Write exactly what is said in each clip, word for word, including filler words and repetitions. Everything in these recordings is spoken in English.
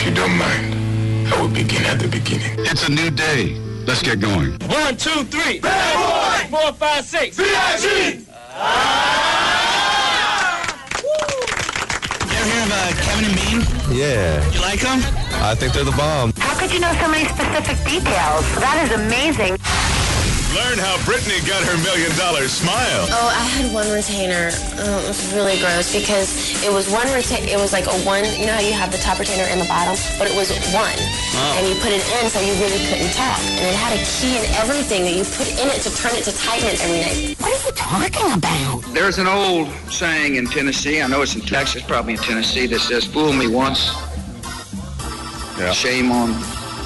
If you don't mind, I will begin at the beginning. It's a new day. Let's get going. One, two, three. Bad boy. Four, five, six. V I G. Ah! You ever hear of uh, Kevin and Bean? Yeah. You like them? I think they're the bomb. How could you know so many specific details? That is amazing. Learn how Britney got her million dollar smile. Oh, I had one retainer. Oh, it was really gross because it was one retainer. It was like a one. You know how you have the top retainer and the bottom, but it was one, oh. And you put it in so you really couldn't talk. And it had a key and everything that you put in it to turn it to tighten it every night. What are you talking about? There's an old saying in Tennessee. I know it's in Texas, probably in Tennessee, that says, "Fool me once, yeah. shame on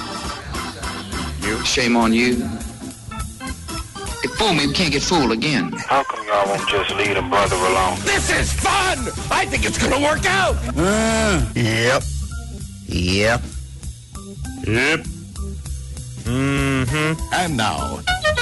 you. Shame on you." If fool me, we can't get fooled again. How come y'all won't just leave a brother alone? This is fun! I think it's gonna work out! Uh, yep. Yep. Yep. Mm-hmm. And now...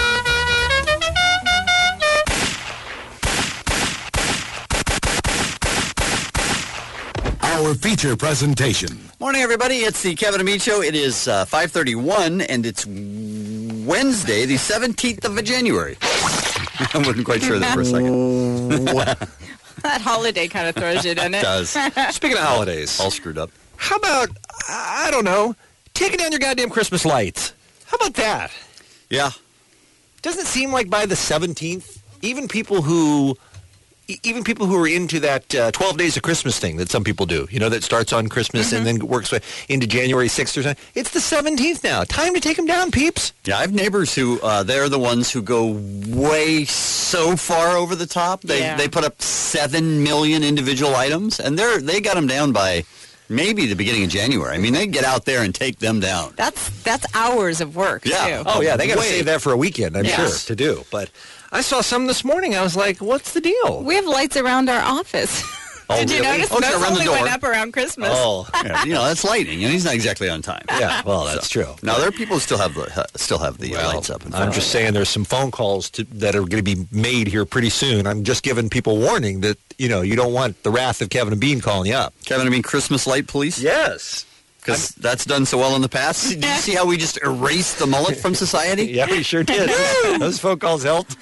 our feature presentation. Morning, everybody. It's the Kevin and Bean Show. It is uh, five thirty-one, and it's Wednesday, the seventeenth of January. I wasn't quite sure that for a second. That holiday kind of throws you, doesn't it? It does. Speaking of holidays. All screwed up. How about, I don't know, taking down your goddamn Christmas lights? How about that? Yeah. Doesn't it seem like by the seventeenth, even people who... Even people who are into that uh, twelve days of Christmas thing that some people do, you know, that starts on Christmas mm-hmm. and then works into January sixth or something. It's the seventeenth now. Time to take them down, peeps. Yeah, I have neighbors who, uh, they're the ones who go way so far over the top. They yeah. they put up seven million individual items, and they're they got them down by maybe the beginning of January. I mean, they get out there and take them down. That's that's hours of work, yeah. too. Oh, yeah, they got to save that for a weekend, I'm yes. sure, to do. But... I saw some this morning. I was like, what's the deal? We have lights around our office. Oh, Did you really? notice? Oh, Those around only the door. went up around Christmas. Oh, yeah, you know, that's lightning, and he's not exactly on time. Yeah, well, that's so, true. Now, there are people who still have the, uh, still have the well, uh, lights up. In I'm just saying there's some phone calls to, that are going to be made here pretty soon. I'm just giving people warning that, you know, you don't want the wrath of Kevin and Bean calling you up. Kevin and Bean Christmas light police? Yes. Because that's done so well in the past. Did you see how we just erased the mullet from society? Yeah, we sure did. Those phone calls helped.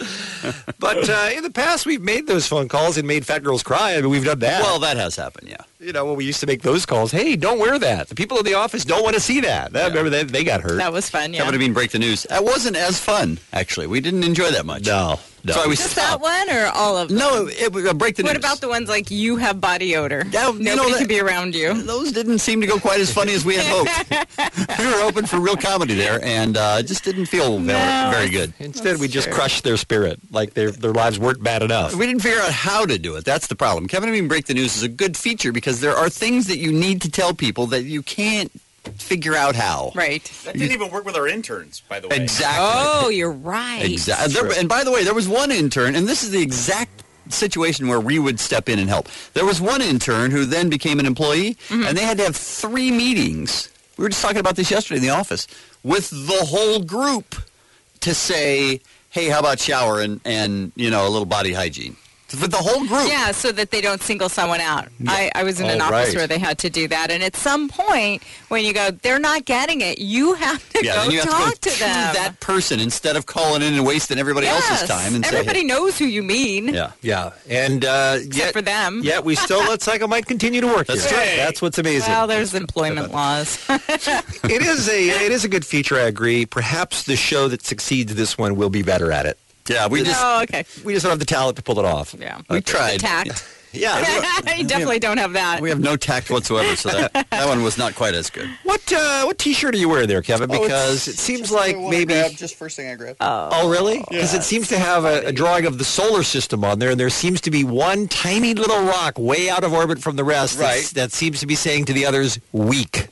But uh, in the past, we've made those phone calls and made fat girls cry. I mean, we've done that. Well, that has happened, yeah. You know, when we used to make those calls, hey, don't wear that. The people in the office don't want to see that. that yeah. Remember, they, they got hurt. That was fun, yeah. Kevin and Bean break the news. That wasn't as fun, actually. We didn't enjoy that much. No. No. So we Just stopped. that one or all of them? No, it would uh, break the what news. What about the ones like you have body odor? Yeah, Nobody you know, that, can be around you. Those didn't seem to go quite as funny as we had hoped. We were hoping for real comedy there, and uh, it just didn't feel no, very, very good. Instead, we just true. crushed their spirit, like their their lives weren't bad enough. We didn't figure out how to do it. That's the problem. Kevin and Bean Break the News is a good feature because there are things that you need to tell people that you can't figure out how. Right. That didn't even work with our interns, by the way. Exactly. Oh, you're right. Exactly. And by the way, there was one intern, and this is the exact situation where we would step in and help. There was one intern who then became an employee, mm-hmm. and they had to have three meetings. We were just talking about this yesterday in the office with the whole group to say, hey, how about shower and, and you know, a little body hygiene? For the whole group. Yeah, so that they don't single someone out. Yeah. I, I was in an oh, office right. where they had to do that. And at some point, when you go, they're not getting it, you have to yeah, go then you have talk to, go to them. that person instead of calling in and wasting everybody yes. else's time. And Everybody say, hey. knows who you mean. Yeah. Yeah. And uh, Except yet, for them. Yet we still let Cycle Mike continue to work That's here. right. That's what's amazing. Well, there's employment laws. It is a it is a good feature, I agree. Perhaps the show that succeeds this one will be better at it. Yeah, we just oh, okay. we just don't have the talent to pull it off. Yeah, we okay. tried. The tact. Yeah, you definitely don't have that. We have no tact whatsoever, so that, that one was not quite as good. What uh, what T-shirt are you wearing there, Kevin? Because oh, it seems like maybe grabbed, just first thing I grabbed. Oh, oh really? Because yeah, it seems to have a, a drawing of the solar system on there, and there seems to be one tiny little rock way out of orbit from the rest. Right. That seems to be saying to the others, "Weak."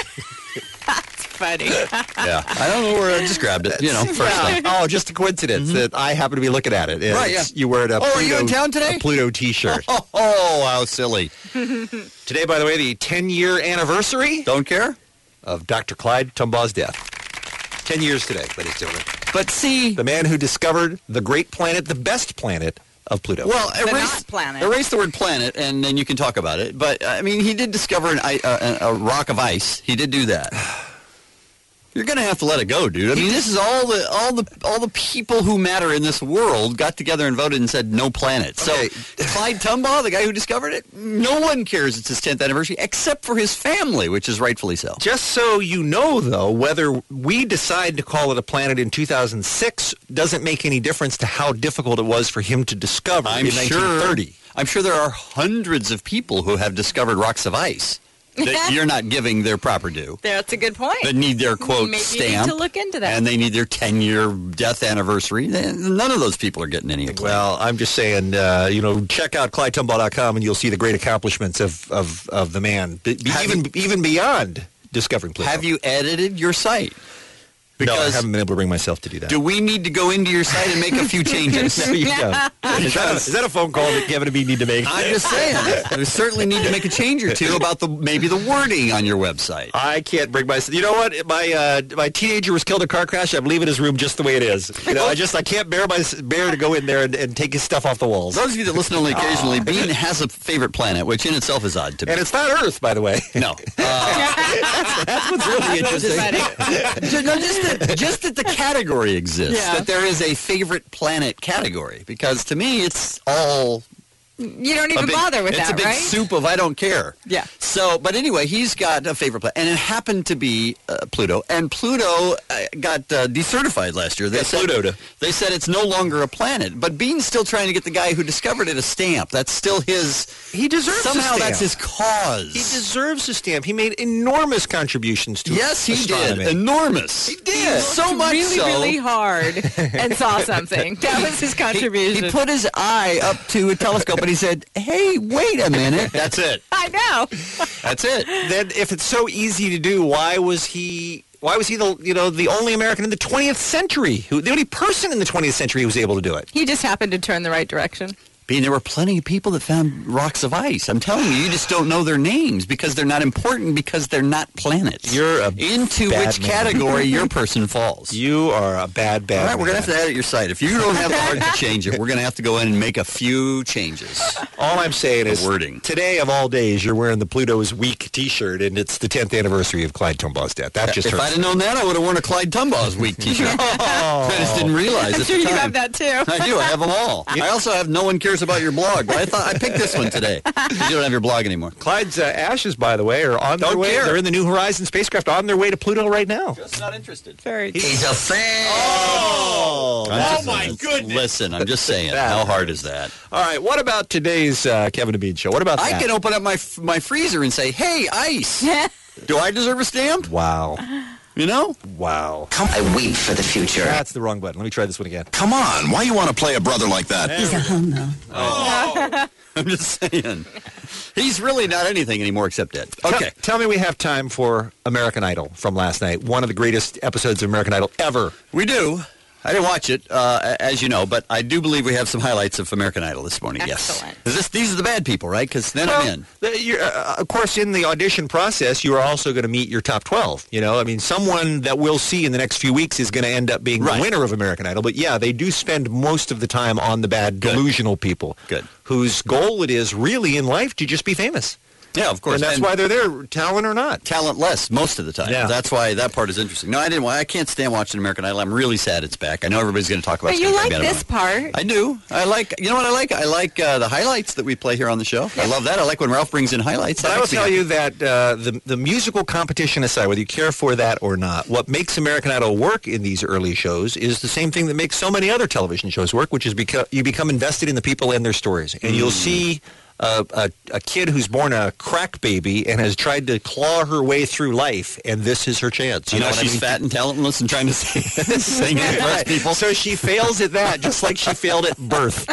That's funny. Yeah, I don't know where I just grabbed it. You know, first yeah. time. Oh, just a coincidence mm-hmm. that I happen to be looking at it. And right. Yeah. You wear it a. Oh, Pluto, are you in town today? A Pluto T-shirt. Oh, oh how silly! Today, by the way, the ten-year anniversary. Don't care. Of Doctor Clyde Tombaugh's death. Ten years today, ladies and gentlemen. But see, the man who discovered the great planet, the best planet, of Pluto. Well, The erase, not planet. erase the word planet, and then you can talk about it. But, I mean, he did discover an, i- uh, a, a rock of ice. He did do that. You're going to have to let it go, dude. I mean, this is all the all the all the people who matter in this world got together and voted and said no planet. So Okay. Clyde Tombaugh, the guy who discovered it, no one cares it's his tenth anniversary except for his family, which is rightfully so. Just so you know, though, whether we decide to call it a planet in two thousand six doesn't make any difference to how difficult it was for him to discover I'm in sure. nineteen thirty. I'm sure there are hundreds of people who have discovered rocks of ice that you're not giving their proper due. That's a good point. That need their quote Maybe stamp. you need to look into that. And they need their ten-year death anniversary. None of those people are getting any acclaim. Well, I'm just saying, uh, you know, check out Clyde Tombaugh dot com and you'll see the great accomplishments of, of, of the man, be, be- even even beyond discovering Pluto. Have you edited your site? no, I Because haven't been able to bring myself to do that. do we need to go into your site and make a few changes? No, you don't. Is that, a, is that a phone call that Kevin and me need to make? I'm just saying. We certainly need to make a change or two about the maybe the wording on your website. I can't bring myself. You know what? My uh, my teenager was killed in a car crash. I'm leaving his room just the way it is. You know, I just I can't bear my bear to go in there and, and take his stuff off the walls. Those of you that listen only occasionally, Bean has a favorite planet, which in itself is odd to me. And it's not Earth, by the way. No. Uh, That's what's really interesting. Ju- no, just that, just that the category exists, Yeah. that there is a favorite planet category, because to me it's all You don't a even big- bother with it's that, a big right? soup of I don't care. Yeah. So, but anyway, he's got a favorite planet, and it happened to be uh, Pluto. And Pluto uh, got uh, decertified last year. They Yeah, said, Pluto. They said it's no longer a planet. But Bean's still trying to get the guy who discovered it a stamp. That's still his. He deserves a somehow stamp. that's his cause. He deserves a stamp. He made enormous contributions to Yes, he astronomy. did. Enormous. He did. So much really, so. really hard and saw something. That was his He, contribution. he put his eye up to a telescope and he said, "Hey, wait a minute." That's it. I know. That's it. Then, if it's so easy to do, why was he? Why was he the you know the only American in the twentieth century who the only person in the twentieth century who was able to do it? He just happened to turn the right direction. Bean, there were plenty of people that found rocks of ice. I'm telling you, you just don't know their names because they're not important because they're not planets. You're a into bad which man. category your person falls. You are a bad, bad. All right, we're man. gonna have to edit your site. If you don't have the heart to change it, we're gonna have to go in and make a few changes. All I'm saying is, wording. Today of all days, you're wearing the Pluto's Week T-shirt, and it's the tenth anniversary of Clyde Tombaugh's death. That just if hurts. I'd have known that, I would have worn a Clyde Tombaugh's Week T-shirt. I just didn't realize I'm at sure the you time. have that too. I do. I have them all. I also have No One Cares About Your Blog, but I thought I picked this one today. You don't have your blog anymore. Clyde's uh, ashes, by the way, are on their Don't way. care. They're in the New Horizon spacecraft on their way to Pluto right now. Just not interested. Very He's a fan. Oh, I'm just- my goodness. Listen, I'm just saying. That How hurts. hard is that? all right. What about today's uh, Kevin and Bean show? What about I that? can open up my f- my freezer and say, "Hey, ice. Do I deserve a stamp?" Wow. You know? Wow. I weep for the future. That's the wrong button. Let me try this one again. Come on, why you want to play a brother like that? He's a homo. I'm just saying. He's really not anything anymore except dead. Tell- Okay. Tell, me we have time for American Idol from last night. One of the greatest episodes of American Idol ever. We do. I didn't watch it, uh, as you know, but I do believe we have some highlights of American Idol this morning. Excellent. Yes. Is this, these are the bad people, right? Because then Well, I'm in. the- you're, uh, of course, in the audition process, you are also going to meet your top twelve. You know, I mean, someone that we'll see in the next few weeks is going to end up being Right. the winner of American Idol. But yeah, they do spend most of the time on the bad, Good. delusional people. Good. Whose goal it is really in life to just be famous. Yeah, of course. And that's And- why they're there, talent or not. talentless most of the time. Yeah. That's why that part is interesting. No, I didn't. I can't stand watching American Idol. I'm really sad it's back. I know everybody's going to talk about. But it's you gonna like bring me out of this my- part. I do. I like. You know what I like? I like uh, the highlights that we play here on the show. I love that. I like when Ralph brings in highlights. But That I will makes me tell happy. you that uh, the the musical competition aside, whether you care for that or not, what makes American Idol work in these early shows is the same thing that makes so many other television shows work, which is because you become invested in the people and their stories, and you'll see. Uh, a, a kid who's born a crack baby and has tried to claw her way through life, and this is her chance. You know, what I she's mean? fat and talentless and trying to sing, sing and impress Right. people. So she fails at that, just like she failed at birth.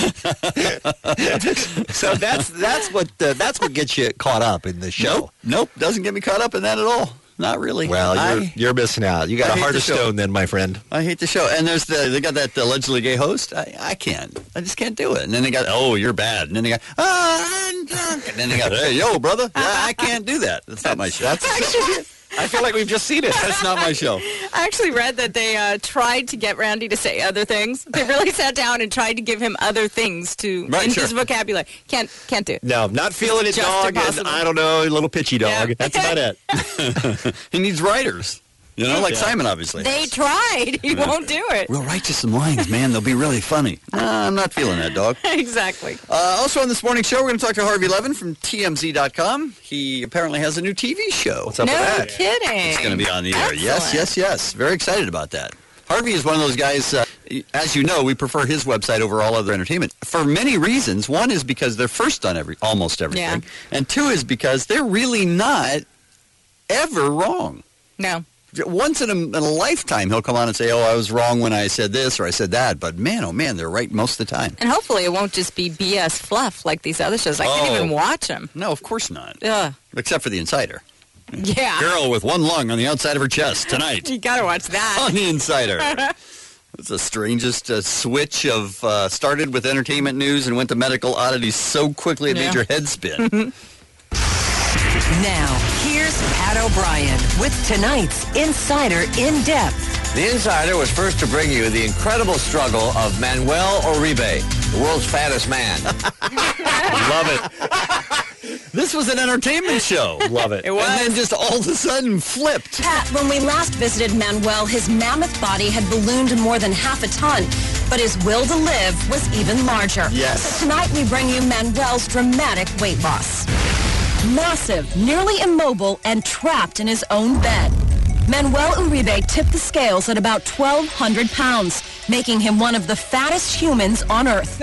So that's that's what uh, that's what gets you caught up in the show. Nope, nope, doesn't get me caught up in that at all. Not really. Well, you're I, you're missing out. You got I a hate heart the of show. stone, then, my friend. I hate the show. And there's the they got that allegedly gay host. I, I can't. I just can't do it. And then they got, oh, you're bad. And then they got, ah, I'm drunk. And then they got, hey, yo, brother. Yeah, I can't do that. That's not my show. That's Actually, I feel like we've just seen it. That's not my show. I actually read that they uh, tried to get Randy to say other things. They really sat down and tried to give him other things to Right, in sure. his vocabulary. Can't can't do it. No, not feeling it, Just dog. And impossible. I don't know, a little pitchy dog. Yeah. That's about it. He needs writers. You know, like Yeah. Simon, obviously. They tried. He won't do it. We'll write you some lines, man. They'll be really funny. Nah, I'm not feeling that, dog. Exactly. Uh, also on this morning's show, we're going to talk to Harvey Levin from T M Z dot com. He apparently has a new T V show. What's up No with that? kidding. It's going to be on the air. Yes, Excellent. yes, yes. Very excited about that. Harvey is one of those guys, uh, as you know, we prefer his website over all other entertainment for many reasons. One is because they're first on every, almost everything. Yeah. And two is because they're really not ever wrong. No. Once in a, in a lifetime, he'll come on and say, oh, I was wrong when I said this or I said that. But man, oh man, they're right most of the time. And hopefully it won't just be B S fluff like these other shows. I can't Oh. even watch them. No, of course not. Ugh. Except for The Insider. Yeah. Girl with one lung on the outside of her chest tonight You got to watch that. on The Insider. It's the strangest uh, switch of uh, started with entertainment news and went to medical oddities so quickly it Yeah. made your head spin. Now, here's Pat O'Brien with tonight's Insider In Depth. The Insider was first to bring you the incredible struggle of Manuel Uribe, the world's fattest man. Love it. This was an entertainment show. Love it. It was. And then just all of a sudden flipped. Pat, when we last visited Manuel, his mammoth body had ballooned more than half a ton, but his will to live was even larger. Yes. So tonight we bring you Manuel's dramatic weight loss. Massive, nearly immobile, and trapped in his own bed. Manuel Uribe tipped the scales at about twelve hundred pounds, making him one of the fattest humans on Earth.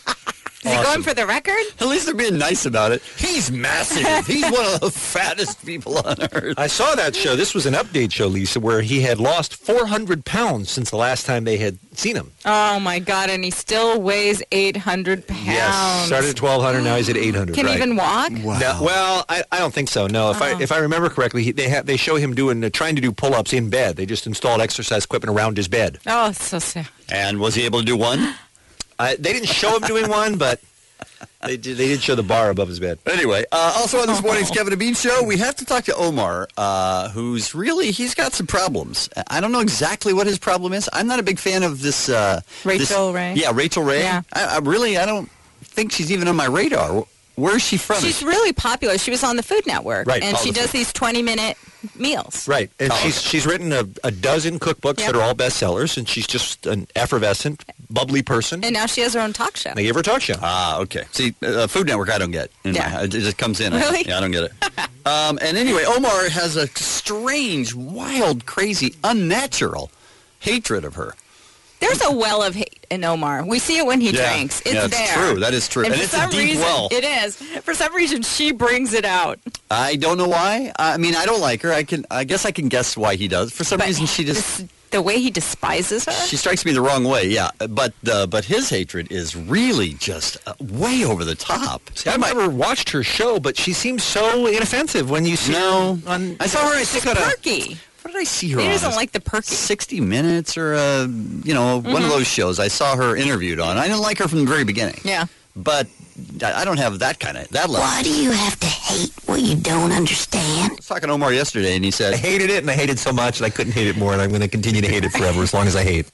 Is he going for the record? At least they're being nice about it. He's massive. He's one of the fattest people on earth. I saw that show. This was an update show, Lisa, where he had lost four hundred pounds since the last time they had seen him. Oh, my God. And he still weighs eight hundred pounds. Yes. Started at twelve hundred, now he's at eight hundred. Can right. he even walk? Wow. No, well, I, I don't think so. No, if Oh. I if I remember correctly, he, they have they show him doing uh, trying to do pull-ups in bed. They just installed exercise equipment around his bed. Oh, so sad. And was he able to do one? Uh, they didn't show him doing one, but they did, they did show the bar above his bed. Anyway, uh, also on this morning's Kevin and Bean show, we have to talk to Omar, uh, who's really, he's got some problems. I don't know exactly what his problem is. I'm not a big fan of this. Uh, Rachel this, Ray? Yeah, Rachel Ray. Yeah. I, I really, I don't think she's even on my radar. Where is she from? She's really popular. She was on the Food Network. Right. And Oh, she the does these twenty-minute meals. Right, and Oh, she's okay. she's written a, a dozen cookbooks Yep. that are all bestsellers, and she's just an effervescent, bubbly person. And now she has her own talk show. They gave her a talk show. Ah, okay. See, uh, Food Network, I don't get. In Yeah. my, it just comes in. I- Really? yeah, I don't get it. um, and anyway, Omar has a strange, wild, crazy, unnatural hatred of her. There's a well of hate in Omar. We see it when he Yeah. drinks. It's Yeah, it's there. true. That is true. And, And for it's a some deep reason, well. It is. For some reason, she brings it out. I don't know why. I mean, I don't like her. I can. I guess I can guess why he does. For some But reason, she just this- the way he despises her. she strikes me the wrong way. Yeah, but uh, but his hatred is really just uh, way over the top. I've never watched her show, but she seems so inoffensive when you see No. her on. I saw her. I She's think on a, perky. what did I see her He on? doesn't like the perky. sixty Minutes or uh, you know one Mm-hmm. of those shows. I saw her interviewed on. I didn't like her from the very beginning. Yeah. But I I don't have that kind of that level. Why do you have to hate what you don't understand? I was talking to Omar yesterday, and he I said, hated it, and I hated so much, and I couldn't hate it more, and I'm going to continue to hate it forever as long as I hate.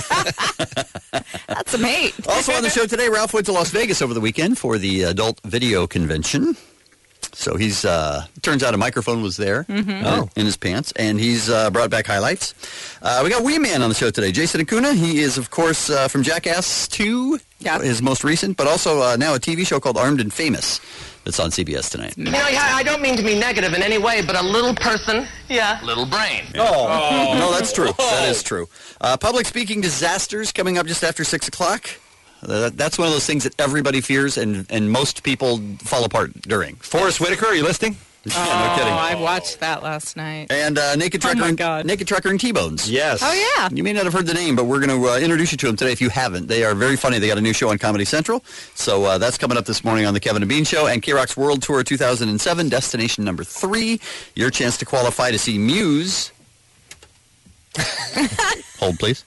That's some hate. Also on the show today, Ralph went to Las Vegas over the weekend for the Adult Video Convention. So he's, uh, turns out a microphone was there Mm-hmm. uh, in his pants, and he's uh, brought back highlights. Uh, we got Wee Man on the show today, Jason Acuna. He is, of course, uh, from Jackass two, Yep. his most recent, but also uh, now a T V show called Armed and Famous that's on C B S tonight. You know, I I don't mean to be negative in any way, but a little person, yeah, little brain. Oh. No, that's true. That is true. Uh, public speaking disasters coming up just after six o'clock. Uh, that's one of those things that everybody fears and, and most people fall apart during. Forrest Whitaker, are you listening? Yeah, no kidding. Oh, I watched that last night. And uh, Naked Oh, Trucker, my and, God. Naked Trucker and T-Bones. Yes. Oh, yeah. You may not have heard the name, but we're going to uh, introduce you to them today if you haven't. They are very funny. They got a new show on Comedy Central. So uh, that's coming up this morning on the Kevin and Bean Show. And K-Rock's World Tour two thousand seven, destination number three. Your chance to qualify to see Muse. Hold, please.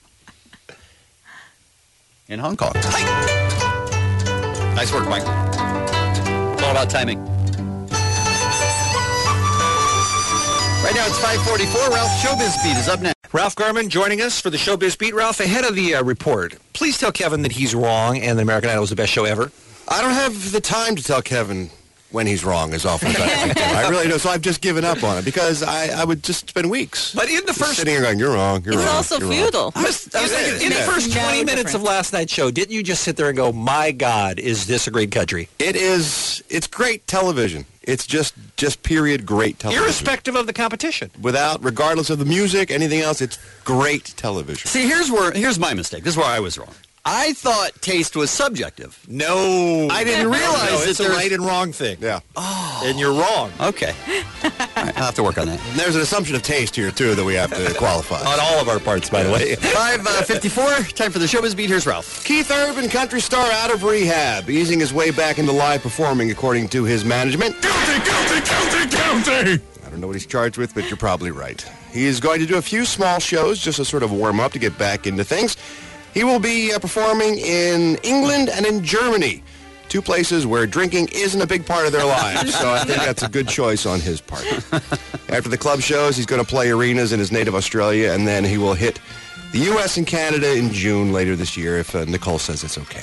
In Hong Kong. Nice work, Mike. It's all about timing. Right now it's five forty-four. Ralph Showbiz Beat is up next. Ralph Garman joining us for the Showbiz Beat. Ralph, ahead of the uh, report, please tell Kevin that he's wrong and that American Idol is the best show ever. I don't have the time to tell Kevin when he's wrong as often as I do. I really don't. So I've just given up on it because I, I would just spend weeks. But in the just first... sitting here going, you're wrong, you're it's wrong. also you're futile. Wrong. I was, I was thinking, in the first twenty no minutes of last night's show, didn't you just sit there and go, my God, is this a great country? It is. It's great television. It's just, just period, great television. Irrespective of the competition. Without, regardless of the music, anything else, it's great television. See, here's where here's my mistake. This is where I was wrong. I thought taste was subjective. No. I didn't realize no, that it's a there's... right and wrong thing. Yeah. Oh. And you're wrong. Okay. All right, I'll have to work on that. And there's an assumption of taste here, too, that we have to qualify. On all of our parts, by the way. five fifty-four, time for the Showbiz Beat. Here's Ralph. Keith Urban, country star, out of rehab, easing his way back into live performing, according to his management. Guilty, guilty, guilty, guilty! I don't know what he's charged with, but you're probably right. He is going to do a few small shows, just a sort of warm up to get back into things. He will be uh, performing in England and in Germany, two places where drinking isn't a big part of their lives. So I think that's a good choice on his part. After the club shows, he's going to play arenas in his native Australia, and then he will hit the U S and Canada in June later this year if uh, Nicole says it's okay.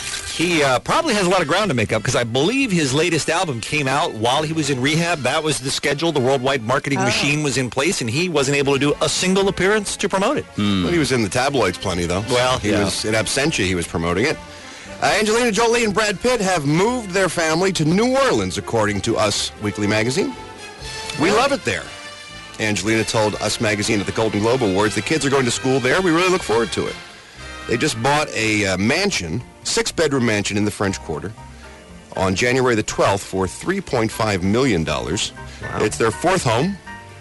He uh, probably has a lot of ground to make up because I believe his latest album came out while he was in rehab. That was the schedule. The worldwide marketing oh. machine was in place, and he wasn't able to do a single appearance to promote it. Hmm. Well, he was in the tabloids plenty, though. Well, he yeah. was in absentia. He was promoting it. Uh, Angelina Jolie and Brad Pitt have moved their family to New Orleans, according to Us Weekly magazine. We love it there. Angelina told Us magazine at the Golden Globe Awards, the kids are going to school there. We really look forward to it. They just bought a uh, mansion, six-bedroom mansion in the French Quarter on January the twelfth for three point five million dollars. Wow. It's their fourth home,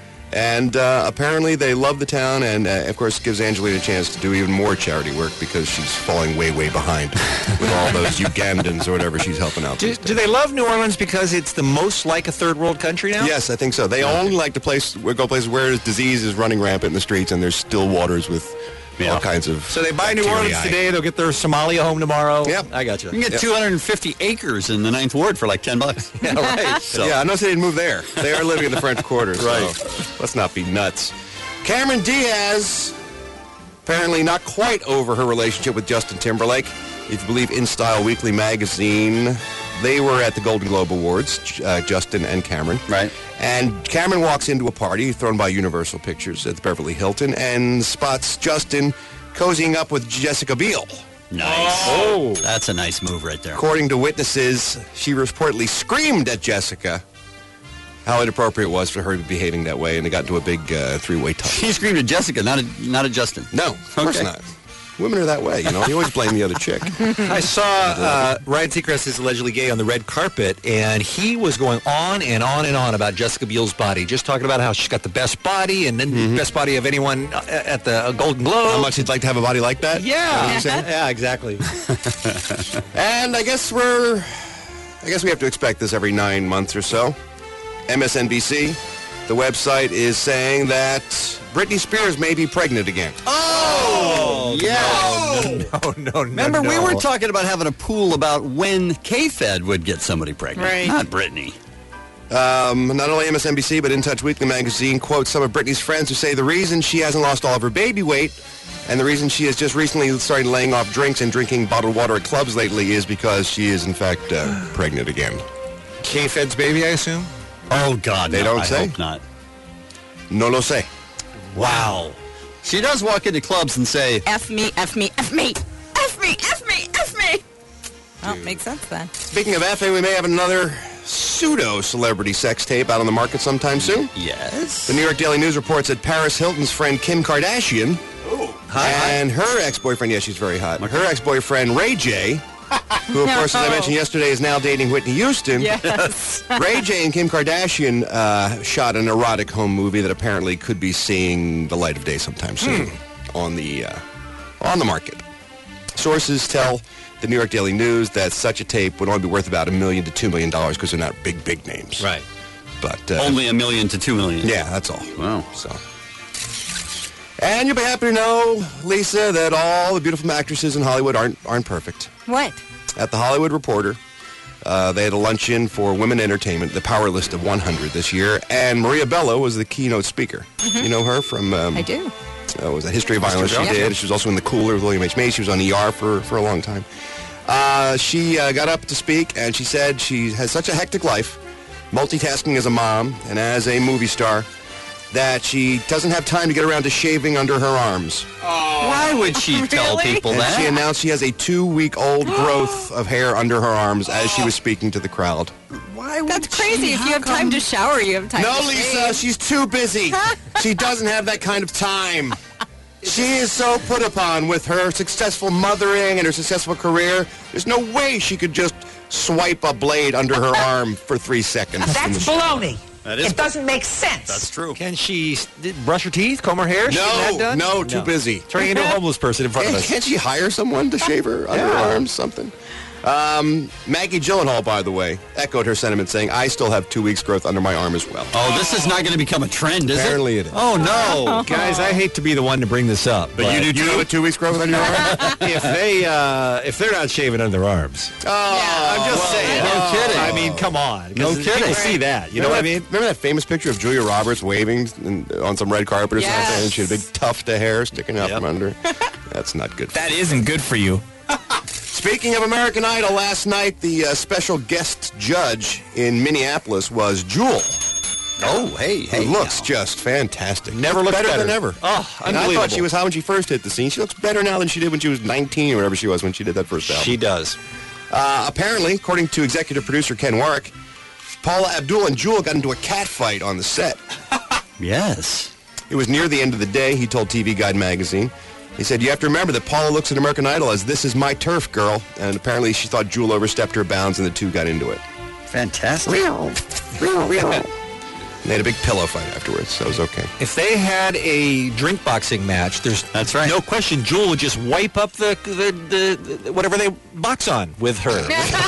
and uh, apparently they love the town, and, uh, of course, gives Angelina a chance to do even more charity work because she's falling way, way behind with all those Ugandans or whatever she's helping out. Do, do they love New Orleans because it's the most like a third world country now? Yes, I think so. They only like to place, go places where disease is running rampant in the streets, and there's still waters with... Yeah. All kinds of So they buy New Orleans today, they'll get their Somalia home tomorrow. Yep. I got you. You can get yep. two hundred fifty acres in the ninth Ward for like ten bucks. Yeah, right. So. Yeah, I noticed they didn't move there. They are living in the French Quarter, right. So let's not be nuts. Cameron Diaz, apparently not quite over her relationship with Justin Timberlake. If you believe InStyle Weekly magazine, they were at the Golden Globe Awards, uh, Justin and Cameron. Right. And Cameron walks into a party thrown by Universal Pictures at the Beverly Hilton and spots Justin cozying up with Jessica Biel. Nice. Oh. That's a nice move right there. According to witnesses, she reportedly screamed at Jessica how inappropriate it was for her to be behaving that way, and they got into a big uh, three-way tussle. She screamed at Jessica, not at, not at Justin. No, of course okay. not. Women are that way, you know. You always blame the other chick. I saw uh, Ryan Seacrest is allegedly gay on the red carpet, and he was going on and on and on about Jessica Biel's body, just talking about how she's got the best body and then mm-hmm. the best body of anyone at the Golden Globe. How much he'd like to have a body like that? Yeah, yeah, exactly. And I guess we're, I guess we have to expect this every nine months or so. M S N B C, the website is saying that Britney Spears may be pregnant again. Oh, yes. No, no, no, no. Remember, no. we were talking about having a pool about when K-Fed would get somebody pregnant. Right. Not Britney. Um, not only M S N B C, but In Touch Weekly magazine quotes some of Britney's friends who say the reason she hasn't lost all of her baby weight and the reason she has just recently started laying off drinks and drinking bottled water at clubs lately is because she is, in fact, uh, pregnant again. K-Fed's baby, I assume? Oh, God, They no, don't I say? hope not. No lo sé. Wow. She does walk into clubs and say, F me, F me, F me, F me, F me, F me. Oh, makes sense then. Speaking of effing, we may have another pseudo-celebrity sex tape out on the market sometime soon. Yes. The New York Daily News reports that Paris Hilton's friend Kim Kardashian Hi, and her ex-boyfriend, yes, she's very hot, her ex-boyfriend Ray J, who, of course, as I mentioned yesterday, is now dating Whitney Houston. Yes. Ray J and Kim Kardashian uh, shot an erotic home movie that apparently could be seeing the light of day sometime soon hmm. on the uh, on the market. Sources tell the New York Daily News that such a tape would only be worth about a million to two million dollars because they're not big, big names. Right. But uh, only a million to two million. Yeah, that's all. Wow. So. And you'll be happy to know, Lisa, that all the beautiful actresses in Hollywood aren't aren't perfect. What? At The Hollywood Reporter, Uh, they had a luncheon for Women Entertainment, the Power List of one hundred this year, and Maria Bello was the keynote speaker. Mhm. You know her from... Um, I do. Uh, was that History of Violence? She Yeah. did. She was also in The Cooler with William H. Macy. She was on E R for, for a long time. Uh, she uh, got up to speak, and she said she has such a hectic life, multitasking as a mom and as a movie star, that she doesn't have time to get around to shaving under her arms. Why would she tell Really? people And that? she announced she has a two-week-old growth of hair under her arms as she was speaking to the crowd. Why would That's crazy. If you have time to shower, you have time No, to Lisa, shave. she's too busy. She doesn't have that kind of time. She is so put upon with her successful mothering and her successful career. There's no way she could just swipe a blade under her arm for three seconds. in the That's show. baloney. That is It doesn't make sense. That's true. Can she s- d- brush her teeth, comb her hair? She getting that No, done? no, too busy. Turning into a homeless person in front of Can't, us. can't she hire someone to shave her under her Yeah. arms, something? Um, Maggie Gyllenhaal, by the way, echoed her sentiment, saying, I still have two weeks' growth under my arm as well. Oh, this is not going to become a trend, is Apparently it? it is. Oh, no. Guys, I hate to be the one to bring this up, but, you do You too? have a two weeks' growth under your arm? if they uh, if they're not shaving under their arms, Oh, I'm just saying. no kidding. I mean, come on. 'cause No People kidding. see that. You know what I mean? Remember that famous picture of Julia Roberts waving in, on some red carpet or Yes. something? And she had a big tuft of hair sticking out Yep. from under. That's not good. That isn't good for you. Speaking of American Idol, last night the uh, special guest judge in Minneapolis was Jewel. Oh, hey, hey. Who looks now. just fantastic. Never looked better, better. than ever. Oh, And I thought unbelievable. she was hot when she first hit the scene. She looks better now than she did when she was nineteen or whatever she was when she did that first album. She does. Uh, apparently, according to executive producer Ken Warwick, Paula Abdul and Jewel got into a cat fight on the set. Yes. It was near the end of the day, he told T V Guide magazine. He said, you have to remember that Paula looks at American Idol as this is my turf, girl. And apparently she thought Jewel overstepped her bounds and the two got into it. Fantastic. They had a big pillow fight afterwards, so it was okay. If they had a drink boxing match, there's That's right. no question Jewel would just wipe up the the, the, the whatever they box on with her.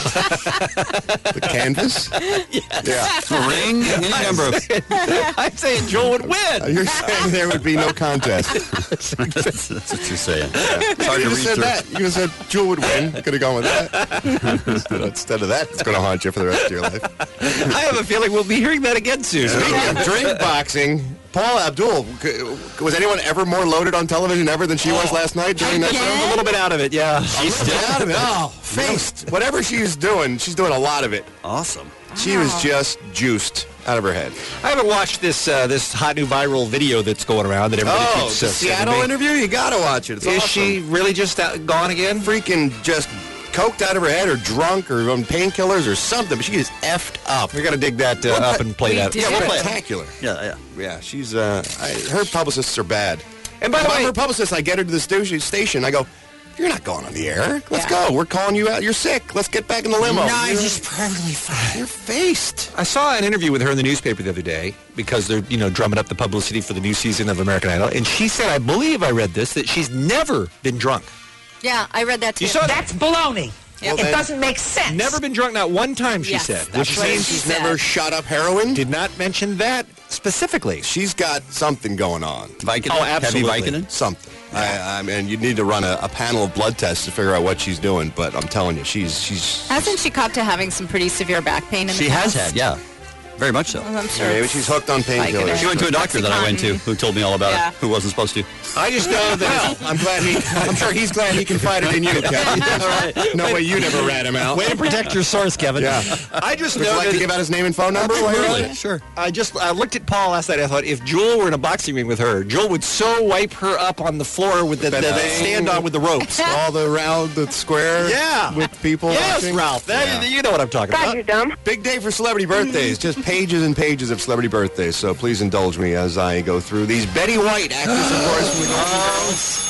The canvas? Yeah. Ring, any number of... I'm saying Jewel would win. You're saying there would be no contest. That's what you're saying. It's hard You to just read said through. that. You just said Jewel would win. Could have gone with that. instead, instead of that, it's going to haunt you for the rest of your life. I have a feeling we'll be hearing that again soon. Speaking of drink boxing, Paula Abdul, was anyone ever more loaded on television ever than she was last night during that I'm show? a little bit out of it, yeah. She's still out of it. Oh, faced. Whatever she's doing, she's doing a lot of it. Awesome. She was just juiced out of her head. I haven't watched this uh, this hot new viral video that's going around that everybody Oh, keeps the uh, Seattle sending me. interview? You got to watch it. It's Is awesome. she really just out, gone again? Freaking just coked out of her head or drunk or on painkillers or something, but she is effed up. We're going to dig that uh, up and play that. Yeah, we'll play spectacular. Yeah, yeah. Yeah, she's, uh, I, her publicists are bad. And by the way, her publicist, I get her to the stu- station. I go, you're not going on the air. Let's go. We're calling you out. You're sick. Let's get back in the limo. No, You're- just perfectly fine. You're faced. I saw an interview with her in the newspaper the other day because they're, you know, drumming up the publicity for the new season of American Idol. And she said, I believe I read this, that she's never been drunk. Yeah, I read that too. You saw that? That's baloney. Well, it then- doesn't make sense. Never been drunk, not one time, she Yes, said. that's Which what means she She's said. never shot up heroin. did not mention that specifically. She's got something going on. Vicodin? Oh, absolutely. Heavy Vicodin? Something. I, I mean, you need to run a, a panel of blood tests to figure out what she's doing. But I'm telling you, she's she's. Hasn't she caught to having some pretty severe back pain in the She has past? had, yeah. Very much so. Well, I'm sure. Maybe she's hooked on painkillers. She went to a doctor that I went to Oxycontin. who told me all about Yeah. it, who wasn't supposed to. I just know that. I'm glad he. I'm sure he's glad he confided in you, Kevin. No way you never rat him out. Way to protect your source, Kevin. Yeah. I just Would you know like that to give out his name and phone number? while you're on it? Sure. I just I looked at Paul last night. I thought if Jewel were in a boxing ring with her, Jewel would so wipe her up on the floor with the, the, the stand on with the ropes. All the round, the square. Yeah. With people. Yes, watching. Ralph. That, Yeah. You know what I'm talking God, about. you're dumb. Big day for celebrity birthdays. Just pages and pages of celebrity birthdays. So please indulge me as I go through these. Betty White, actress, of course. From the Golden Girls.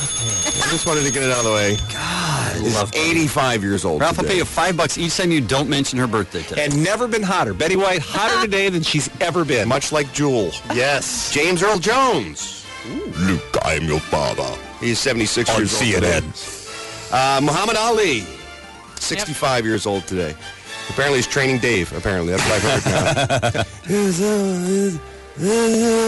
I just wanted to get it out of the way. God, Is love eighty-five years old. Ralph, I'll today. pay you five bucks each time you don't mention her birthday today. And never been hotter. Betty White hotter today than she's ever been. Much like Jewel. Yes. James Earl Jones. Luke, I am your father. He's seventy-six On years C N old. N. Uh, Muhammad Ali, sixty-five years old today. Apparently he's training Dave, apparently. That's what I've heard now.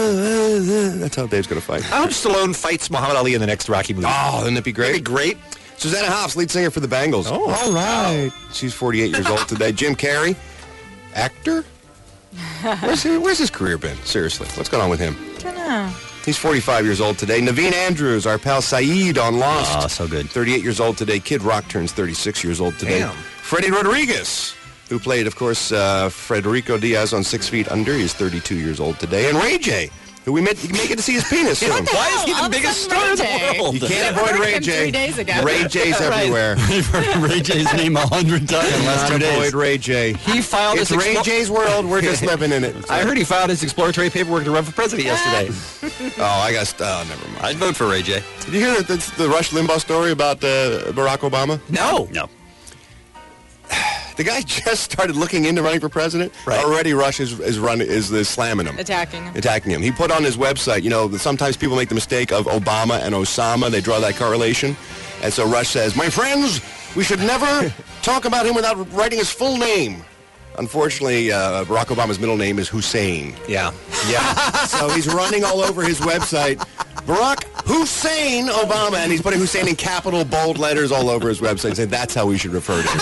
That's how Dave's going to fight. I hope Stallone fights Muhammad Ali in the next Rocky movie. Oh, wouldn't it be great? That'd be great. Susanna Hoffs, lead singer for the Bangles. Oh, all right. She's forty-eight years old today. Jim Carrey, actor. Where's his, where's his career been? Seriously, what's going on with him? Don't know. He's forty-five years old today. Naveen Andrews, our pal Saeed on Lost. Oh, so good. thirty-eight years old today. Kid Rock turns thirty-six years old today. Damn. Freddie Rodriguez, who played, of course, uh, Federico Diaz on Six Feet Under. He's thirty-two years old today. And Ray J, who we met, may get to see his penis soon. Why is he the biggest star in the world? You can't avoid Ray J. Three days ago. Ray J's everywhere. We've heard Ray J's name a hundred times in the last two Can't days. avoid Ray J. He filed It's his Ray explo- J's world. We're just living in it. I heard he filed his exploratory paperwork to run for president yesterday. Oh, I got. Oh, never mind. I'd vote for Ray J. Did you hear the, the, the Rush Limbaugh story about uh, Barack Obama? No. No. The guy just started looking into running for president. Right. Already Rush is is, run, is, is slamming him. Attacking him. Attacking him. He put on his website, you know, that sometimes people make the mistake of Obama and Osama. They draw that correlation. And so Rush says, my friends, we should never talk about him without writing his full name. Unfortunately, uh, Barack Obama's middle name is Hussein. Yeah. Yeah. So he's running all over his website. Barack Hussein Obama, and he's putting Hussein in capital bold letters all over his website, saying that's how we should refer to him.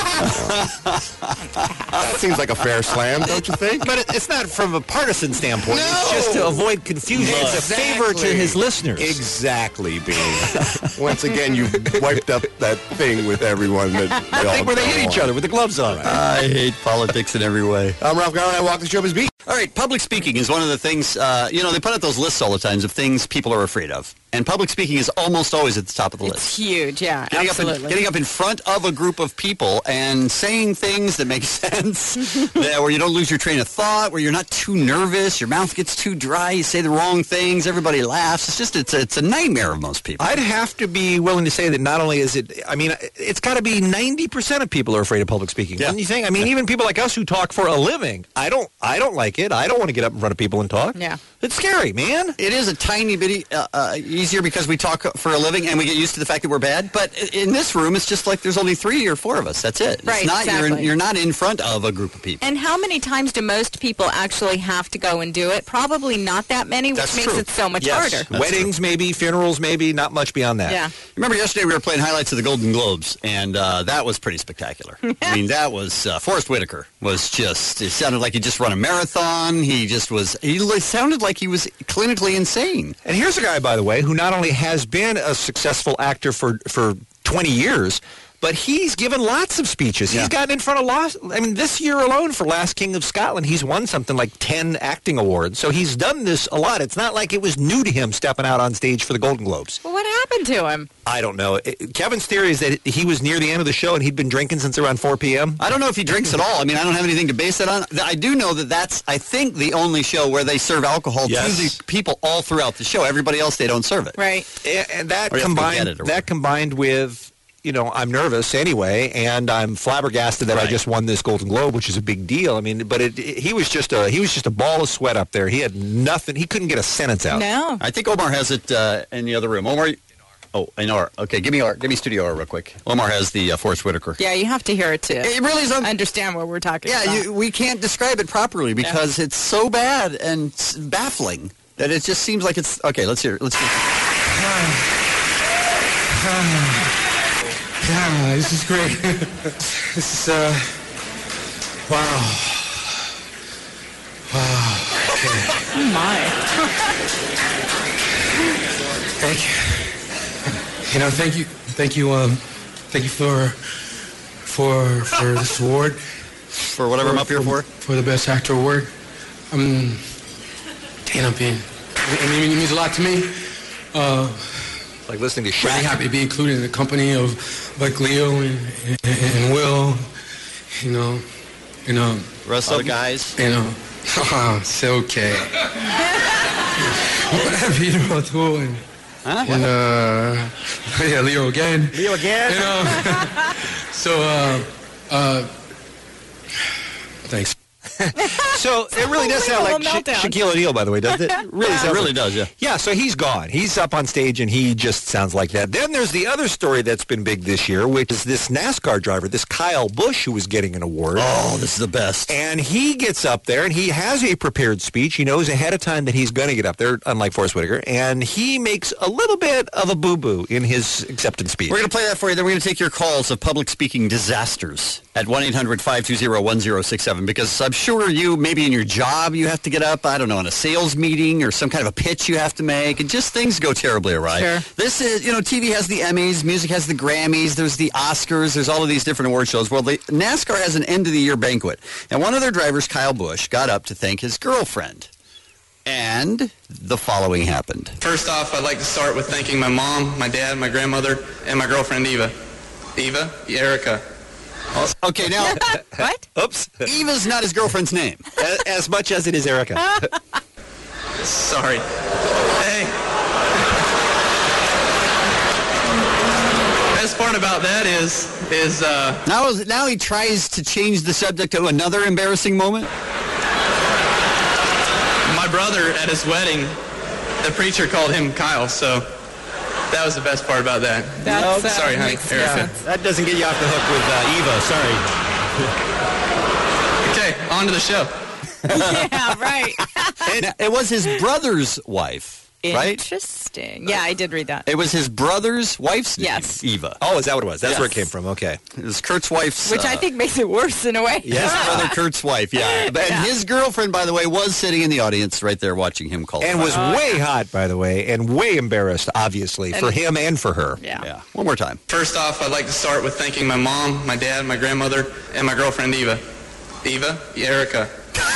That seems like a fair slam, don't you think? But it, it's not from a partisan standpoint. No. It's just to avoid confusion. It's a favor to his listeners. Exactly, Bean. Once again, you wiped up that thing with everyone. That I think where they hit each other with the gloves on. I hate politics in every way. I'm Ralph Garman. I walk the showbiz beat. All right, public speaking is one of the things, uh, you know, they put out those lists all the time of things people are afraid of. And public speaking is almost always at the top of the It's list. huge, yeah, Getting up, absolutely. in, getting up in front of a group of people and saying things that make sense, that, where you don't lose your train of thought, where you're not too nervous, your mouth gets too dry, you say the wrong things, everybody laughs. It's just, it's a, it's a nightmare of most people. I'd have to be willing to say that not only is it, I mean, it's got to be ninety percent of people are afraid of public speaking. Yeah. Wouldn't you think? I mean, even people like us who talk for a living, I don't, I don't like it. I don't want to get up in front of people and talk. Yeah. It's scary, man. It is a tiny bit e- uh, uh, easier because we talk for a living and we get used to the fact that we're bad. But in this room, it's just like there's only three or four of us. That's it. Right, It's not, you're, in, exactly. you're not in front of a group of people. And how many times do most people actually have to go and do it? Probably not that many, which That's makes true. it so much Yes. harder. That's Weddings, maybe, funerals, maybe, not much beyond that. Yeah. Remember yesterday we were playing highlights of the Golden Globes, and uh, that was pretty spectacular. I mean, that was, uh, Forrest Whitaker was just, it sounded like he just run a marathon. He just was, he li- sounded like he was clinically insane. And here's a guy, by the way, who not only has been a successful actor for, for twenty years, but he's given lots of speeches. Yeah. He's gotten in front of lots. I mean, this year alone for Last King of Scotland, he's won something like ten acting awards. So he's done this a lot. It's not like it was new to him stepping out on stage for the Golden Globes. Well, what happened to him? I don't know. It- Kevin's theory is that he was near the end of the show and he'd been drinking since around four p.m. I don't know if he drinks at all. I mean, I don't have anything to base it on. I do know that that's, I think, the only show where they serve alcohol Yes. to the people all throughout the show. Everybody else, they don't serve it. Right. And, and that Or you have to go combined get it or that combined with, you know, I'm nervous anyway, and I'm flabbergasted that I Right. just won this Golden Globe, which is a big deal. I mean, but it, it- he was just a he was just a ball of sweat up there. He had nothing. He couldn't get a sentence out. No. I think Omar has it uh, in the other room. Omar, oh, in R. Okay, give me R. Give me Studio R real quick. Omar has the uh, Forrest Whitaker. Yeah, you have to hear it too. It really is. Un- Understand what we're talking yeah, about. you, we can't describe it properly because it's so bad and s- baffling that it just seems like it's okay. Let's hear. it. Let's hear. it. Yeah, this is great. This is, uh, wow. Wow. Okay. Oh, my. Thank you. You know, thank you, thank you, um, thank you for, for, for this award. For whatever I'm up here for? For the Best Actor Award. Um, damn, being, I mean, it means a lot to me. Uh, Like listening to Shaq. Really happy to be included in the company of like Leo and, and, and Will, you know, you know. Rest of the guys. You know, oh, it's okay. Peter O'Toole and, huh? and uh, yeah, Leo again. Leo again. You know, so uh, uh, thanks. So it really does sound like Sha- Shaquille O'Neal, by the way, doesn't it? It really, Yeah, sounds it really like- does, yeah. Yeah, so he's gone. He's up on stage, and he just sounds like that. Then there's the other story that's been big this year, which is this NASCAR driver, this Kyle Busch, who was getting an award. Oh, this is the best. And he gets up there, and he has a prepared speech. He knows ahead of time that he's going to get up there, unlike Forrest Whitaker, and he makes a little bit of a boo-boo in his acceptance speech. We're going to play that for you. Then we're going to take your calls of public speaking disasters at one eight hundred five two zero one zero six seven, because I'm sure you, maybe in your job, you have to get up, I don't know, in a sales meeting or some kind of a pitch you have to make, and just things go terribly awry. Sure. This is, you know, T V has the Emmys, music has the Grammys, there's the Oscars, there's all of these different award shows. Well, the, NASCAR has an end-of-the-year banquet, and one of their drivers, Kyle Busch, got up to thank his girlfriend. And the following happened. First off, I'd like to start with thanking my mom, my dad, my grandmother, and my girlfriend, Eva. Eva? Erica. Okay, now... What? Oops. Eva's not his girlfriend's name. As, as much as it is Erica. Sorry. Hey. Best part about that is, is, uh... Now, now he tries to change the subject to another embarrassing moment. My brother, at his wedding, the preacher called him Kyle, so that was the best part about that. That's, uh, Sorry, honey, makes Erica. sense. That doesn't get you off the hook with uh, Eva, sorry. Okay, on to the show. Yeah, right. And it was his brother's wife, right? Interesting. Yeah, I did read that. It was his brother's wife's name, Yes. Eva. Oh, is that what it was? That's Yes. where it came from. Okay. It was Kurt's wife's... Which I uh, think makes it worse in a way. Yes, brother Kurt's wife, yeah. But, and Yeah. his girlfriend, by the way, was sitting in the audience right there watching him call. And the was fire. way hot, by the way, and way embarrassed, obviously, for And- him and for her. Yeah. Yeah. One more time. First off, I'd like to start with thanking my mom, my dad, my grandmother, and my girlfriend, Eva. Eva? Erica.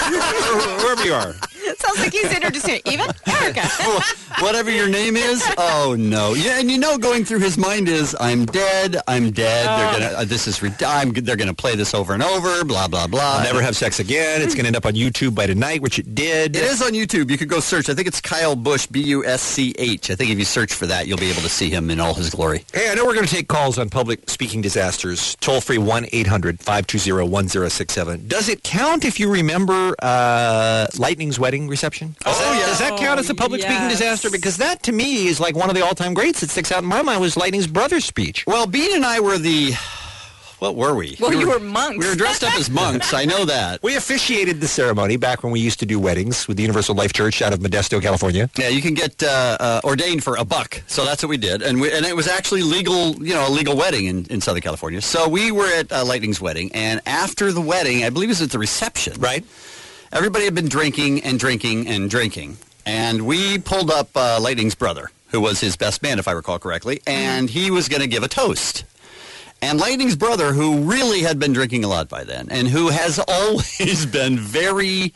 Wherever you are. Sounds like he's introducing even Erica. Whatever your name is, oh no. Yeah, and you know, going through his mind is, I'm dead, I'm dead. Oh. They're gonna, uh, this is, re- I'm, they're gonna play this over and over. Blah blah blah. I'll never have sex again. It's going to end up on YouTube by tonight, which it did. It is on YouTube. You could go search. I think it's Kyle Busch, B U S C H. I think if you search for that, you'll be able to see him in all his glory. Hey, I know we're going to take calls on public speaking disasters. Toll free one eight hundred five two zero one zero six seven. Does it count if you remember uh, Lightning's wedding reception? Oh, yeah. Does that count as a public speaking yes. disaster? Because that, to me, is like one of the all-time greats that sticks out in my mind was Lightning's brother's speech. Well, Bean and I were the... What were we? Well, we you were monks. We were dressed up as monks. I know that. We officiated the ceremony back when we used to do weddings with the Universal Life Church out of Modesto, California. Yeah, you can get uh, uh, ordained for a buck. So that's what we did. And we, and it was actually legal, you know, a legal wedding in, in Southern California. So we were at uh, Lightning's wedding. And after the wedding, I believe it was at the reception. Right. Everybody had been drinking and drinking and drinking. And we pulled up uh, Lightning's brother, who was his best man, if I recall correctly. And he was going to give a toast. And Lightning's brother, who really had been drinking a lot by then, and who has always been very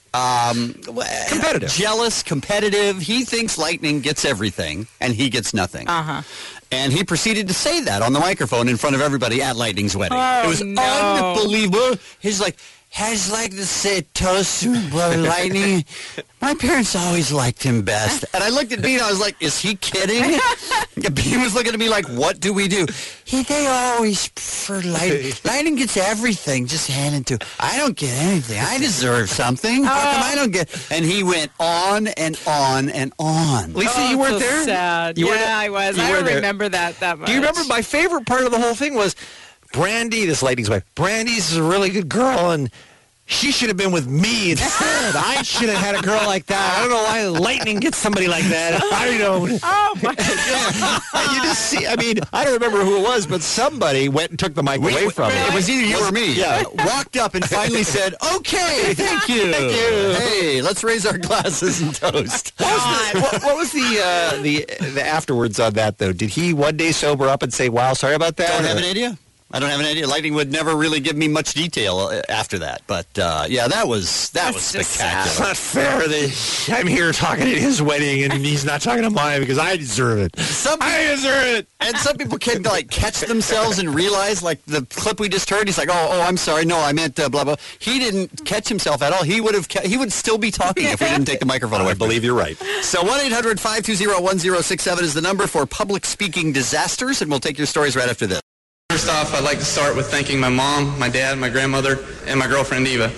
um, competitive, jealous, competitive. He thinks Lightning gets everything, and he gets nothing. Uh-huh. And he proceeded to say that on the microphone in front of everybody at Lightning's wedding. Oh, it was no. unbelievable. He's like, I'd like to say toast to Brother Lightning. My parents always liked him best. And I looked at Bean, I was like, is he kidding? Bean was looking at me like, what do we do? He, they always prefer Lightning. Lightning gets everything, just handed to. I don't get anything. I deserve something. How come I don't get... And he went on and on and on. Lisa, Oh, you weren't so there? Sad. You yeah, were there? I was. You I were don't there. remember that that much. Do you remember my favorite part of the whole thing was Brandy, this Lightning's wife. Brandy's a really good girl, and she should have been with me instead. I should have had a girl like that. I don't know why Lightning gets somebody like that. I don't. Oh, my God. You just see, I mean, I don't remember who it was, but somebody went and took the mic away from It her. was either you or me. Yeah. Walked up and finally said, okay, thank you. Thank you. Hey, let's raise our glasses and toast. What was the, what, what was the, uh, the the afterwards on that, though? Did he one day sober up and say, wow, sorry about that? Don't have Or- an idea. I don't have an idea. Lightning would never really give me much detail uh, after that. But, uh, yeah, that was that was That's just spectacular. It's not fair that I'm here talking at his wedding and he's not talking to mine because I deserve it. Some people, I deserve it. And some people can like catch themselves and realize, like the clip we just heard. He's like, "Oh, oh, I'm sorry. No, I meant uh, blah blah." He didn't catch himself at all. He would have. Ca- he would still be talking if we didn't take the microphone away. I believe you're right. So one eight hundred five two zero one zero six seven is the number for public speaking disasters, and we'll take your stories right after this. First off, I'd like to start with thanking my mom, my dad, my grandmother, and my girlfriend, Eva.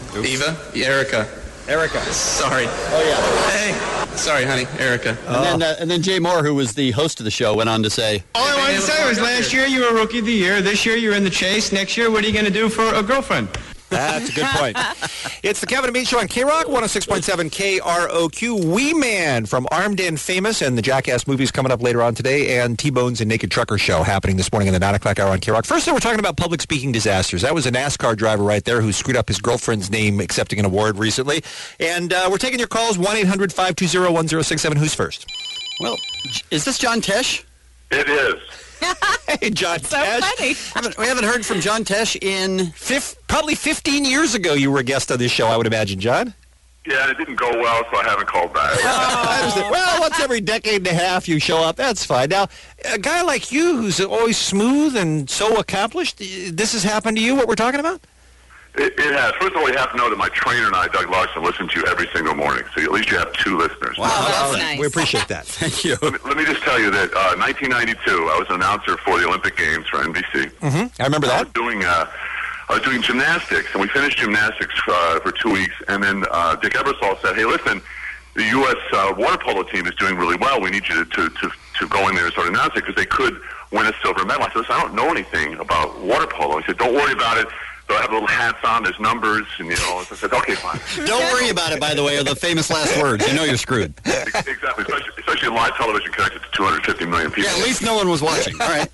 Eva? Erica. Erica. Sorry. Oh, yeah. Hey. Sorry, honey. Erica. And, then, uh, and then Jay Moore, who was the host of the show, went on to say, All I wanted to say was last year you were Rookie of the Year. This year you're in the chase. Next year, what are you going to do for a girlfriend? That's a good point. It's the Kevin and Bean Show on K-Rock, one oh six point seven K R O Q. Wee Man from Armed and Famous and the Jackass movies coming up later on today, and T-Bones and Naked Trucker show happening this morning in the nine o'clock hour on K-Rock. First, we're talking about public speaking disasters. That was a NASCAR driver right there who screwed up his girlfriend's name accepting an award recently. And uh, we're taking your calls, one eight hundred five two zero one zero six seven. Who's first? Well, is this John Tesh? It is. Hey, John so Tesh. funny. Haven't, we haven't heard from John Tesh in... Fif- probably fifteen years ago you were a guest on this show, I would imagine, John. Yeah, it didn't go well, so I haven't called back. Oh. Well, once every decade and a half you show up. That's fine. Now, a guy like you who's always smooth and so accomplished, this has happened to you, what we're talking about? It, it has. First of all, you have to know that my trainer and I, Doug Larson, listen to you every single morning. So at least you have two listeners. Wow, that's right. nice. We appreciate that. Thank you. Let me, let me just tell you that uh, nineteen ninety-two, I was an announcer for the Olympic Games for N B C. Mm-hmm. I remember that. I was doing, uh, I was doing gymnastics, and we finished gymnastics uh, for two weeks. And then uh, Dick Ebersol said, hey, listen, the U S Uh, water polo team is doing really well. We need you to, to, to, to go in there and start announcing it because they could win a silver medal. I said, listen, I don't know anything about water polo. He said, don't worry about it. So I have little hats on, there's numbers, and, you know, I said, okay, fine. Don't worry about it, by the way, are the famous last words. You know you're screwed. Exactly, especially, especially in live television connected to two hundred fifty million people. Yeah, at least no one was watching. All right.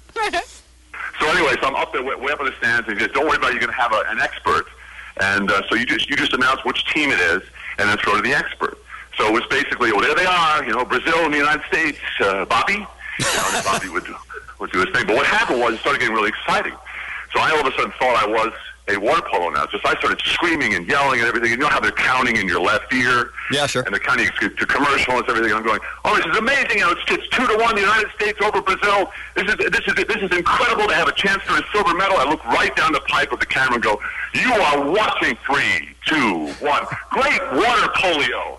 So anyway, so I'm up there, way, way up in the stands, and he says, don't worry about it, you're going to have a, an expert. And uh, so you just you just announce which team it is, and then throw to the expert. So it was basically, well, there they are, you know, Brazil and the United States, uh, Bobby. You know, and Bobby would, would do his thing. But what happened was it started getting really exciting. So I all of a sudden thought I was a water polo announcer. So I started screaming and yelling and everything. You know how they're counting in your left ear? Yeah, sure. And they're counting to commercial and everything. I'm going, oh, this is amazing. You know, it's, it's two to one, the United States over Brazil. This is this is this is incredible to have a chance for a silver medal. I look right down the pipe of the camera and go, you are watching three, two, one. Great water polio.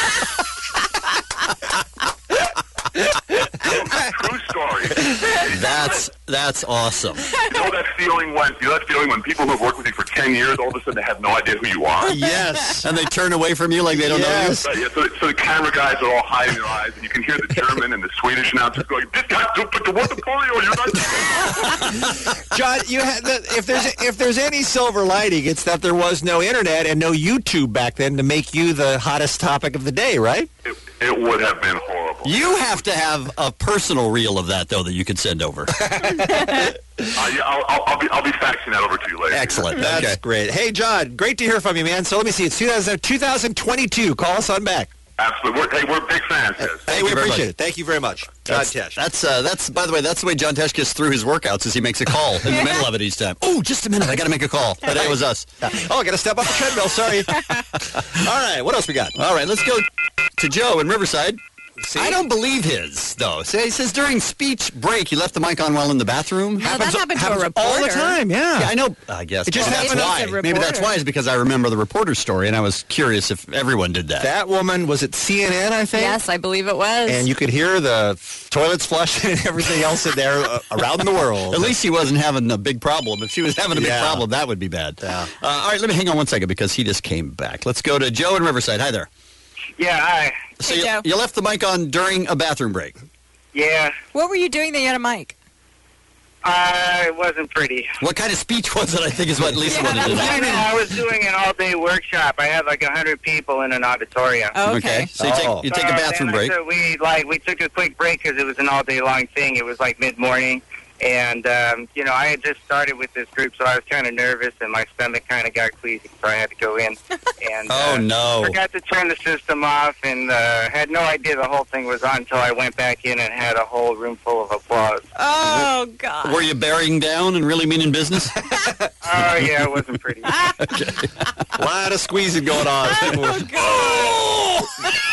True story. That's that's awesome. You know that feeling when you know that feeling when people who have worked with you for ten years all of a sudden they have no idea who you are. Yes, and they turn away from you like they don't Yes. Right, yeah, so, so the camera guys are all hiding their eyes, and you can hear the German and the Swedish announcers going, "This guy took the water polio. You're not." John, you had the, if there's if there's any silver lining, it's that there was no internet and no YouTube back then to make you the hottest topic of the day, right? It, it would have been horrible. You have to have a personal reel of that, though, that you could send over. uh, yeah, I'll, I'll, I'll be I'll be faxing that over to you later. Excellent. That's Okay. great. Hey, John, great to hear from you, man. So let me see. It's two thousand, two thousand twenty-two. Call us on back. Absolutely. We're, hey, we're big fans. Yes. Hey, Thank we you very appreciate much. it. Thank you very much. John That's, Tesh. that's, uh, that's, by the way, that's the way John Tesh gets through his workouts is he makes a call in the middle of it each time. Oh, just a minute. I got to make a call. Today was us. Oh, I got to step up the treadmill. Sorry. All right. What else we got? All right, let's go to Joe in Riverside. See? I don't believe his, though. So he says during speech break, he left the mic on while in the bathroom. No, that happened to a happens reporter. all the time, yeah. Yeah, I know. I guess. It just Well, happened- that's Maybe why. it's a Maybe that's reporter. why is because I remember the reporter's story, and I was curious if everyone did that. That woman was at C N N, I think. Yes, I believe it was. And you could hear the toilets flushing and everything else in there uh, around the world. At least he wasn't having a big problem. If she was having a big Yeah. problem, that would be bad. Yeah. Uh, all right, let me hang on one second because he just came back. Let's go to Joe in Riverside. Hi there. Yeah, hi. So Hey, you, Joe. you left the mic on during a bathroom break. Yeah, What were you doing that you had a mic? uh, it wasn't pretty. What kind of speech was it, I think is what Lisa wanted to know. I know, I was doing an all-day workshop. I had like a hundred people in an auditorium. Oh, Okay. So you Oh. take, you take a So bathroom then I break. said we like we took a quick break because it was an all-day long thing. It was like mid-morning, and um, you know I had just started with this group, so I was kind of nervous, and my stomach kind of got queasy, so I had to go in. And Oh, uh, no. forgot to turn the system off, and uh, had no idea the whole thing was on until I went back in and had a whole room full of applause. Oh, God. Were you bearing down and really meaning business? Oh yeah, it wasn't pretty. A lot of squeezing going on. Oh,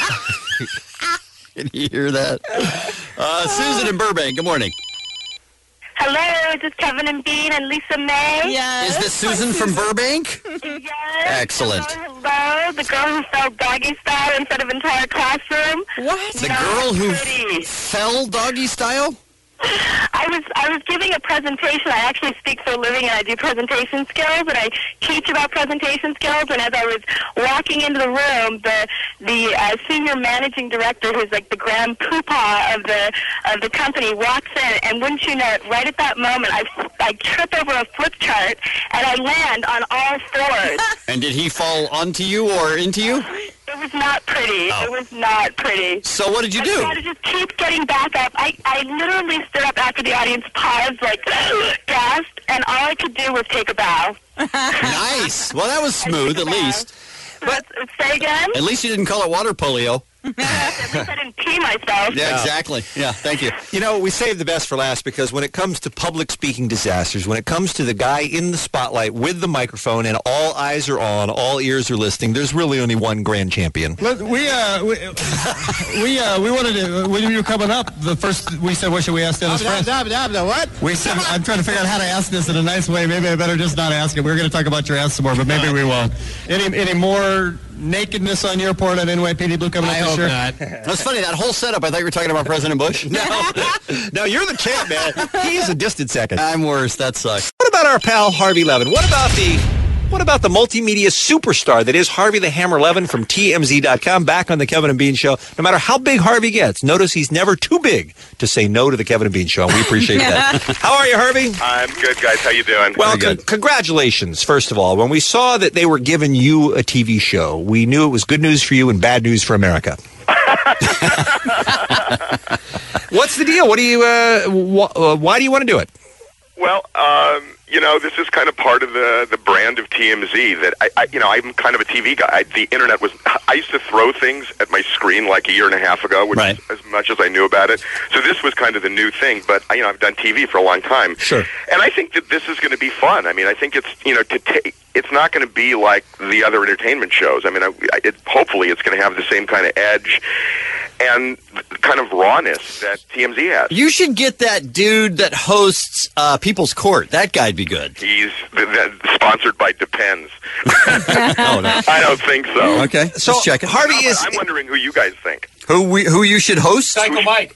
Can you hear that? Uh, Susan in Burbank, good morning. Hello, this is Kevin and Bean and Lisa May. Yes. Is this Susan from Burbank? Yes. Excellent. Hello, hello. The girl who fell doggy style instead of entire classroom. What? The Not girl who pretty. fell doggy style? I I was I was giving a presentation. I actually speak for a living, and I do presentation skills, and I teach about presentation skills. And as I was walking into the room, the the uh, senior managing director, who's like the grand poobah of the of the company, walks in, and wouldn't you know it, right at that moment, I I trip over a flip chart, and I land on all fours. And did he fall onto you or into you? It was not pretty. Oh. It was not pretty. So what did you I do? tried to just keep getting back up. I, I literally stood up after the audience paused, like, gasped, and all I could do was take a bow. Nice. Well, that was smooth, at least. But say again? At least you didn't call it water polio. At least I didn't pee myself. Yeah, exactly. Yeah, thank you. You know, we save the best for last because when it comes to public speaking disasters, when it comes to the guy in the spotlight with the microphone and all eyes are on, all ears are listening, there's really only one grand champion. Look, we uh, we we, uh, we wanted to when you were coming up. The first we said, "What should we ask Dennis Franz?" What? We said, "I'm trying to figure out how to ask this in a nice way. Maybe I better just not ask it. We're going to talk about your ass some more, but maybe we won't." Any any more nakedness on your part on N Y P D Blue coming up this year? Not. That's funny. That whole setup, I thought you were talking about President Bush. No, no, you're the champ, man. He's a distant second. I'm worse. That sucks. What about our pal Harvey Levin? What about the what about the multimedia superstar that is Harvey the Hammer Levin from T M Z dot com back on the Kevin and Bean Show? No matter how big Harvey gets, notice he's never too big to say no to the Kevin and Bean Show, and we appreciate that. How are you, Harvey? I'm good, guys. How you doing? Well, con- congratulations, first of all. When we saw that they were giving you a T V show, we knew it was good news for you and bad news for America. What's the deal? What do you? Uh, wh- uh, why do you want to do it? Well, um, you know, this is kind of part of the the brand of T M Z that I, I you know, I'm kind of a T V guy. I, the internet was. I used to throw things at my screen like a year and a half ago, which right. is as much as I knew about it. So this was kind of the new thing. But you know, I've done T V for a long time. Sure. And I think that this is going to be fun. I mean, I think it's you know to take. It's not going to be like the other entertainment shows. I mean, I, it, hopefully, it's going to have the same kind of edge and kind of rawness that T M Z has. You should get that dude that hosts uh, People's Court. That guy'd be good. He's th- th- sponsored by Depends. Oh, no. I don't think so. Okay, So just checking. Harvey I'm, is. I'm wondering who you guys think. Who we, who you should host? Psycho Mike.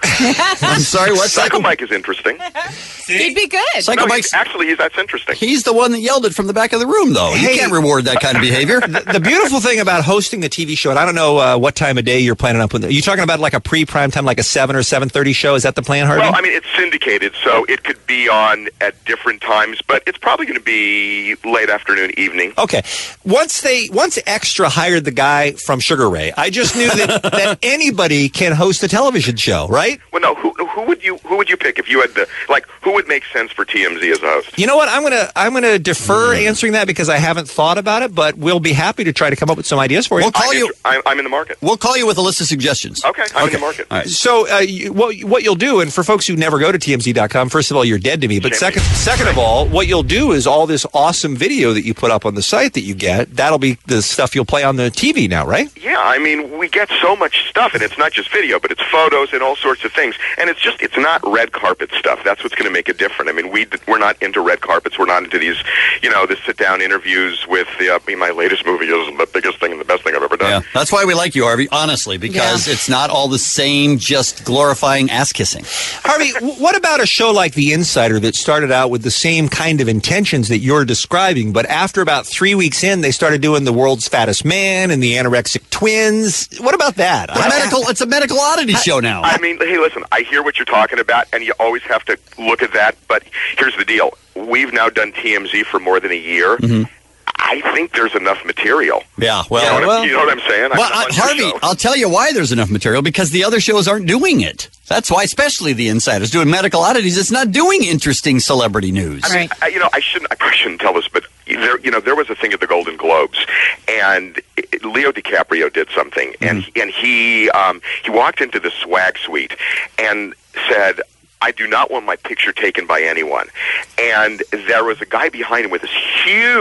I'm sorry, what? Psycho Mike is interesting. He'd be good. Psycho No, Mike's he's, actually, he's that's interesting. He's the one that yelled it from the back of the room, though. You Hey. can't reward that kind of behavior. The, the beautiful thing about hosting a T V show, and I don't know uh, what time of day you're planning on putting. Are you talking about like a pre-prime time, like a seven or seven thirty show? Is that the plan, Harvey? Well, I mean, it's syndicated, so it could be on at different times, but it's probably going to be late afternoon, evening. Okay. Once they once Extra hired the guy from Sugar Ray, I just knew that, that anybody can host a television show, right? Well, no, who who would you who would you pick if you had the like who would make sense for T M Z as a host? You know what? I'm gonna I'm gonna defer answering that because I haven't thought about it, but we'll be happy to try to come up with some ideas for you. We'll call I'm you. inter- I'm, I'm in the market. We'll call you with a list of suggestions. Okay, I'm in the market. All right. So uh, you, what what you'll do, and for folks who never go to T M Z dot com, first of all, you're dead to me. But Shame second, me. second of all, what you'll do is all this awesome video that you put up on the site that you get, that'll be the stuff you'll play on the T V now, right? Yeah, I mean, we get so much stuff, and it's not just video, but it's photos and all sorts of things. And it's just, it's not red carpet stuff. That's what's going to make it different. I mean, we, we're not into red carpets. We're not into these, you know, the sit-down interviews with the, uh, I mean, my latest movie is the biggest thing and the best thing I've ever done. Yeah, that's why we like you, Harvey, honestly, because it's not all the same just glorifying ass-kissing. Harvey, w- what about a show like The Insider that started out with the same kind of intentions that you're describing, but after about three weeks in, they started doing The World's Fattest Man and the Anorexic Twins? What about that? It's a medical, it's a medical oddity show now. I mean, hey, listen, I hear what you're talking about, and you always have to look at that, but here's the deal. We've now done T M Z for more than a year. Mm-hmm. I think there's enough material. Yeah, well, you know what, well, I'm, you know what I'm saying? Well, I'm uh, on your Harvey, show. I'll tell you why there's enough material, because the other shows aren't doing it. That's why, especially The Insider's doing medical oddities. It's not doing interesting celebrity news. I mean, I, you know, I shouldn't. I probably shouldn't tell this, but there, you know, there was a thing at the Golden Globes, and it, Leo DiCaprio did something, Mm-hmm. and and he um, he walked into the swag suite and said, I do not want my picture taken by anyone. And there was a guy behind him with this huge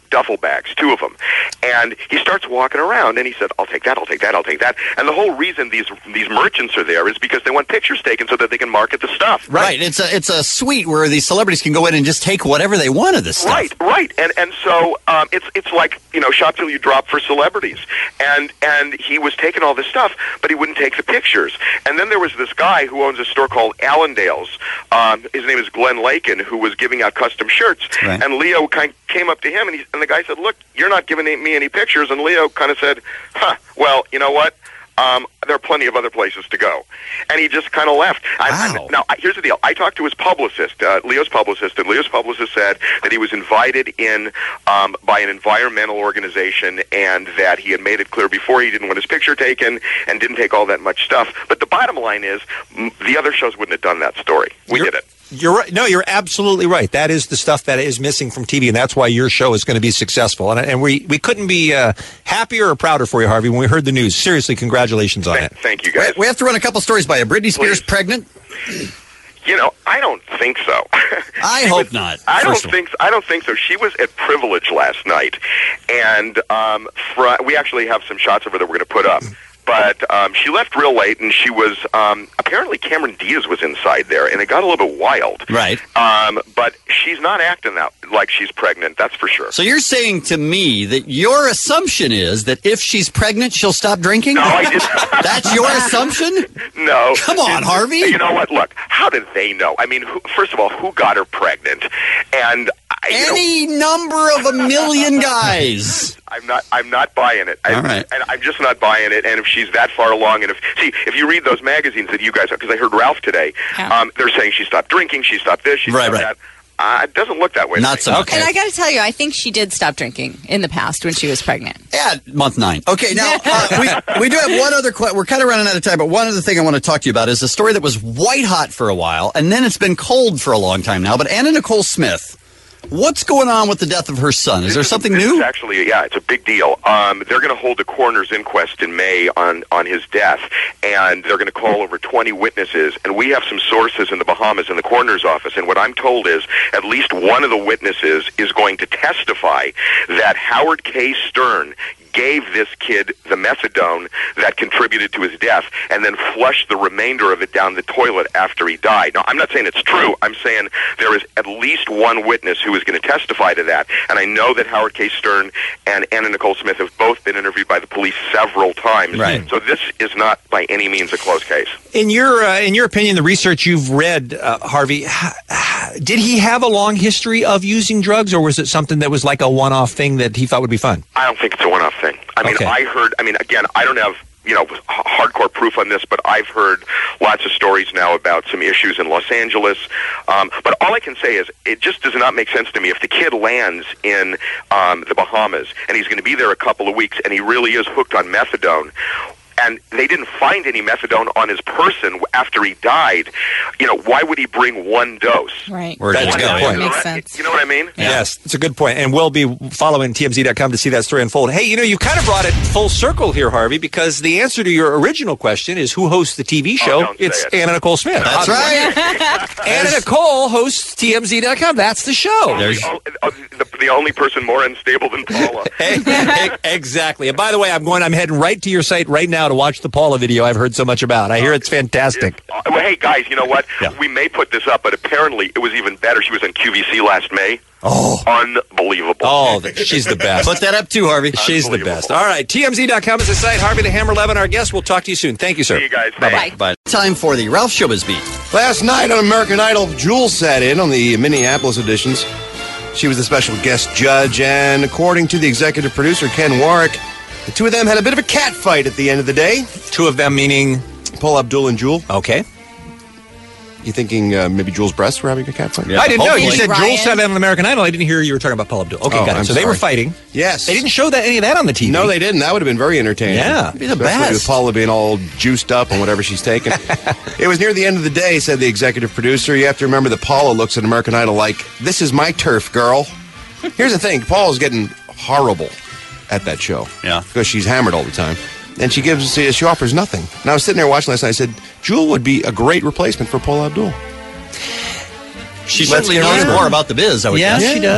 duffel bags, two of them. And he starts walking around, and he said, I'll take that, I'll take that, I'll take that. And the whole reason these these merchants are there is because they want pictures taken so that they can market the stuff. Right. It's a it's a suite where these celebrities can go in and just take whatever they want of this stuff. Right, right. And and so um, it's it's like, you know, shop till you drop for celebrities. And and he was taking all this stuff, but he wouldn't take the pictures. And then there was this guy who owns a store called Allendale's. Um, his name is Glenn Lakin, who was giving out custom shirts. Right. And Leo kind came up to him, and, he, and the guy said, look, you're not giving me any pictures. And Leo kind of said, huh, well, you know what? Um, there are plenty of other places to go. And he just kind of left. I, Wow. I, now, I, here's the deal. I talked to his publicist, uh, Leo's publicist, and Leo's publicist said that he was invited in um, by an environmental organization and that he had made it clear before he didn't want his picture taken and didn't take all that much stuff. But the bottom line is m- the other shows wouldn't have done that story. We You're- did it. You're right. No, you're absolutely right. That is the stuff that is missing from T V, and that's why your show is going to be successful. And, and we, we couldn't be uh, happier or prouder for you, Harvey, when we heard the news. Seriously, congratulations on Thank, it. thank you, guys. We have to run a couple stories by you. Britney Spears pregnant? You know, I don't think so. I She hope was- not. I don't first of all. think. I don't think so. She was at Privilege last night, and um, fr- we actually have some shots of her that we're going to put up. But um, she left real late, and she was um, apparently Cameron Diaz was inside there, and it got a little bit wild. Right. Um, but she's not acting that like she's pregnant. That's for sure. So you're saying to me that your assumption is that if she's pregnant, she'll stop drinking? No, I didn't. That's your assumption? No. Come on, Harvey. You know what? Look, how did they know? I mean, who, first of all, who got her pregnant? And I, you Any know, number of a million guys. I'm not. I'm not buying it. I, All right. And I'm just not buying it. And if she's that far along, and if see, if you read those magazines that you guys, because I heard Ralph today, Yeah. um, they're saying she stopped drinking, she stopped this, she Right, stopped right. that. Uh, it doesn't look that way. Not to so me. much. And I got to tell you, I think she did stop drinking in the past when she was pregnant. Yeah, month nine. Okay, now uh, we, we do have one other question. We're kind of running out of time, but one other thing I want to talk to you about is a story that was white hot for a while, and then it's been cold for a long time now. But Anna Nicole Smith, what's going on with the death of her son? Is there something This new? is actually, yeah, it's a big deal. Um, they're going to hold a coroner's inquest in May on, on his death, and they're going to call over twenty witnesses. And we have some sources in the Bahamas in the coroner's office, and what I'm told is at least one of the witnesses is going to testify that Howard K. Stern gave this kid the methadone that contributed to his death and then flushed the remainder of it down the toilet after he died. Now, I'm not saying it's true. I'm saying there is at least one witness who is going to testify to that. And I know that Howard K. Stern and Anna Nicole Smith have both been interviewed by the police several times. Right. So this is not by any means a closed case. In your uh, in your opinion, the research you've read, uh, Harvey, h- h- did he have a long history of using drugs, or was it something that was like a one-off thing that he thought would be fun? I don't think it's a one-off thing. I mean, Okay. I heard, I mean, again, I don't have, you know, h- hardcore proof on this, but I've heard lots of stories now about some issues in Los Angeles. Um, but all I can say is it just does not make sense to me if the kid lands in um, the Bahamas and he's going to be there a couple of weeks and he really is hooked on methadone, and they didn't find any methadone on his person after he died, you know, why would he bring one dose? Right. Where did it go? That makes sense. You know what I mean? Yes, it's a good point. And we'll be following T M Z dot com to see that story unfold. Hey, you know, you kind of brought it full circle here, Harvey, because the answer to your original question is who hosts the T V show? don't say it's it. Anna Nicole Smith. That's right. Anna Nicole hosts T M Z dot com. That's the show. There's- The, oh, the, the only person more unstable than Paula. Hey, hey, exactly. And by the way, I'm going. I'm heading right to your site right now to watch the Paula video I've heard so much about. I hear it's fantastic. Uh, well, hey, guys, you know what? Yeah. We may put this up, but apparently it was even better. She was on Q V C last May. Oh, Unbelievable. oh, she's the best. Put that up too, Harvey. She's the Unbelievable. best. All right, T M Z dot com is the site. Harvey the Hammer Levin, our guest. We'll talk to you soon. Thank you, sir. See you guys. Bye-bye. Bye. Time for the Ralph Showbiz Beat. Last night on American Idol, Jules sat in on the Minneapolis editions. She was the special guest judge, and according to the executive producer, Ken Warwick, the two of them had a bit of a cat fight at the end of the day. Two of them meaning? Paul Abdul and Jewel. Okay. You thinking uh, maybe Jules' breasts were having a cat fight? Yeah. I didn't know. You Hopefully. said Ryan. Jules sat in on American Idol. I didn't hear you were talking about Paul Abdul. Okay, Oh, got it. I'm So they were sorry. fighting. Yes. They didn't show that any of that on the T V. No, they didn't. That would have been very entertaining. Yeah. Be the Especially best. with Paula being all juiced up on whatever she's taking. It was near the end of the day, said the executive producer. You have to remember that Paula looks at American Idol like, this is my turf, girl. Here's the thing. Paula's getting horrible at that show. Yeah. Because she's hammered all the time. And she gives, she offers nothing. And I was sitting there watching last night. I said, Jewel would be a great replacement for Paula Abdul. She Let's certainly get knows on her. more about the biz, I would Yeah, guess. she does.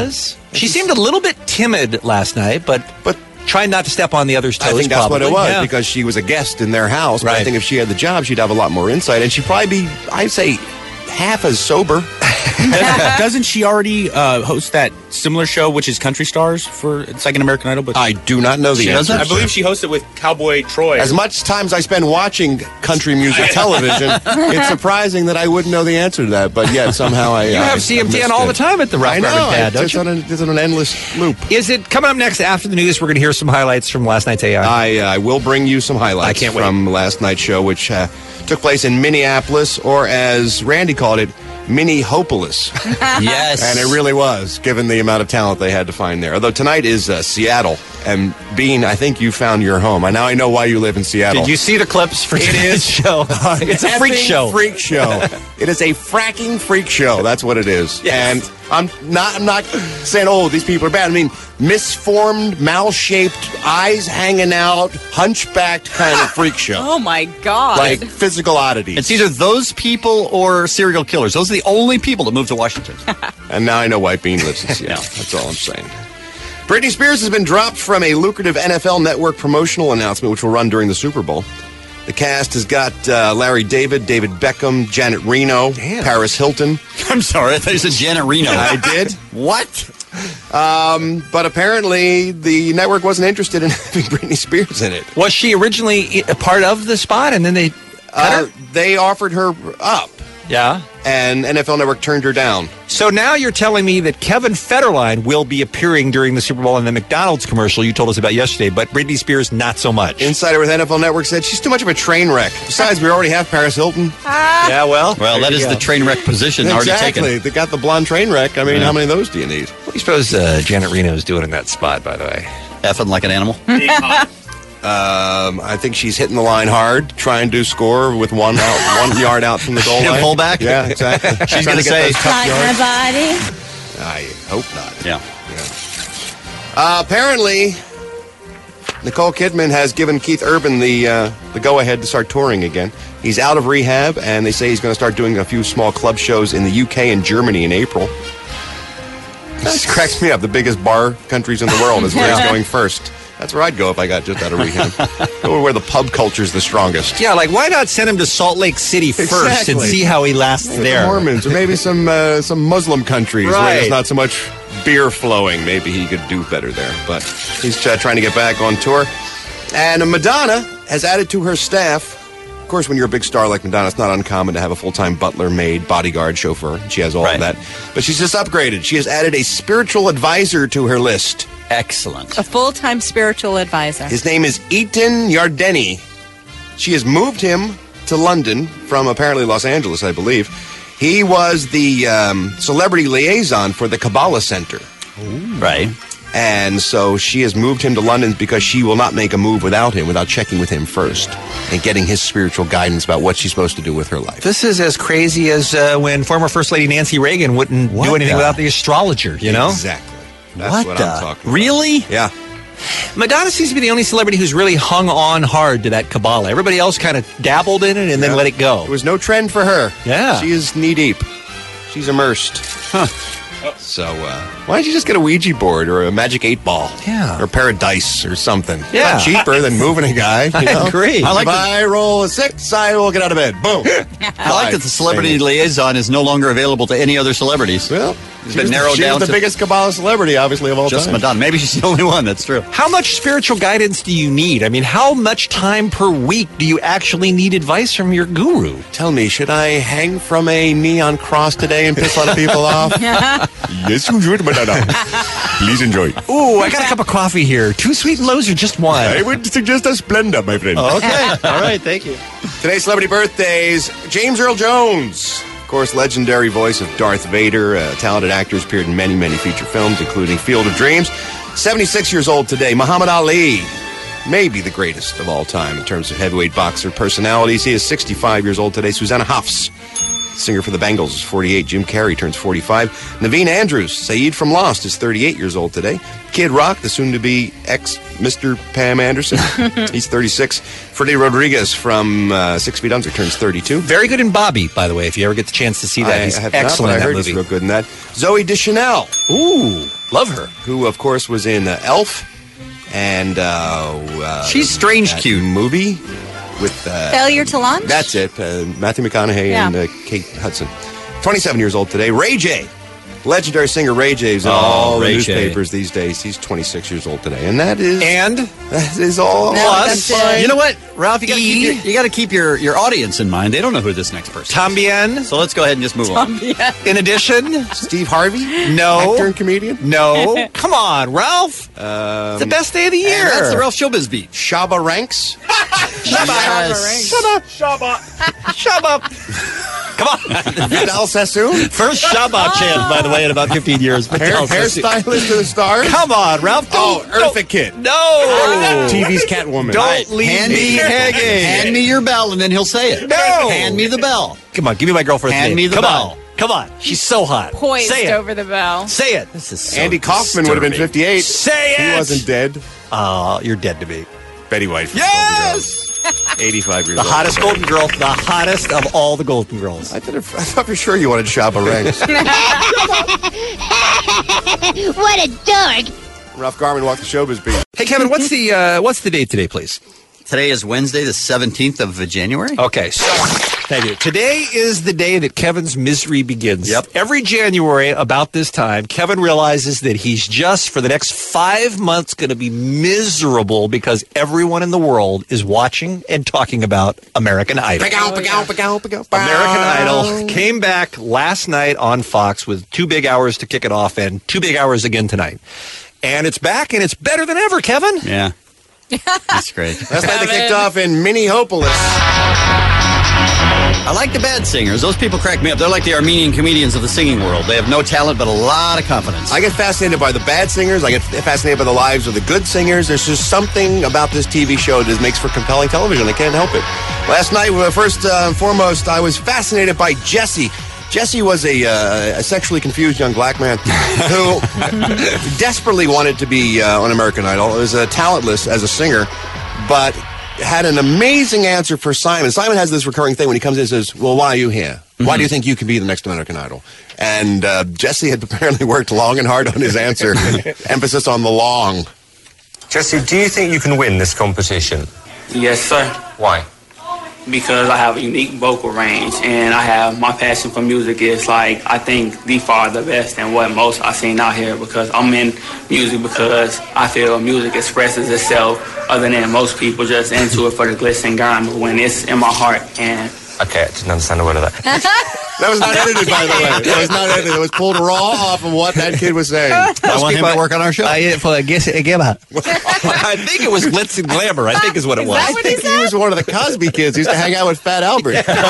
She seemed a little bit timid last night, but but trying not to step on the other's toes. I think that's probably. what it was, yeah. because she was a guest in their house. But Right. I think if she had the job, she'd have a lot more insight, and she'd probably be, I'd say, half as sober. Doesn't she already uh, host that similar show, which is Country Stars for it's like an American Idol? But I do not know the she answer. I believe she hosted with Cowboy Troy. As much times I spend watching country music television, it's surprising that I wouldn't know the answer to that. But yet somehow I You uh, have C M T N all the time at the Rough I know. Reverend Pad, it's, don't it's you? on a, it's on an endless loop. Is it coming up next after the news? We're going to hear some highlights from last night's A I. I, uh, I will bring you some highlights I can't wait. from last night's show, which uh, took place in Minneapolis, or as Randy called it, Minneapolis. Yes. And it really was, given the amount of talent they had to find there. Although tonight is uh, Seattle. And Bean, I think you found your home. I now I know why you live in Seattle. Did you see the clips for It today's is show? It's a freak effing show. Freak show. It is a fracking freak show. That's what it is. Yes. And I'm not. I'm not saying, oh, these people are bad. I mean, misformed, mal-shaped, eyes hanging out, hunchbacked kind of freak show. Oh, my God. Like physical oddities. It's either those people or serial killers. Those are the only people that move to Washington. And now I know why Bean lives in Seattle. That's all I'm saying. Britney Spears has been dropped from a lucrative N F L Network promotional announcement, which will run during the Super Bowl. The cast has got uh, Larry David, David Beckham, Janet Reno, Paris Hilton. I'm sorry, I thought you said Janet Reno. I did. What? Um, but apparently the network wasn't interested in having Britney Spears in it. Was she originally a part of the spot, and then they cut Uh, her? they offered her up, Yeah. and N F L Network turned her down. So now you're telling me that Kevin Federline will be appearing during the Super Bowl in the McDonald's commercial you told us about yesterday, but Britney Spears not so much. Insider with N F L Network said she's too much of a train wreck. Besides, we already have Paris Hilton. Yeah, well. Well, There that you is go. the train wreck position already Exactly. taken. They got the blonde train wreck. I mean, Yeah. how many of those do you need? What do you suppose uh, Janet Reno is doing in that spot, by the way? Effing like an animal. Um, I think she's hitting the line hard, trying to score with one out, one yard out from the goal Yeah, line. fullback? Yeah, exactly. She's Trying gonna get say, those tough Like my yards. body. I hope not. Yeah. Uh, apparently, Nicole Kidman has given Keith Urban the uh, the go-ahead to start touring again. He's out of rehab, and they say he's going to start doing a few small club shows in the U K and Germany in April. This cracks me up. The biggest bar countries in the world is where he's going first. That's where I'd go if I got just out of rehab. Go where the pub culture's the strongest. Yeah, like why not send him to Salt Lake City first and Exactly. see how he lasts With the there? Mormons, or maybe some uh, some Muslim countries where Right. there's not so much beer flowing. Maybe he could do better there. But he's uh, trying to get back on tour. And Madonna has added to her staff. Of course, when you're a big star like Madonna, it's not uncommon to have a full-time butler, maid, bodyguard, chauffeur. She has all Right. of that. But she's just upgraded. She has added a spiritual advisor to her list. Excellent. A full-time spiritual advisor. His name is Eaton Yardeni. She has moved him to London from apparently Los Angeles, I believe. He was the um, celebrity liaison for the Kabbalah Center. Right. And so she has moved him to London because she will not make a move without him, without checking with him first and getting his spiritual guidance about what she's supposed to do with her life. This is as crazy as uh, when former First Lady Nancy Reagan wouldn't What do anything the- without the astrologer, you know? Exactly. That's What what, the- I'm talking about. Really? Yeah. Madonna seems to be the only celebrity who's really hung on hard to that Kabbalah. Everybody else kind of dabbled in it and then Yeah. let it go. There was no trend for her. Yeah. She is knee-deep. She's immersed. Huh. So, uh, why don't you just get a Ouija board or a magic eight ball? Yeah. Or a pair of dice or something. Yeah. Not cheaper than moving a guy. You I know? agree. I like if the- I roll a six, I will get out of bed. Boom. I like that the celebrity liaison is no longer available to any other celebrities. Well, It's she been was, narrowed she down was the to biggest Kabbalah celebrity, obviously, of all just time. Madonna. Maybe she's the only one. That's true. How much spiritual guidance do you need? I mean, how much time per week do you actually need advice from your guru? Tell me, should I hang from a neon cross today and piss a lot of people off? Yes, you should, Madonna. Please enjoy. Ooh, I got a cup of coffee here. Two sweet and lows or just one? I would suggest a Splenda, my friend. Okay. All right. Thank you. Today's celebrity birthdays, James Earl Jones. Of course, legendary voice of Darth Vader. Uh, talented actor, has appeared in many, many feature films, including Field of Dreams. seventy-six years old today. Muhammad Ali, maybe the greatest of all time in terms of heavyweight boxer personalities. He is sixty-five years old today. Susanna Hoffs, Singer for the Bengals is forty-eight. Jim Carrey turns forty-five. Naveen Andrews, Saeed from Lost, is thirty-eight years old today. Kid Rock, the soon-to-be ex-Mister Pam Anderson, he's thirty-six. Freddie Rodriguez from uh, Six Feet Under turns thirty-two. Very good in Bobby, by the way, if you ever get the chance to see that. I, He's I have excellent not, in but I that heard movie. he's real good in that. Zoe Deschanel. Ooh, love her. Who, of course, was in uh, Elf. And uh, uh, she's strange that cute. Movie with uh, Failure to Launch? That's it. Uh, Matthew McConaughey Yeah. and uh, Kate Hudson. twenty-seven years old today. Ray J. Legendary singer Ray J is in Oh, all the Ray J. newspapers these days. He's twenty-six years old today. And that is... And? That is all. No, Plus, that's it. You know what, Ralph? You got to E. keep, your, you gotta keep your, your audience in mind. They don't know who this next person is. Tambien. So let's go ahead and just move on. In addition, Steve Harvey? No. Actor and comedian? No. Come on, Ralph. Um, It's the best day of the year. And that's the Ralph Showbiz Beat. Shaba Ranks? Yes. Shut up. Shut up. Shut up. Come on. Vidal Sassoon? First Shabbat chance, by the way, in about fifteen years. Hair, Vidal Sassoon. hairstylist to the stars? Come on, Ralph. Oh, Don't, Eartha Kitt. No. T V's Catwoman. Don't leave Hand me me, hanging. hand me your bell, and then he'll say it. No. Hand me the bell. Come on, give me my girlfriend's Hand name. me the Come bell. on. Come on. She's so hot. Poised Say it. over the bell. Say it. This is so Andy Kaufman would have been disturbing. fifty-eight. Say it. He wasn't dead. Oh, you're dead to me. Betty White. From Yes. eighty-five years The old. hottest Golden Girl. The hottest of all the Golden Girls. I, thought, I thought for sure you wanted Shaba Ranks. What a dork. Ralph Garman walked the showbiz beat. Hey, Kevin, what's the uh, what's the date today, please? Today is Wednesday, the seventeenth of January. Okay, so thank you. Today is the day that Kevin's misery begins. Yep. Every January, about this time, Kevin realizes that he's just, for the next five months, going to be miserable because everyone in the world is watching and talking about American Idol. American Idol came back last night on Fox with two big hours to kick it off and two big hours again tonight. And it's back, and it's better than ever, Kevin. Yeah. That's great. Last night they kicked off in Minneapolis. I like the bad singers. Those people crack me up. They're like the Armenian comedians of the singing world. They have no talent, but a lot of confidence. I get fascinated by the bad singers. I get fascinated by the lives of the good singers. There's just something about this T V show that makes for compelling television. I can't help it. Last night, well, first uh, and foremost, I was fascinated by Jesse. Jesse was a, uh, a sexually confused young black man who desperately wanted to be uh, on American Idol. He was uh, talentless as a singer, but had an amazing answer for Simon. Simon has this recurring thing when he comes in and says, well, why are you here? Why Mm-hmm. do you think you can be the next American Idol? And uh, Jesse had apparently worked long and hard on his answer. Emphasis on the long. Jesse, do you think you can win this competition? Yes, sir. Why? Because I have a unique vocal range and I have my passion for music is like I think the far the best and what most I've seen out here because I'm in music because I feel music expresses itself other than most people just into it for the glitz and grime but when it's in my heart and Okay, I didn't understand a word of that. That was not edited, by the way. That was not edited. It was pulled raw off of what that kid was saying. I want him to work on our show. I, I guess I think it was glitz and glamour. I think is what it was. I think he was one of the Cosby kids. He used to hang out with Fat Albert. But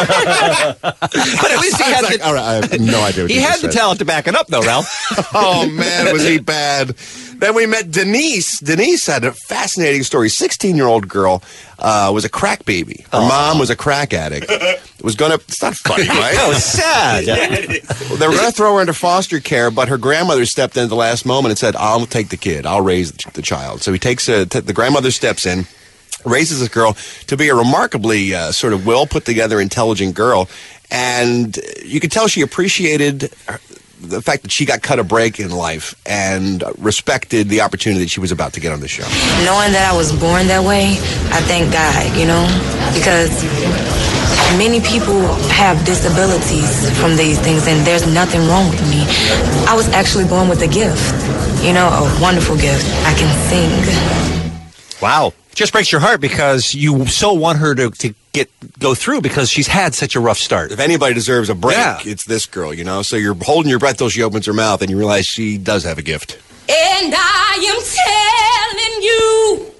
at least he had like, the, all right, I have no idea what he you had just the said. talent to back it up, though, Ralph. Oh, man, was he bad. Then we met Denise. Denise had a fascinating story. sixteen-year-old girl uh, was a crack baby. Her mom was a crack addict. It was going to... It's not funny, right? No, it's sad. Well, they were going to throw her into foster care, but her grandmother stepped in at the last moment and said, I'll take the kid. I'll raise the child. So he takes a, t- the grandmother steps in, raises this girl to be a remarkably uh, sort of well put together, intelligent girl. And you could tell she appreciated her, the fact that she got cut a break in life and respected the opportunity that she was about to get on the show. Knowing that I was born that way, I thank God, you know, because many people have disabilities from these things and there's nothing wrong with me. I was actually born with a gift, you know, a wonderful gift. I can sing. Wow. Just breaks your heart because you so want her to, to get go through because she's had such a rough start. If anybody deserves a break, Yeah. it's this girl, you know? So you're holding your breath till she opens her mouth and you realize she does have a gift. And I am telling you,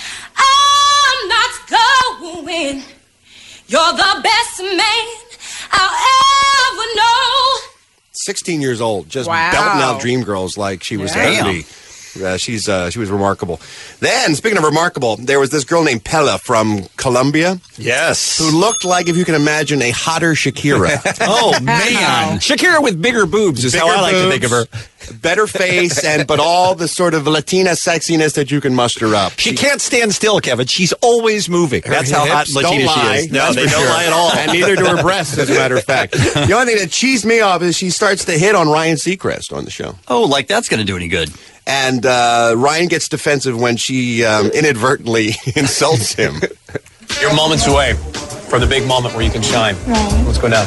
I'm not going. You're the best man I'll ever know. sixteen years old, just Wow. belting out Dreamgirls like she was Damn. seventy. Uh, she's uh, she was remarkable. Then, speaking of remarkable, there was this girl named Pella from Colombia. Yes. Who looked like, if you can imagine, a hotter Shakira. Oh, man. Shakira with bigger boobs is Bigger how I like boobs, to think of her. Better face, and but all the sort of Latina sexiness that you can muster up. She can't stand still, Kevin. She's always moving. Her That's how hot hips Latina don't lie. she is. No, That's they for don't sure. lie at all. And neither do her breasts, as a matter of fact. The only thing that cheesed me off is she starts to hit on Ryan Seacrest on the show. Oh, like that's going to do any good. And uh, Ryan gets defensive when she um, inadvertently insults him. You're moments away from the big moment where you can shine. Right. What's going on?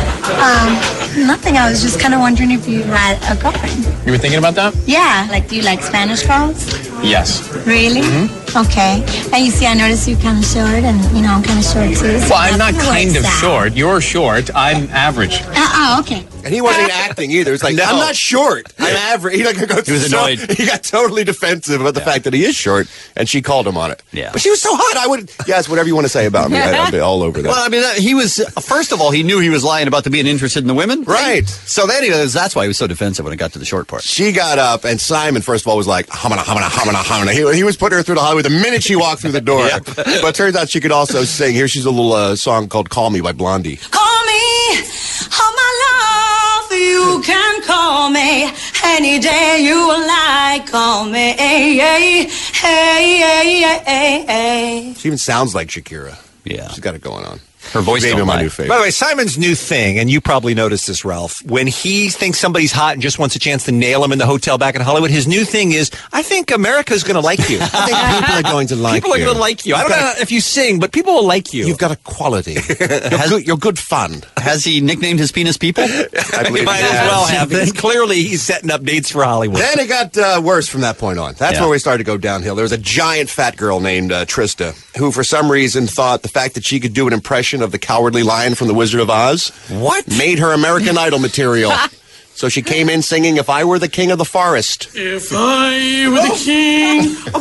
Um, nothing. I was just kind of wondering if you had a girlfriend. You were thinking about that? Yeah. Like, do you like Spanish girls? Yes. Really? Mm-hmm. Okay. And you see, I noticed you're kind of short, and, you know, I'm kind of short, too. So Well, I'm not that kind works of out. short. You're short. I'm average. Uh, oh, okay. And he wasn't acting either. It's like, No. I'm not short. I'm average. He, like, goes He was so- annoyed. He got totally defensive about the fact that he is short, and she called him on it. Yeah. But she was so hot, I would, yes, whatever you want to say about me, I, I'll be all over that. Well, I mean, uh, he was, uh, first of all, he knew he was lying about the being interested in the women. Right. So then he was, that's why he was so defensive when it got to the short part. She got up, and Simon, first of all, was like, humana, humana, humana, humana. He, he was putting her through the Hollywood the minute she walked through the door. Yep. But it turns out she could also sing. Here she's a little uh, song called Call Me by Blondie. Call me, oh my love, you can call me any day you like. Call me, hey, hey, hey, hey, hey, hey. She even sounds like Shakira. Yeah. She's got it going on. Her voice Maybe don't my lie. new favorite. By the way, Simon's new thing, and you probably noticed this, Ralph, when he thinks somebody's hot and just wants a chance to nail him in the hotel back in Hollywood, his new thing is, I think America's going to like you. I think people are going to like People are you. going to like you. I don't You've know got if you sing, but people will like you. You've got a quality. You're, good, you're good fun. Has he nicknamed his penis people? I He believe might he as has. well have. Because clearly he's setting up dates for Hollywood. Then it got uh, worse from that point on. That's Yeah. where we started to go downhill. There was a giant fat girl named uh, Trista who, for some reason, thought the fact that she could do an impression of the Cowardly Lion from The Wizard of Oz What? made her American Idol material. So she came in singing "If I Were the King of the Forest." If I were the king of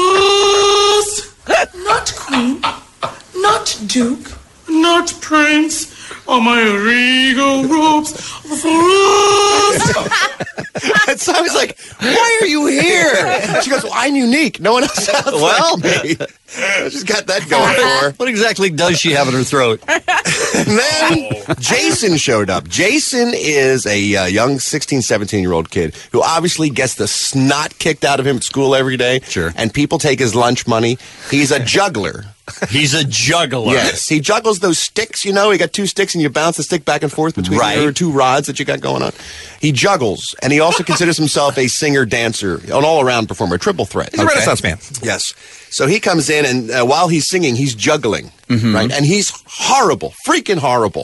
the forest, not queen, not duke, not prince, on my regal robes of the forest. And so I was like, why are you here? She goes, well, I'm unique. No one else sounds Well, like me. She's got that going for her. What exactly does she have in her throat? And then Jason showed up. Jason is a uh, young sixteen, seventeen-year-old kid who obviously gets the snot kicked out of him at school every day. Sure. And people take his lunch money. He's a juggler. He's a juggler. Yes. He juggles those sticks, you know. You got two sticks and you bounce the stick back and forth between Right. your two rods that you got going on. He juggles. And he also considers himself a singer-dancer, an all-around performer, a triple threat. He's a Renaissance man. Yes. So he comes in, and uh, while he's singing, he's juggling, right? And he's horrible, freaking horrible.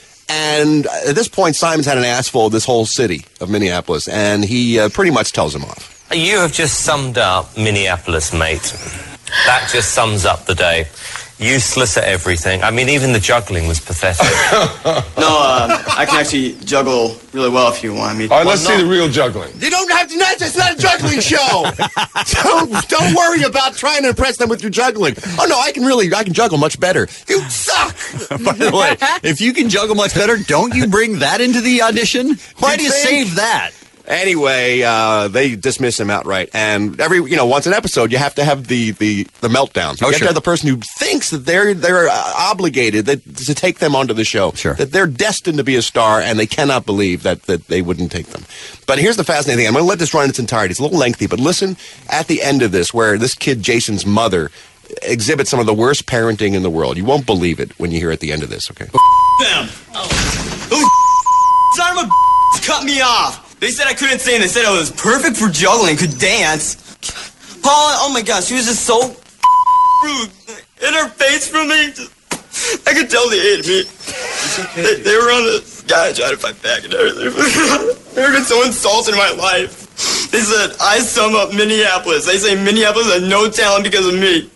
And at this point, Simon's had an ass full of this whole city of Minneapolis, and he uh, pretty much tells him off. You have just summed up Minneapolis, mate. That just sums up the day. Useless at everything. I mean, even the juggling was pathetic. No, uh, I can actually juggle really well if you want me. All right, let's see the real juggling. You don't have to. Not, it's not a juggling show. don't don't worry about trying to impress them with your juggling. Oh no, I can really I can juggle much better. You suck. By the way, if you can juggle much better, don't you bring that into the audition? Why You do you think? save that? Anyway, uh, they dismiss him outright, and every you know once an episode, you have to have the the, the meltdowns. You Oh, have sure. to have the person who thinks that they're they're uh, obligated that, to take them onto the show. Sure. That they're destined to be a star, and they cannot believe that that they wouldn't take them. But here's the fascinating thing. I'm going to let this run in its entirety. It's a little lengthy, but listen at the end of this, where this kid Jason's mother exhibits some of the worst parenting in the world. You won't believe it when you hear at the end of this. Okay. Them. Those son of a cut me off. They said I couldn't sing. They said I was perfect for juggling, could dance. Paula, oh my gosh, she was just so rude. In her face from me, just, I could tell they hated me. They, they were on the guy trying to fight back and everything. They've been so insulted in my life. They said I sum up Minneapolis. They say Minneapolis has no talent because of me.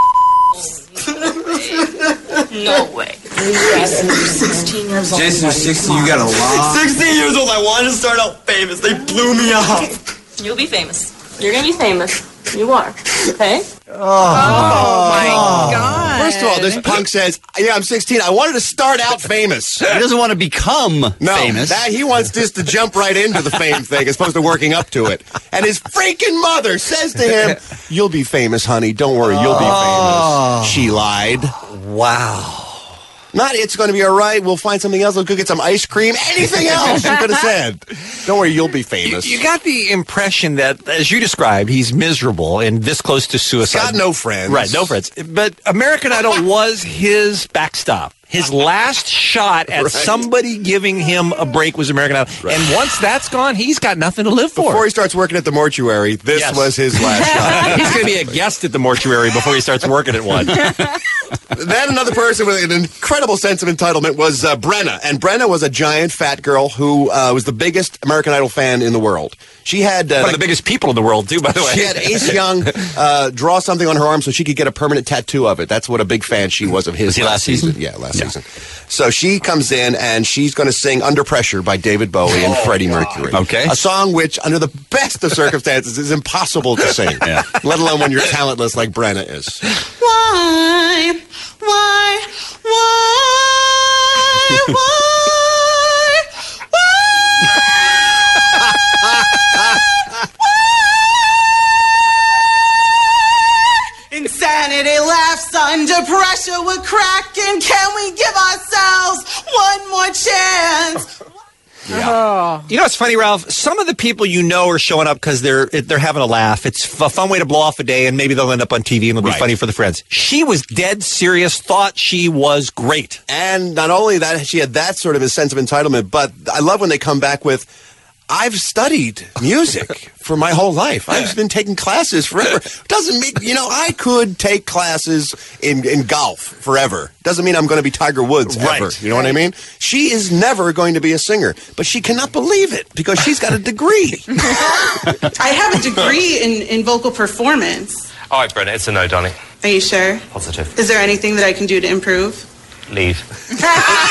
No way. Jason, you're sixteen years old. Jason, you're sixteen. You got a lot. sixteen years old. I wanted to start out famous. They blew me off. You'll be famous. You're gonna be famous. You are. Okay? Oh, my God. First of all, this punk says, yeah, I'm sixteen. I wanted to start out famous. He doesn't want to become no, famous. That, he wants just to jump right into the fame thing as opposed to working up to it. And his freaking mother says to him, you'll be famous, honey. Don't worry, you'll be Oh. famous. She lied. Wow. Not it's going to be all right. We'll find something else. We'll go get some ice cream. Anything else you could have said. Don't worry, you'll be famous. You, you got the impression that, as you described, he's miserable and this close to suicide. He's got no friends. Right, no friends. But American Idol was his backstop. His last shot at Right. somebody giving him a break was American Idol. Right. And once that's gone, he's got nothing to live for. Before he starts working at the mortuary, this Yes. was his last shot. He's going to be a guest at the mortuary before he starts working at one. Then another person with an incredible sense of entitlement was uh, Brenna. And Brenna was a giant fat girl who uh, was the biggest American Idol fan in the world. She had... Uh, One of the biggest people in the world, too, by the way. She had Ace Young uh, draw something on her arm so she could get a permanent tattoo of it. That's what a big fan she was of his Was he last season? Yeah, last season. So she comes in and she's going to sing Under Pressure by David Bowie and Freddie Mercury. Okay. A song which, under the best of circumstances, is impossible to sing. Yeah. Let alone when you're talentless like Brenna is. Why? Why? Why? Why? Insanity laughs under pressure. We're cracking. Can we give ourselves one more chance? Yeah. You know what's funny, Ralph? Some of the people you know are showing up because they're they're having a laugh. It's a fun way to blow off a day, and maybe they'll end up on T V and it'll be Right. funny for the friends. She was dead serious, thought she was great. And not only that, she had that sort of a sense of entitlement, but I love when they come back with, I've studied music for my whole life. I've been taking classes forever. Doesn't mean, you know, I could take classes in, in golf forever. Doesn't mean I'm going to be Tiger Woods ever. Right. You know what I mean? She is never going to be a singer, but she cannot believe it because she's got a degree. I have a degree in, in vocal performance. All right, Brenna, it's a no, Donnie. Are you sure? Positive. Is there anything that I can do to improve? Leave. Look,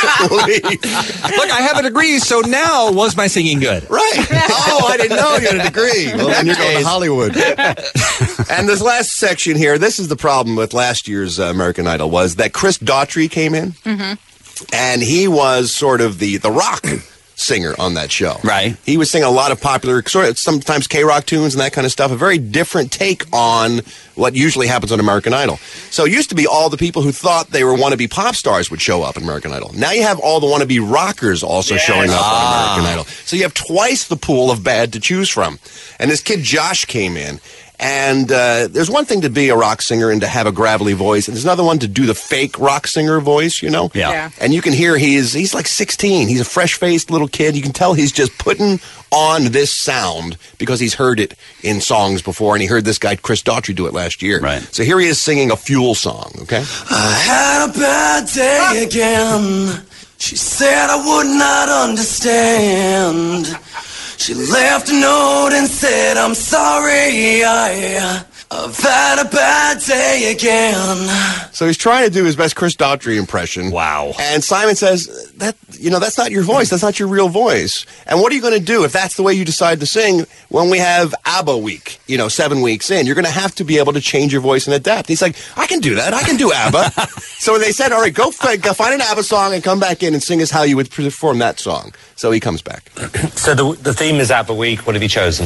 I have a degree, so now was my singing good? Right. Oh, I didn't know you had a degree. Well, then you're going to Hollywood. And this last section here, this is the problem with last year's uh, American Idol, was that Chris Daughtry came in, Mm-hmm. and he was sort of the, the rock singer on that show. Right. He was singing a lot of popular, sort of sometimes K-rock tunes and that kind of stuff. A very different take on what usually happens on American Idol. So it used to be all the people who thought they were wannabe pop stars would show up in American Idol. Now you have all the wannabe rockers also showing up Ah. on American Idol. So you have twice the pool of bad to choose from. And this kid Josh came in. And uh, there's one thing to be a rock singer and to have a gravelly voice, and there's another one to do the fake rock singer voice, you know? Yeah. Yeah. And you can hear he's he's like sixteen. He's a fresh-faced little kid. You can tell he's just putting on this sound because he's heard it in songs before, and he heard this guy Chris Daughtry do it last year. Right. So here he is singing a Fuel song, okay? I had a bad day again. She said I would not understand. She left a note and said, I'm sorry, I, I've had a bad day again. So he's trying to do his best Chris Daughtry impression. Wow. And Simon says, that you know, that's not your voice. That's not your real voice. And what are you going to do if that's the way you decide to sing when we have ABBA week, you know, seven weeks in? You're going to have to be able to change your voice and adapt. He's like, I can do that. I can do ABBA. So they said, all right, go, f- go find an ABBA song and come back in and sing us how you would perform that song. So he comes back. So the, the theme is ABBA Week. What have you chosen?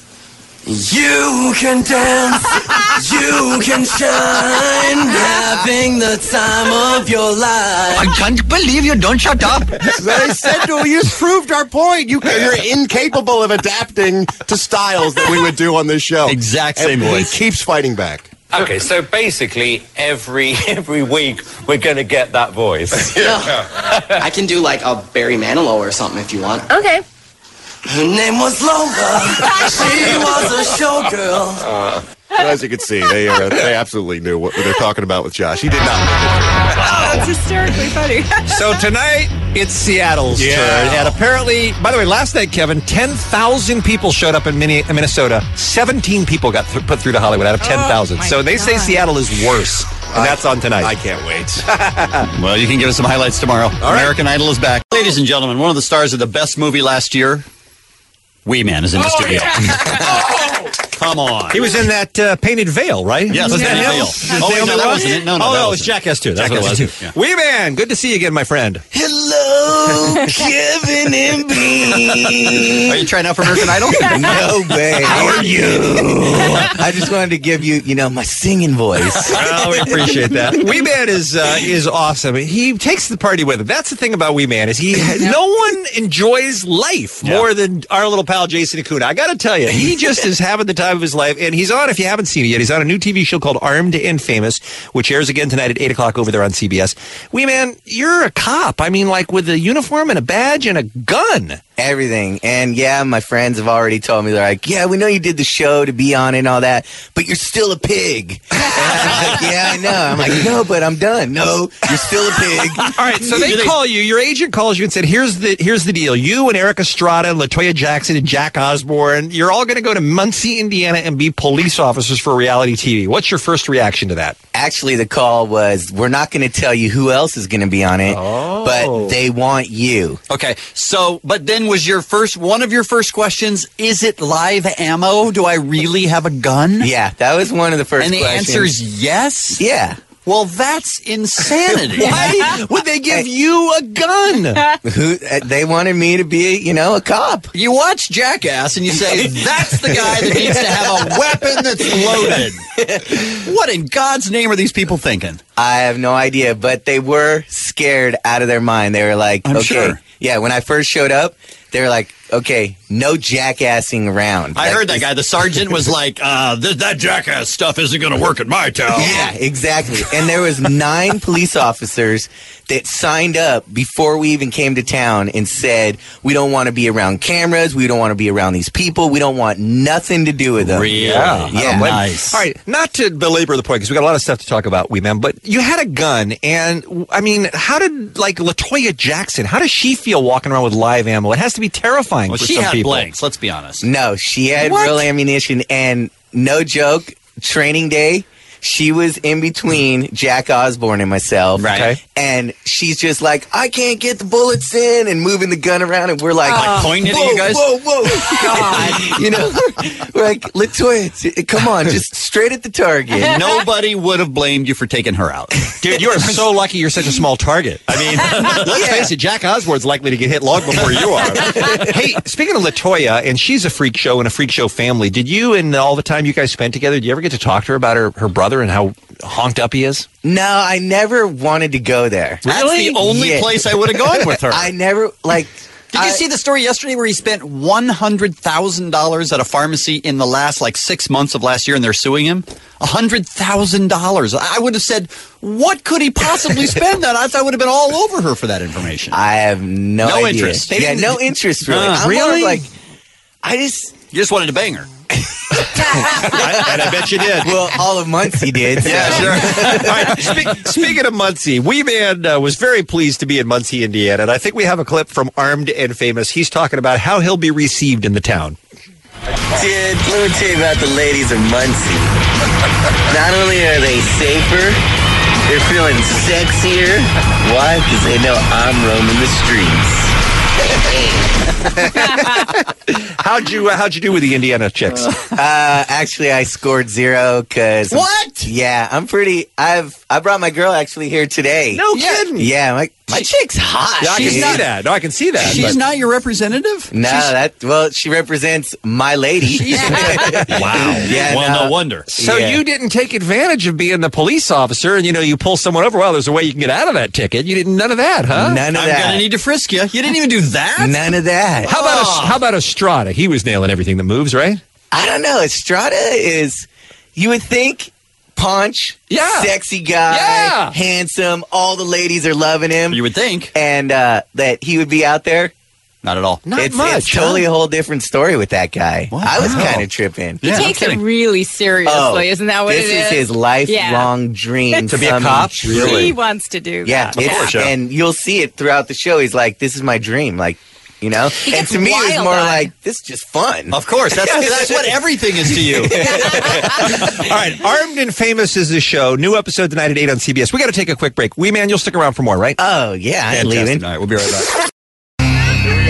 You can dance, you can shine, having the time of your life. I can't believe you don't shut up. So I said to him, you proved our point. You, you're incapable of adapting to styles that we would do on this show. Exact same and voice. He keeps fighting back. Okay, so basically every every week we're going to get that voice. I can do like a Barry Manilow or something if you want. Okay. Her name was Lola. She was a showgirl. As you can see, they uh, they absolutely knew what they're talking about with Josh. He did not. Wow, that's hysterically funny. So tonight, it's Seattle's Yeah. turn. And apparently, by the way, last night, Kevin, ten thousand people showed up in Minne- Minnesota. seventeen people got th- put through to Hollywood out of ten thousand. Oh, my so they say God. Seattle is worse. And that's on tonight. I can't wait. Well, you can give us some highlights tomorrow. American Idol is back. Ladies and gentlemen, one of the stars of the best movie last year, Wee Man, is in the studio. Come on. He was in that uh, Painted Veil, right? Yes, was no. that him? Veil. Was Oh, wait, the no, only that one? wasn't it. No, no, Oh, that no, it was wasn't it. Jackass two. That's Jackass what it was. two, yeah. Wee Man, good to see you again, my friend. Hello, Kevin and B. Are you trying out for American Idol? No, babe. How are you? I just wanted to give you, you know, my singing voice. Oh, we appreciate that. Wee Man is uh, is awesome. He takes the party with him. That's the thing about Wee Man is he. No one enjoys life Yeah. more than our little pal Jason Acuna. I got to tell you, he just is having the time of his life, and he's on. If you haven't seen it yet, he's on a new T V show called Armed and Famous, which airs again tonight at eight o'clock over there on C B S. Wee Man, you're a cop. I mean, like with a uniform and a badge and a gun. Everything. And yeah, my friends have already told me, they're like, yeah, we know you did the show to be on it and all that, but you're still a pig. And I'm like, yeah, I know. I'm like, no, but I'm done. No, you're still a pig. All right, so they call you. Your agent calls you and said, "Here's the here's the deal. You and Eric Estrada, and LaToya Jackson, and Jack Osborne, you're all going to go to Muncie, Indiana, and be police officers for reality T V." What's your first reaction to that? Actually, the call was, we're not going to tell you who else is going to be on it, Oh. but they want you. Okay, so, but then was your first, one of your first questions, is it live ammo? Do I really have a gun? Yeah, that was one of the first And the questions. answer is yes? Yeah. Well, that's insanity. Why would they give you a gun? Who, uh, they wanted me to be, you know, a cop. You watch Jackass and you say, that's the guy that needs to have a weapon that's loaded. What in God's name are these people thinking? I have no idea, but they were scared out of their mind. They were like, I'm okay. sure. Yeah, when I first showed up, they were like, okay, no jackassing around. I Like, heard that this- guy. The sergeant was like, uh, th- that Jackass stuff isn't going to work in my town. Yeah, exactly. And there was nine police officers that signed up before we even came to town and said, we don't want to be around cameras. We don't want to be around these people. We don't want nothing to do with them. Really? Yeah. Yeah. Nice. All right, not to belabor the point because we got a lot of stuff to talk about, Wee Man, but you had a gun, and I mean, how did like LaToya Jackson? How does she feel walking around with live ammo? It has to be terrifying Well, for she some had people. blanks, let's be honest. No, she had What? real ammunition, and no joke, training day, she was in between Jack Osborne and myself. Right. Okay. And she's just like, I can't get the bullets in, and moving the gun around, and we're like, Like pointing at whoa, you guys? whoa, whoa. God. You know, we're like, LaToya, come on, just straight at the target. Nobody would have blamed you for taking her out. Dude, you are so lucky you're such a small target. I mean, let's face it, Jack Osborne's likely to get hit long before you are. Hey, speaking of LaToya, and she's a freak show and a freak show family, did you and all the time you guys spent together, did you ever get to talk to her about her, her brother and how honked up he is? No, I never wanted to go there. That's the only Yeah. place I would have gone with her. I never, like... Did you see the story yesterday where he spent one hundred thousand dollars at a pharmacy in the last, like, six months of last year, and they're suing him? one hundred thousand dollars. I would have said, what could he possibly spend that? I thought I would have been all over her for that information. I have no, No idea. interest. They Yeah, didn't- no interest, really. Uh, I'm more really? like, I just... You just wanted to bang her. I, and I bet you did. Well, all of Muncie did. So. Yeah, sure. All right, speak, speaking of Muncie, Wee Man uh, was very pleased to be in Muncie, Indiana, and I think we have a clip from Armed and Famous. He's talking about how he'll be received in the town. Dude, let me tell you about the ladies of Muncie. Not only are they safer, they're feeling sexier. Why? Because they know I'm roaming the streets. how'd you uh, how'd you do with the Indiana chicks? Uh, actually, I scored zero because What? Yeah, I'm pretty. I've I brought my girl actually here today. No kidding. Yeah, my my chick's hot. Yeah, I can dude. see that. No, I can see that. She's but- not your representative? No, that well, she represents my lady. Wow. Yeah, well, no. no wonder. So Yeah. you didn't take advantage of being the police officer, and you know you pull someone over. Well, there's a way you can get out of that ticket. You didn't none of that, huh? None of I'm that. going to need to frisk you. You didn't even do that? None of that. How about a, how about Estrada? He was nailing everything that moves, right? I don't know. Estrada is. You would think. Punch, Yeah. sexy guy, Yeah. handsome. All the ladies are loving him, You would think. and uh, that he would be out there. Not at all. Not it's, much. it's totally huh? a whole different story with that guy. Wow. I was kind of tripping. He Yeah, takes no it kidding. really seriously, Oh, isn't that what this it is is? his lifelong dream To be a some- cop? He wants to do Yeah, that. it's, yeah. and you'll see it throughout the show. He's like, "This is my dream," like, you know. And gets to me, it's wild more on it. like, "This is just fun." Of course. That's, that's what everything is to you. All right, Armed and Famous is the show. New episode tonight at eight on C B S. We got to take a quick break. Wee Man, you'll stick around for more, right? Oh yeah, I ain't Fantastic. leaving. All right, we'll be right back.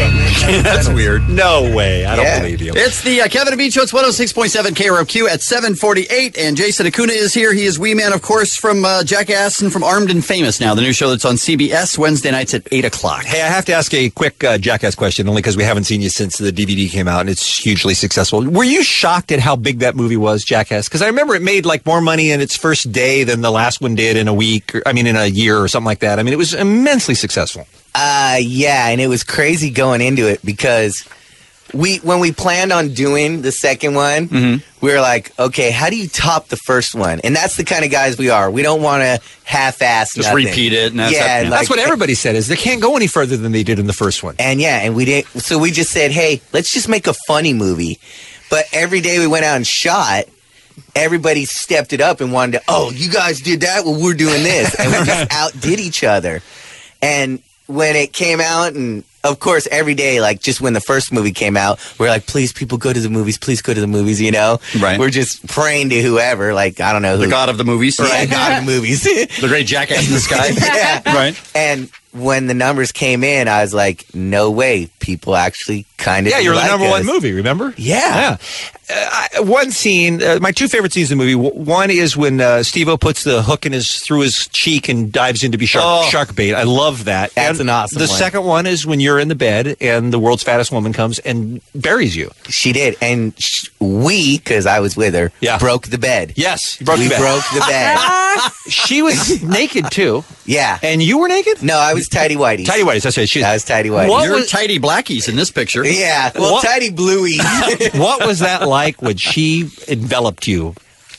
That's weird. No way. I don't believe you. It's the uh, Kevin and Bean Show. It's one oh six point seven K R O Q at seven forty-eight. And Jason Acuna is here. He is Wee Man, of course, from uh, Jackass and from Armed and Famous now, the new show that's on C B S Wednesday nights at eight o'clock. Hey, I have to ask a quick uh, Jackass question, only because we haven't seen you since the D V D came out, and it's hugely successful. Were you shocked at how big that movie was, Jackass? Because I remember it made like more money in its first day than the last one did in a week, or, I mean, in a year or something like that. I mean, it was immensely successful. Uh, yeah, and it was crazy going into it because we, when we planned on doing the second one, mm-hmm. we were like, okay, how do you top the first one? And that's the kind of guys we are. We don't want to half-ass Just nothing. repeat it. And that's yeah, that, like, that's what everybody said, is they can't go any further than they did in the first one. And yeah, and we didn't. So we just said, hey, let's just make a funny movie. But every day we went out and shot, everybody stepped it up and wanted to, oh, you guys did that? Well, we're doing this. And we just outdid each other. And when it came out, and of course, every day, like just when the first movie came out, we're like, please, people, go to the movies. Please go to the movies, you know? Right. We're just praying to whoever, like, I don't know. Who, the god of the movies. Yeah, god of the movies. The great Jackass in the sky. Yeah. Right. And when the numbers came in, I was like, no way. People actually kind of Yeah, you're like the number us. one movie, remember? Yeah. Yeah. Uh, I, one scene, uh, my two favorite scenes in the movie, w- one is when uh, Steve-O puts the hook in his through his cheek and dives in to be shark, Oh. shark bait. I love that. That's and an awesome The one. second one is when you're in the bed and the world's fattest woman comes and buries you. She did. And sh- we, because I was with her, Yeah. broke the bed. Yes, you broke we the bed. broke the bed. She was naked, too. Yeah. And you were naked? No, I was tidy whitey. Tidy whities, that's right. She, I was tidy whitey. What You're was- tidy blackies in this picture. Yeah. Well, What- tidy bluey. What was that like when she enveloped you?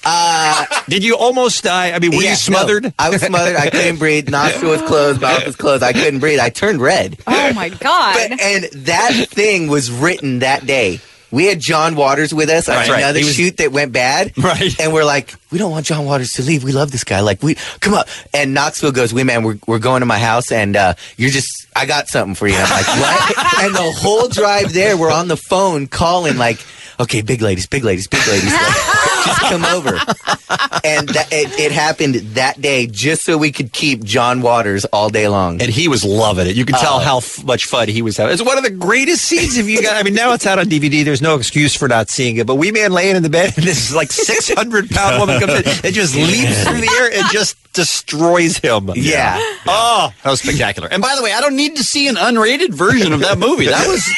Uh, Did you almost die? I mean, were yeah, you smothered? no, I was smothered. I couldn't breathe. Nostril was closed. Mouth was closed. I couldn't breathe. I turned red. Oh my God. But, and that thing was written that day. We had John Waters with us on That's right. another He was- shoot that went bad. Right. And we're like, we don't want John Waters to leave. We love this guy. Like, we come up. And Knoxville goes, "Wait, man, we're we're going to my house, and uh, you're just, I got something for you." And I'm like, what? And the whole drive there, we're on the phone calling, like, okay, big ladies, big ladies, big ladies, like, just come over. And that, it, it happened that day just so we could keep John Waters all day long. And he was loving it. You can tell Uh, how f- much fun he was having. It's one of the greatest scenes. If you got, I mean, now it's out on D V D. There's no excuse for not seeing it. But Wee Man laying in the bed, and this like six hundred pound woman comes in and just leaps through the air and just destroys him. Yeah. Oh, that was spectacular. And by the way, I don't need to see an unrated version of that movie. That was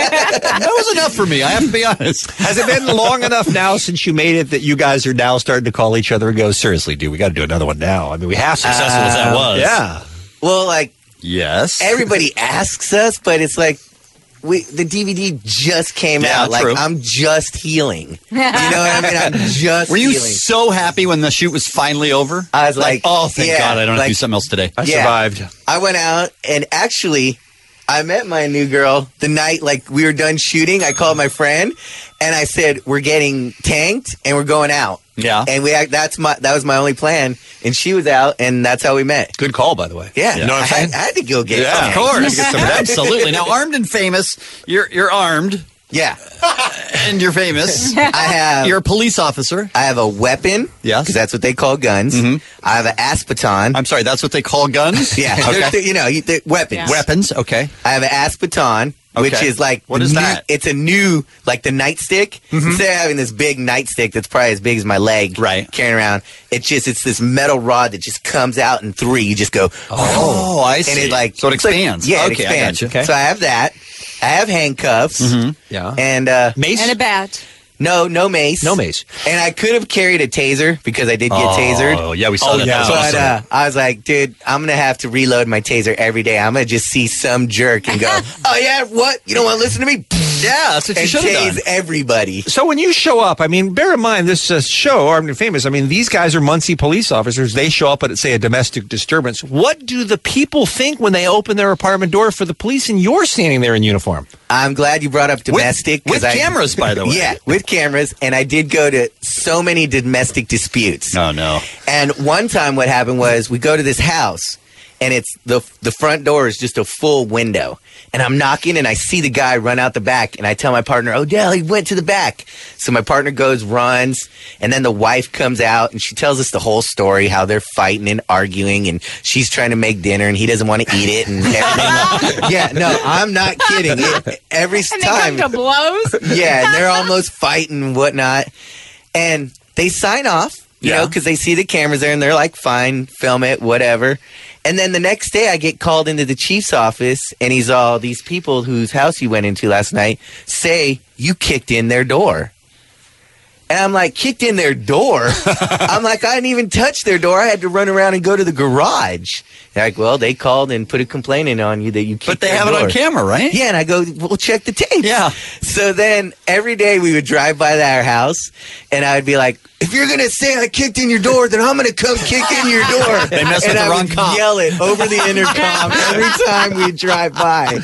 that was enough for me. I have to be honest. Has it been long enough now since you made it that you guys are now starting to call each other and go, seriously, dude, we got to do another one now? I mean, we have to. Successful as that was. Yeah. Well, like, Yes. everybody asks us, but it's like, we the D V D just came Yeah, out. Like, true. I'm just healing. You know what I mean? I'm just Were you healing. so happy when the shoot was finally over? I was like, oh, thank yeah, God, I don't have like- to do something else today. I Yeah. survived. I went out, and actually, I met my new girl the night, like, we were done shooting. I called my friend, and I said, we're getting tanked, and we're going out. Yeah. And we act- that's my that was my only plan. And she was out, and that's how we met. Good call, by the way. Yeah. You know what I'm I, saying? had, I had to go get Yeah, tanked. Of course. Get some of that. Absolutely. Now, Armed and Famous, you're you're armed Yeah. and you're famous. I have You're a police officer. I have a weapon. Yes. Because that's what they call guns. Mhm. I have an aspaton. I'm sorry, that's what they call guns? yeah. Okay. They're- you know, you- they're weapons. Weapons, okay. I have an aspaton, which Okay. is like What the is new- that? It's a new, like the nightstick. Instead of having this big nightstick that's probably as big as my leg, Right. carrying around, it's just it's this metal rod that just comes out in three. You just go, Oh, I see. and it like So it it's like- expands. yeah, it Okay, I expands. gotcha. Okay. So I have that. I have handcuffs. Yeah. And uh, Mace? And a bat. no, no mace. No mace. And I could have carried a taser because I did get tasered. Oh, yeah, we saw Oh, that. yeah. That was But awesome. uh, I was like, dude, I'm going to have to reload my taser every day. I'm going to just see some jerk and go, oh, yeah, what? You don't want to listen to me? yeah, that's what you And should have done. tase everybody. So when you show up, I mean, bear in mind this uh, show, Armed and Famous. I mean, these guys are Muncie police officers. They show up at, say, a domestic disturbance. What do the people think when they open their apartment door for the police and you're standing there in uniform? I'm glad you brought up domestic. With 'cause I- cameras, by the way. Yeah, with cameras. And I did go to so many domestic disputes. Oh, no. And one time what happened was we go to this house and it's the the front door is just a full window. And I'm knocking, and I see the guy run out the back, and I tell my partner, Odell, he went to the back. So my partner goes, runs, and then the wife comes out, and she tells us the whole story, how they're fighting and arguing, and she's trying to make dinner, and he doesn't want to eat it, and everything. Yeah, no, I'm not kidding. It, every And time. they come to blows? Yeah, and they're almost fighting and whatnot. And they sign off, you know, because they see the cameras there, and they're like, fine, film it, whatever. And then the next day I get called into the chief's office, and he's all, these people whose house you went into last night say you kicked in their door. And I'm like, kicked in their door? I'm like, I didn't even touch their door. I had to run around and go to the garage. They're like, well, they called and put a complaint in on you that you kicked But they their have it door. on camera, right? Yeah, and I go, well, check the tapes. Yeah. So then every day we would drive by our house, and I would be like, if you're going to say I kicked in your door, then I'm going to come kick in your door. They messed and with the I wrong would cop. yell it over the intercom every time we drive by.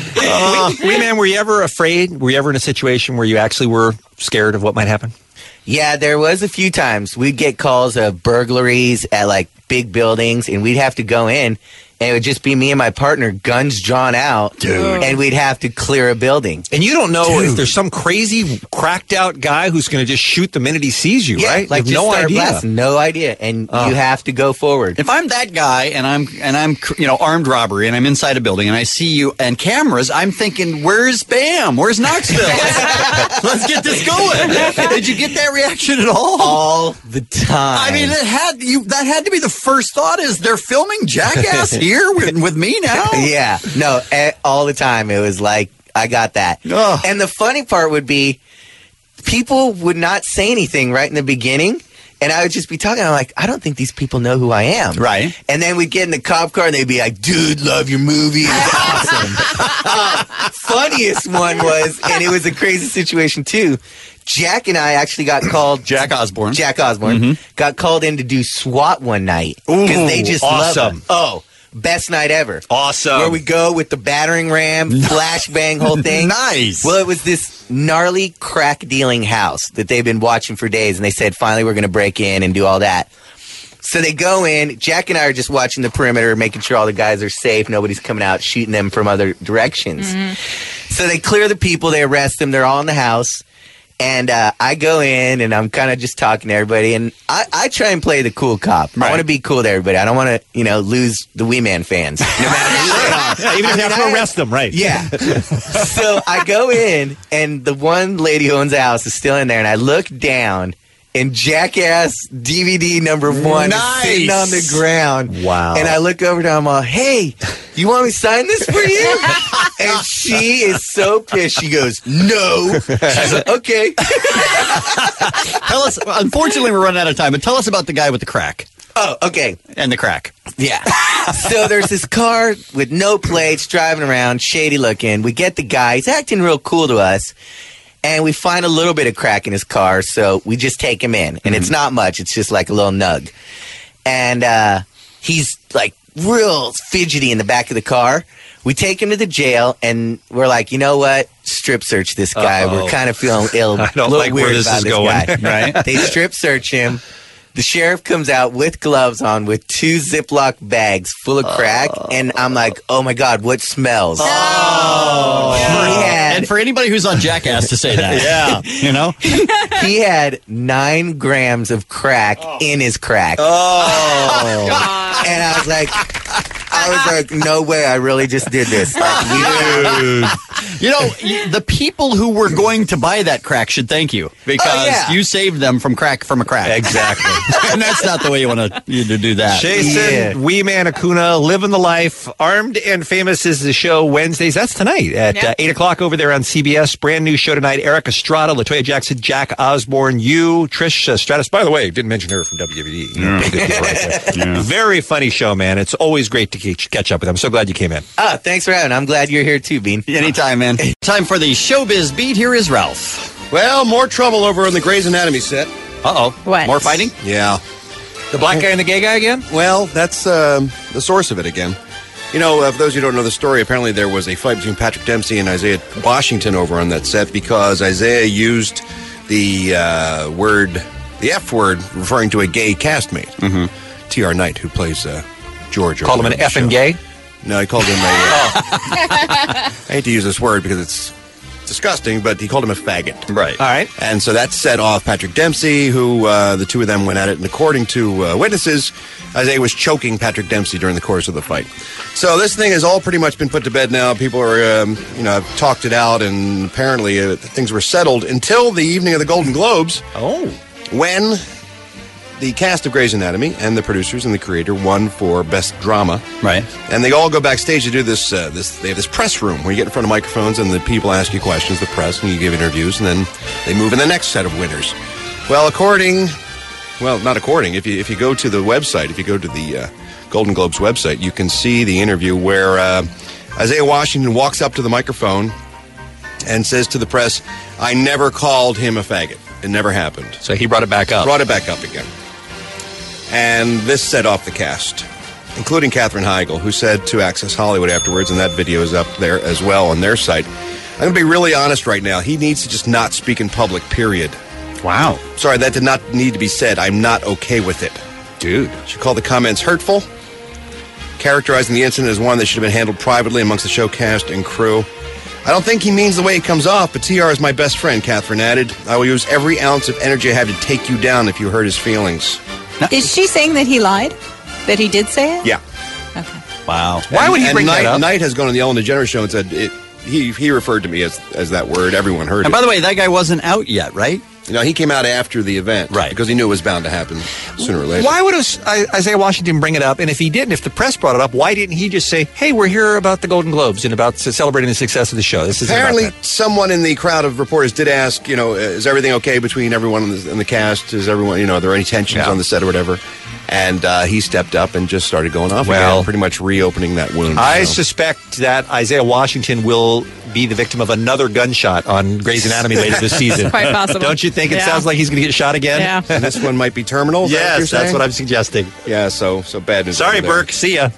Uh, Wee Man, were you ever afraid? Were you ever in a situation where you actually were scared of what might happen? Yeah, there was a few times we'd get calls of burglaries at like big buildings, and we'd have to go in, and it would just be me and my partner, guns drawn out, Dude. and we'd have to clear a building. And you don't know Dude. if there's some crazy, cracked out guy who's going to just shoot the minute he sees you, Yeah, right? like You have just no start idea. blasting, no idea, and Oh. you have to go forward. If I'm that guy and I'm and I'm you know armed robbery and I'm inside a building and I see you and cameras, I'm thinking, where's Bam? Where's Knoxville? Let's get this going. Did you get that reaction at all? All the time. I mean, it had you. That had to be the first thought: is they're filming Jackass here with, with me now? Yeah, no, eh, all the time. It was like, I got that. Ugh. And the funny part would be, people would not say anything right in the beginning, and I would just be talking. I'm like, I don't think these people know who I am. Right. And then we'd get in the cop car, and they'd be like, dude, love your movie. It was awesome. uh, funniest one was, and it was a crazy situation too, Jack and I actually got called. Jack Osborne. Jack Osborne Mm-hmm. got called in to do SWAT one night because they just love awesome. us. Oh, best night ever. Awesome. Where we go with the battering ram, flashbang, whole thing. Nice. Well, it was this gnarly crack dealing house that they've been watching for days, and they said finally we're going to break in and do all that. So they go in. Jack and I are just watching the perimeter, making sure all the guys are safe. Nobody's coming out shooting them from other directions. So they clear the people. They arrest them. They're all in the house. And uh, I go in, and I'm kind of just talking to everybody. And I, I try and play the cool cop. I want to be cool to everybody. I don't want to, you know, lose the Wee Man fans. No matter who they are. Yeah, even if you have to arrest them, right? Yeah. So I go in, and the one lady who owns the house is still in there, and I look down, and Jackass D V D number one Nice. is sitting on the ground. Wow. And I look over to her, I'm all, hey, you want me to sign this for you? And she is so pissed. She goes, no. She's like, okay. Tell us. Unfortunately, we're running out of time. But tell us about the guy with the crack Oh, okay. and the crack. Yeah. So there's this car with no plates driving around, shady looking. We get the guy. He's acting real cool to us. And we find a little bit of crack in his car, so we just take him in. And it's not much. It's just like a little nug. And uh, he's like real fidgety in the back of the car. We take him to the jail, and we're like, you know what? Strip search this guy. Uh-oh. We're kind of feeling ill, I a don't little like where weird this about is this going. guy. Right. They strip search him. The sheriff comes out with gloves on with two Ziploc bags full of crack, and I'm like, oh my God, what smells? Oh. He had, And for anybody who's on Jackass to say that, yeah, you know, he had nine grams of crack in his crack. oh, And I was like, I was like, no way, I really just did this. Like, dude. You know, y- the people who were going to buy that crack should thank you because Oh, yeah. you saved them from crack from a crack. Exactly. And that's not the way you want to you to do that. Jason, Yeah. Wee Man Acuna, living the life. Armed and Famous is the show Wednesdays. That's tonight at Yeah. uh, eight o'clock over there on C B S. Brand new show tonight. Eric Estrada, LaToya Jackson, Jack Osborne, you, Trish uh, Stratus. By the way, didn't mention her from W W E. You know, big good people right there. Very funny show, man. It's always great to ke- catch up with them. I'm so glad you came in. oh, thanks for having me. I'm glad you're here too, Bean. Anytime, man. Time for the showbiz beat. Here is Ralph. Well, more trouble over on the Grey's Anatomy set. Uh-oh. What? More fighting? Yeah. The black guy and the gay guy again? Well, that's um, the source of it again. You know, uh, for those who don't know the story, apparently there was a fight between Patrick Dempsey and Isaiah Washington over on that set because Isaiah used the uh, word, the F word, referring to a gay castmate, mm-hmm. T R Knight, who plays uh, George. Called him over an on the effing show. gay? No, he called him a... Uh, I hate to use this word because it's disgusting, but he called him a faggot. Right. All right. And so that set off Patrick Dempsey, who uh, the two of them went at it. And according to uh, witnesses, Isaiah was choking Patrick Dempsey during the course of the fight. So this thing has all pretty much been put to bed now. People are, um, you know, have talked it out, and apparently uh, things were settled until the evening of the Golden Globes. Oh. When the cast of Grey's Anatomy and the producers and the creator won for Best Drama. Right. And they all go backstage to do this, uh, this, they have this press room where you get in front of microphones and the people ask you questions, the press, and you give interviews, and then they move in the next set of winners. Well, according, well, not according, if you, if you go to the website, if you go to the uh, Golden Globes website, you can see the interview where uh, Isaiah Washington walks up to the microphone and says to the press, I never called him a faggot. It never happened. So he brought it back up. Brought it back up again. And this set off the cast, including Katherine Heigl, who said to Access Hollywood afterwards, and that video is up there as well on their site, I'm going to be really honest right now. He needs to just not speak in public, period. Wow. Sorry, that did not need to be said. I'm not okay with it. Dude. She called the comments hurtful, characterizing the incident as one that should have been handled privately amongst the show cast and crew. I don't think he means the way it comes off, but T R is my best friend, Katherine added. I will use every ounce of energy I have to take you down if you hurt his feelings. Is she saying that he lied? That he did say it? Yeah. Okay. Wow. Why would he and bring Knight, that up? Knight has gone on the Ellen DeGeneres show and said it, he he referred to me as as that word. Everyone heard And it. by the way, that guy wasn't out yet, right? You know, he came out after the event, right? Because he knew it was bound to happen sooner or later. Why would us- I- Isaiah Washington bring it up? And if he didn't, if the press brought it up, why didn't he just say, "Hey, we're here about the Golden Globes and about celebrating the success of the show"? This is Apparently, someone in the crowd of reporters did ask, you know, is everything okay between everyone in the, in the cast? Is everyone, you know, are there any tensions Yeah. on the set or whatever? And uh, he stepped up and just started going off Well, again, pretty much reopening that wound. I so. suspect that Isaiah Washington will be the victim of another gunshot on Grey's Anatomy later this season. Quite possible. Don't you think it Yeah. sounds like he's going to get shot again? Yeah. And this one might be terminal. Is that what Yes, you're that's saying? what I'm suggesting. Yeah, so so bad news. Sorry, over there. Burke. See ya.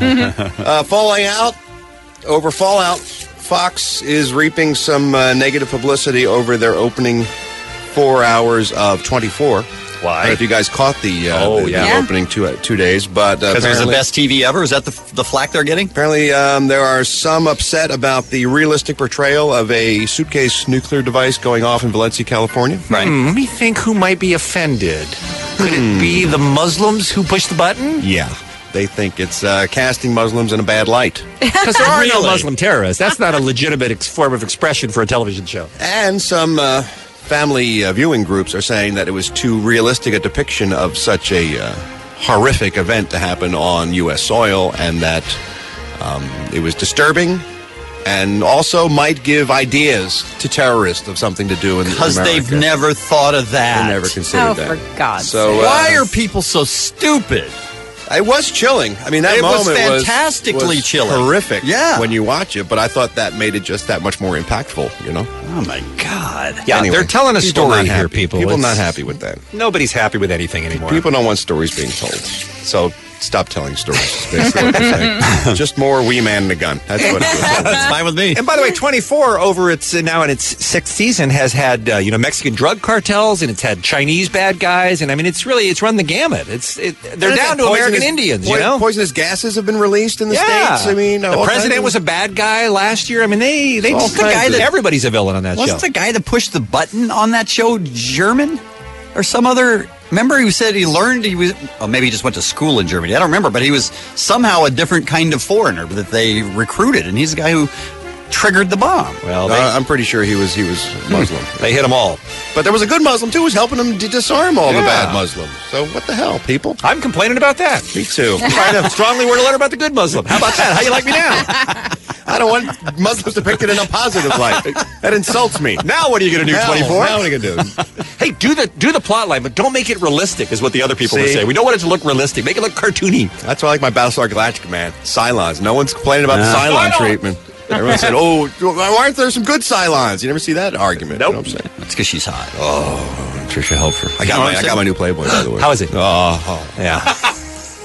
uh, falling out over Fallout. Fox is reaping some uh, negative publicity over their opening four hours of twenty-four. Why? I don't know if you guys caught the, uh, Oh, the, yeah. the Yeah. opening two uh, two days, but uh, Because it was the apparently- best T V ever? Is that the, the flack they're getting? Apparently, um, there are some upset about the realistic portrayal of a suitcase nuclear device going off in Valencia, California. Right. Hmm, let me think who might be offended. Could it be the Muslims who pushed the button? Yeah. They think it's uh, casting Muslims in a bad light. Because there are no Really? Muslim terrorists. That's not a legitimate ex- form of expression for a television show. And some uh, family uh, viewing groups are saying that it was too realistic a depiction of such a uh, horrific event to happen on U S soil, and that um, it was disturbing and also might give ideas to terrorists of something to do in Because America. they've never thought of that. They never considered Oh, that. for God's So, sake. uh, Why are people so stupid? It was chilling. I mean, that It was moment fantastically was chilling. horrific. Yeah. when you watch it, but I thought that made it just that much more impactful. You know. Oh, my God. Yeah, Anyway, they're telling a people story not here, happy. people. People It's- not happy with that. Nobody's happy with anything anymore. People don't want stories being told. So stop telling stories. Is basically what they're saying. Just more wee man and a gun. That's what it was. That's fine with me. And by the way, twenty-four over its uh, now in its sixth season has had uh, you know Mexican drug cartels, and it's had Chinese bad guys, and I mean it's really it's run the gamut. It's it, they're And down to poisonous- American Indians, you poi- know. Poisonous gases have been released in the Yeah. states. I mean, the all president kinds of- was a bad guy last year. I mean, they they All just the kinds guy of- that everybody's a villain on that Wasn't show. the guy that pushed the button on that show German? Or some other... Remember he said he learned he was... Oh, maybe he just went to school in Germany. I don't remember, but he was somehow a different kind of foreigner that they recruited, and he's the guy who triggered the bomb. Well, Uh, I'm pretty sure he was he was Muslim. they hit them all. But there was a good Muslim too, who was helping him to disarm all the Yeah. bad Muslims. So what the hell, people? I'm complaining about that. Me too. Trying to strongly word a letter about the good Muslim. How about that? How you like me now? I don't want Muslims depicted in a positive light. That insults me. Now what are you going to do? Hell, twenty-four. Now what are you going to do? Hey, do the do the plot line, but don't make it realistic. Is what the other people were See? saying. We don't want it to look realistic. Make it look cartoony. That's why I like my Battlestar Galactica, man. Cylons. No one's complaining about Nah. the Cylon Cylon! treatment. Everyone said, oh, why aren't there some good Cylons? You never see that argument. Nope. You know what I'm saying? That's because she's hot. Oh, Trisha Helfer. I You got know what my I'm I got saying? my new Playboy, by the way. How is it? Oh, oh. Yeah.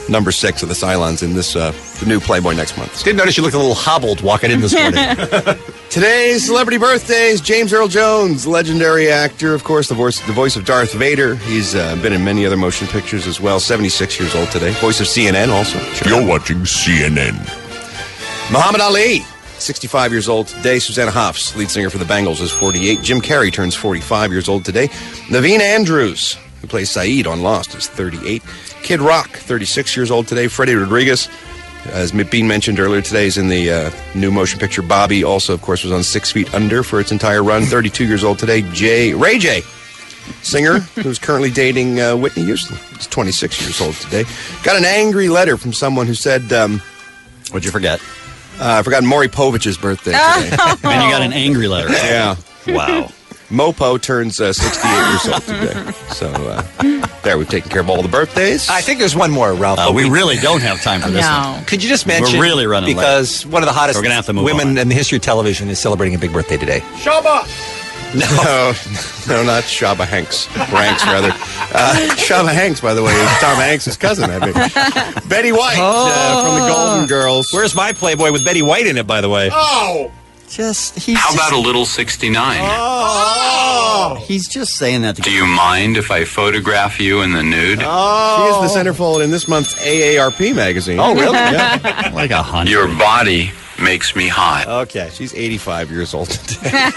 number six of the Cylons in this uh, the new Playboy next month. Didn't notice you looked a little hobbled walking in this morning. Today's celebrity birthdays: James Earl Jones, legendary actor, of course, the voice, the voice of Darth Vader. He's uh, been in many other motion pictures as well. seventy-six years old today. Voice of C N N also. You're watching C N N. Muhammad Ali, sixty-five years old today. Susanna Hoffs, lead singer for the Bangles, is forty-eight. Jim Carrey turns forty-five years old today. Naveen Andrews, who plays Saeed on Lost, is thirty-eight. Kid Rock, thirty-six years old today. Freddie Rodriguez, as Bean mentioned earlier today, is in the uh, new motion picture Bobby. Also, of course, was on Six Feet Under for its entire run. thirty-two years old today. Jay Ray J, singer who's currently dating uh, Whitney Houston. He's twenty-six years old today. Got an angry letter from someone who said, um, what'd you forget? Uh, I forgot Maury Povich's birthday today. And you got an angry letter. Yeah. Wow. Mopo turns uh, sixty-eight years old today. So uh, there, we've taken care of all the birthdays. I think there's one more, Ralph. Uh, we really don't have time for this No. one. Could you just mention? We're really running because one of the hottest We're gonna have to move women on. in the history of television is celebrating a big birthday today. Shaba! No, no, not Shaba Hanks. Ranks, rather. Uh, Shaba Hanks, by the way, is Tom Hanks' cousin, I think. Betty White uh, from the Golden Girls. Where's my Playboy with Betty White in it, by the way? Oh! Just he's How just, about a little sixty-nine? Oh! he's just saying that to Do you mind if I photograph you in the nude? Oh! She is the centerfold in this month's A A R P magazine. Oh, really? Yeah. like a hundred. Your body makes me hot. Okay, she's eighty-five years old today.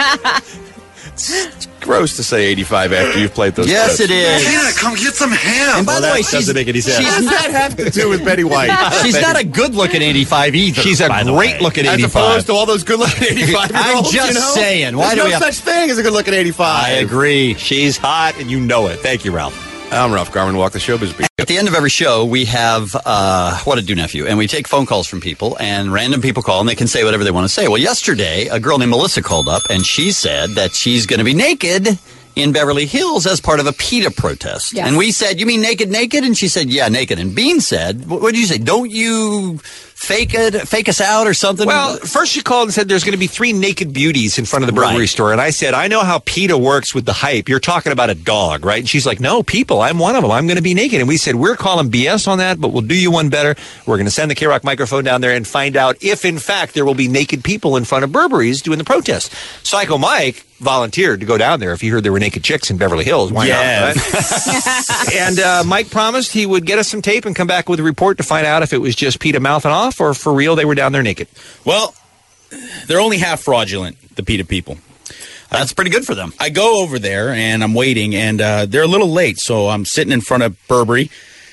It's gross to say eighty-five after you've played those Yes, clips. it is. Yeah, come get some ham. And by Well, the that way, she's, doesn't make any sense. she's What does that have to do with Betty White? she's not a good-looking eighty-five either. She's a by the way. great-looking As eighty-five. opposed to all those good-looking eighty-five-year-olds, I'm just you know? saying, why There's do no we have- such thing as a good-looking eighty-five. I agree. She's hot, and you know it. Thank you, Ralph. I'm Ralph Garman, Walk the Showbiz Beat. At the end of every show, we have uh, What a Do Nephew, and we take phone calls from people, and random people call, and they can say whatever they want to say. Well, yesterday, a girl named Melissa called up, and she said that she's going to be naked in Beverly Hills as part of a PETA protest. Yes. And we said, you mean naked, naked? And she said, yeah, naked. And Bean said, what did you say? Don't you fake it, fake us out or something? Well, first she called and said there's going to be three naked beauties in front of the Burberry Right. store. And I said, I know how PETA works with the hype. You're talking about a dog, right? And she's like, no, people, I'm one of them. I'm going to be naked. And we said, we're calling B S on that, but we'll do you one better. We're going to send the K-Rock microphone down there and find out if, in fact, there will be naked people in front of Burberry's doing the protest. Psycho Mike volunteered to go down there if he heard there were naked chicks in Beverly Hills. Why Yeah. not? Right? And uh, Mike promised he would get us some tape and come back with a report to find out if it was just PETA mouthing off or for real they were down there naked. Well, they're only half fraudulent, the PETA people. That's pretty good for them. I go over there, and I'm waiting, and uh, they're a little late, so I'm sitting in front of Burberry,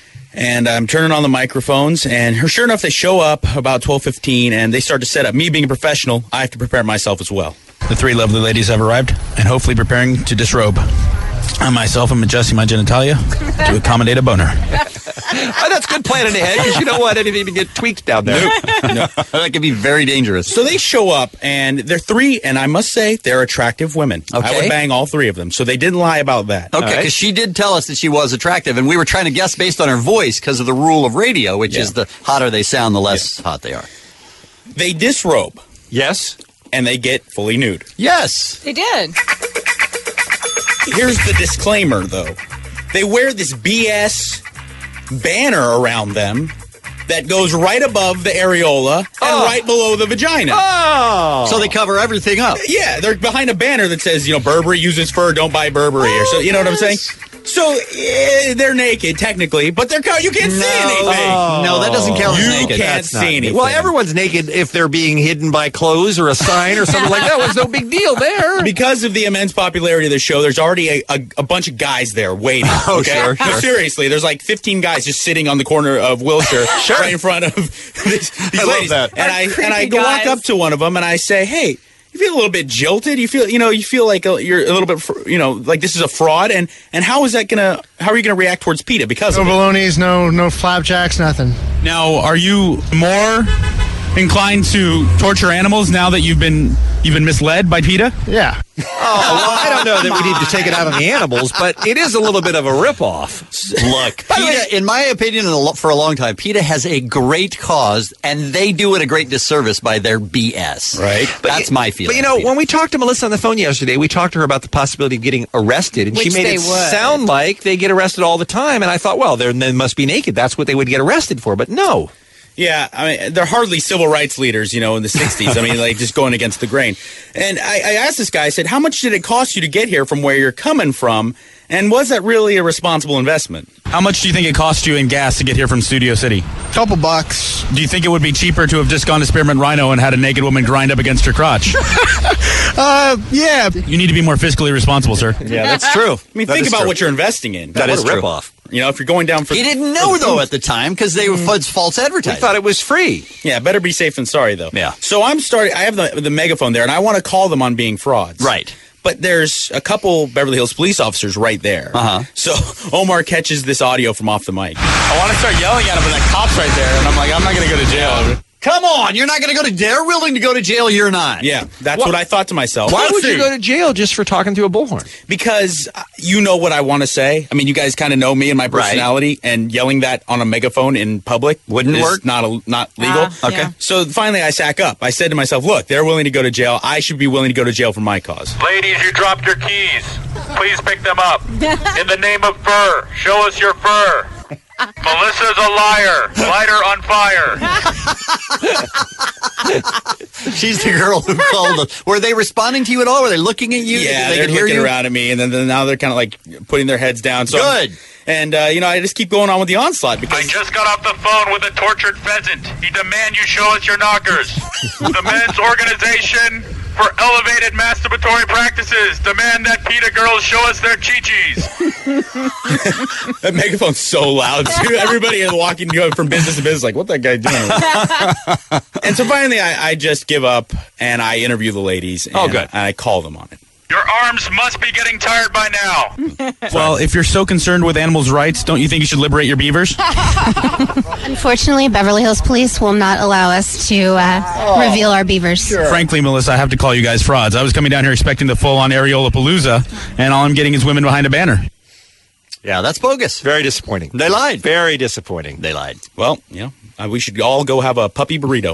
and I'm turning on the microphones, and sure enough, they show up about twelve fifteen, and they start to set up. Me being a professional, I have to prepare myself as well. The three lovely ladies have arrived, and hopefully preparing to disrobe. I myself am adjusting my genitalia to accommodate a boner. Oh, that's good planning ahead because you don't want anything to get tweaked down there. No. That could be very dangerous. So they show up, and they're three, and I must say, they're attractive women. I Okay. would bang all three of them, so they didn't lie about that. Okay, because she did tell us that she was attractive, and we were trying to guess based on her voice because of the rule of radio, which Yeah. is the hotter they sound, the less hot they are. They disrobe. Yes. And they get fully nude. Yes. They did. Here's the disclaimer, though. They wear this B S banner around them that goes right above the areola and Oh. right below the vagina. Oh. So they cover everything up. Yeah, they're behind a banner that says, you know, Burberry uses fur, don't buy Burberry. or so, you know what I'm saying? So eh, they're naked, technically, but they're co- you can't see anything. No, that doesn't count as You naked. can't That's not see anything. Well, everyone's naked if they're being hidden by clothes or a sign or something like that. There's no big deal there. Because of the immense popularity of the show, there's already a, a, a bunch of guys there waiting. Oh, okay? sure, No, sure. seriously, there's like fifteen guys just sitting on the corner of Wilshire, right in front of this, these I love ladies. that. And I Creepy and I go walk guys. up to one of them and I say, "Hey, you feel a little bit jilted? You feel, you know, you feel like a, you're a little bit, fr- you know, like this is a fraud. And and how is that gonna? How are you gonna react towards PETA because No of it?" balloonies, no no flapjacks, nothing. Now, are you more inclined to torture animals now that you've been you've been misled by PETA? Yeah. Oh, well, I don't know that we need to take it out on the animals, but it is a little bit of a ripoff. Look, PETA, in my opinion, in a lo- for a long time, PETA has a great cause, and they do it a great disservice by their B S. Right. That's my feeling. But, you know, when we talked to Melissa on the phone yesterday, we talked to her about the possibility of getting arrested, and Which she made they it would. sound like they get arrested all the time, and I thought, well, they're- they must be naked. That's what they would get arrested for, but no. Yeah, I mean, they're hardly civil rights leaders, you know, in the sixties. I mean, like, just going against the grain. And I, I asked this guy, I said, how much did it cost you to get here from where you're coming from? And was that really a responsible investment? How much do you think it cost you in gas to get here from Studio City? Couple bucks. Do you think it would be cheaper to have just gone to Spearmint Rhino and had a naked woman grind up against your crotch? uh, yeah. You need to be more fiscally responsible, sir. Yeah, that's true. I mean, That think is about true. what you're investing in. That What is a true. ripoff. You know, if you're going down for... He didn't know, though, at the time, because they were f- false We advertising. thought it was free. Yeah, better be safe than sorry, though. Yeah. So I'm starting... I have the, the megaphone there, and I want to call them on being frauds. Right. But there's a couple Beverly Hills police officers right there. Uh-huh. So Omar catches this audio from off the mic. I want to start yelling at him, but that cop's right there, and I'm like, I'm not going to go to jail. Come on, you're not going to go to... They're willing to go to jail, you're not. Yeah, that's What- what I thought to myself. Why Let's would you see. go to jail just for talking through a bullhorn? Because uh, you know what I want to say. I mean, you guys kind of know me and my personality, and yelling that on a megaphone in public Wouldn't is work? Not a, not legal. Ah, Okay. yeah. So finally, I sack up. I said to myself, "Look, they're willing to go to jail. I should be willing to go to jail for my cause." Ladies, you dropped your keys. Please pick them up. In the name of fur, show us your fur. Melissa's a liar. Light her on fire. She's the girl who called us. Were they responding to you at all? Were they looking at you? Yeah, they they're could hear looking you? around at me, and then, then now they're kind of like putting their heads down. So Good. And uh, you know, I just keep going on with the onslaught I because just got off the phone with a tortured pheasant. He demand you show us your knockers. The men's organization for elevated masturbatory practices demand that PETA girls show us their chi-chis. that megaphone's so loud too. Everybody is walking going from business to business, like, what that guy doing? And so finally, I, I just give up and I interview the ladies. And Oh, good. I, I call them on it. Your arms must be getting tired by now. Well, if you're so concerned with animals' rights, don't you think you should liberate your beavers? Unfortunately, Beverly Hills Police will not allow us to uh, reveal our beavers. Frankly, Melissa, I have to call you guys frauds. I was coming down here expecting the full-on Areola Palooza, and all I'm getting is women behind a banner. Yeah, that's bogus. Very disappointing. They lied. Very disappointing. They lied. Well, you know, uh, we should all go have a puppy burrito.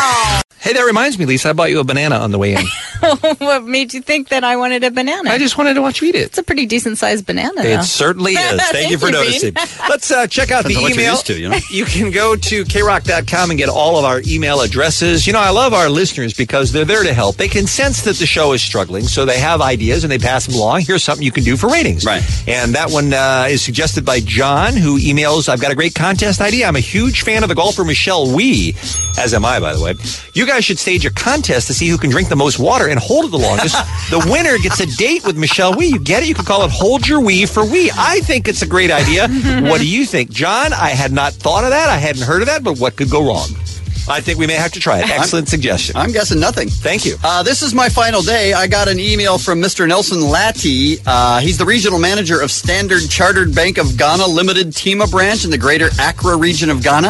Hey, that reminds me, Lisa, I bought you a banana on the way in. What made you think that I wanted a banana? I just wanted to watch you eat it. It's a pretty decent sized banana. It though. certainly is. Thank, Thank you for you, Bean. noticing. Let's uh, check out Depends on the what you're email. used to, you know? You can go to k rock dot com and get all of our email addresses. You know, I love our listeners because they're there to help. They can sense that the show is struggling, so they have ideas and they pass them along. Here's something you can do for ratings. Right. And that one uh, is suggested by John, who emails, I've got a great contest idea. I'm a huge fan of the golfer Michelle Wee, as am I, by the way. You guys should stage a contest to see who can drink the most water and hold it the longest. The winner gets a date with Michelle Wee. You get it? You can call it Hold Your Wee for Wee. I think it's a great idea. What do you think? John, I had not thought of that. I hadn't heard of that, but what could go wrong? I think we may have to try it. Excellent suggestion. I'm guessing nothing. Thank you. Uh, this is my final day. I got an email from Mister Nelson Lati. Uh, he's the regional manager of Standard Chartered Bank of Ghana Limited Tima branch in the greater Accra region of Ghana.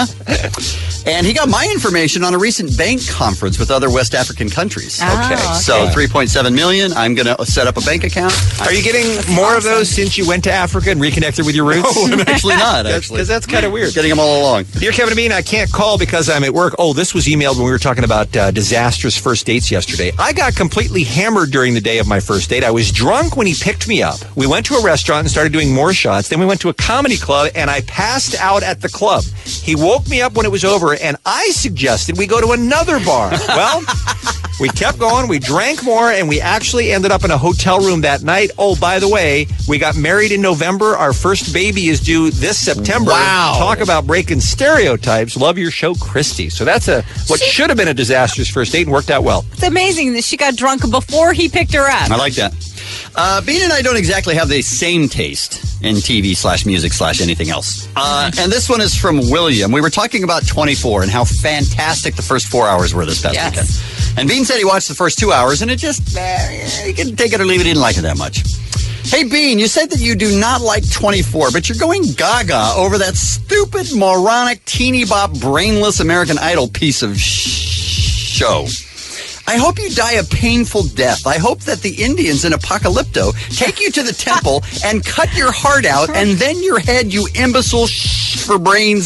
And he got my information on a recent bank conference with other West African countries. Oh, okay. So three point seven million dollars. I'm going to set up a bank account. Are you getting more of those since you went to Africa and reconnected with your roots? No, I'm actually not, actually. Because that's kind of weird. Getting them all along. Dear Kevin and Bean, I can't call because I'm at work. Oh, this was emailed when we were talking about uh, disastrous first dates yesterday. I got completely hammered during the day of my first date. I was drunk when he picked me up. We went to a restaurant and started doing more shots. Then we went to a comedy club and I passed out at the club. He woke me up when it was over and I suggested we go to another bar. Well, we kept going. We drank more and we actually ended up in a hotel room that night. Oh, by the way, we got married in November. Our first baby is due this September. Wow. Talk about breaking stereotypes. Love your show, Christy. So that's a what should have been a disastrous first date and worked out well. It's amazing that she got drunk before he picked her up. I like that. Uh, Bean and I don't exactly have the same taste in T V slash music slash anything else. Uh, and this one is from William. We were talking about twenty-four and how fantastic the first four hours were this past Yes. weekend. And Bean said he watched the first two hours and it just, uh, you can take it or leave it, he didn't like it that much. Hey, Bean, you said that you do not like twenty-four, but you're going gaga over that stupid, moronic, teeny bop, brainless American Idol piece of sh- show. I hope you die a painful death. I hope that the Indians in Apocalypto take you to the temple and cut your heart out, and then your head, you imbecile sh- for brains,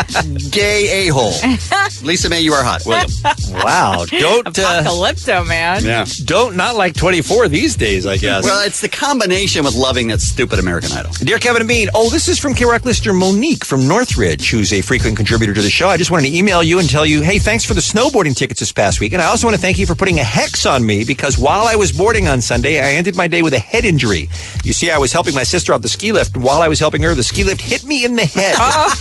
gay a-hole. Lisa May, you are hot. William. Wow. Don't. Uh, Apocalypto, man. Yeah. Don't not like twenty-four these days, I guess. Well, it's the combination with loving that stupid American Idol. Dear Kevin and Bean, oh, this is from K-Rock listener Monique from Northridge, who's a frequent contributor to the show. I just wanted to email you and tell you, hey, thanks for the snowboarding tickets this past week. And I also want to thank you for putting a hex on me because while I was boarding on Sunday, I ended my day with a head injury. You see, I was helping my sister off the ski lift, and while I was helping her, the ski lift hit me in the head.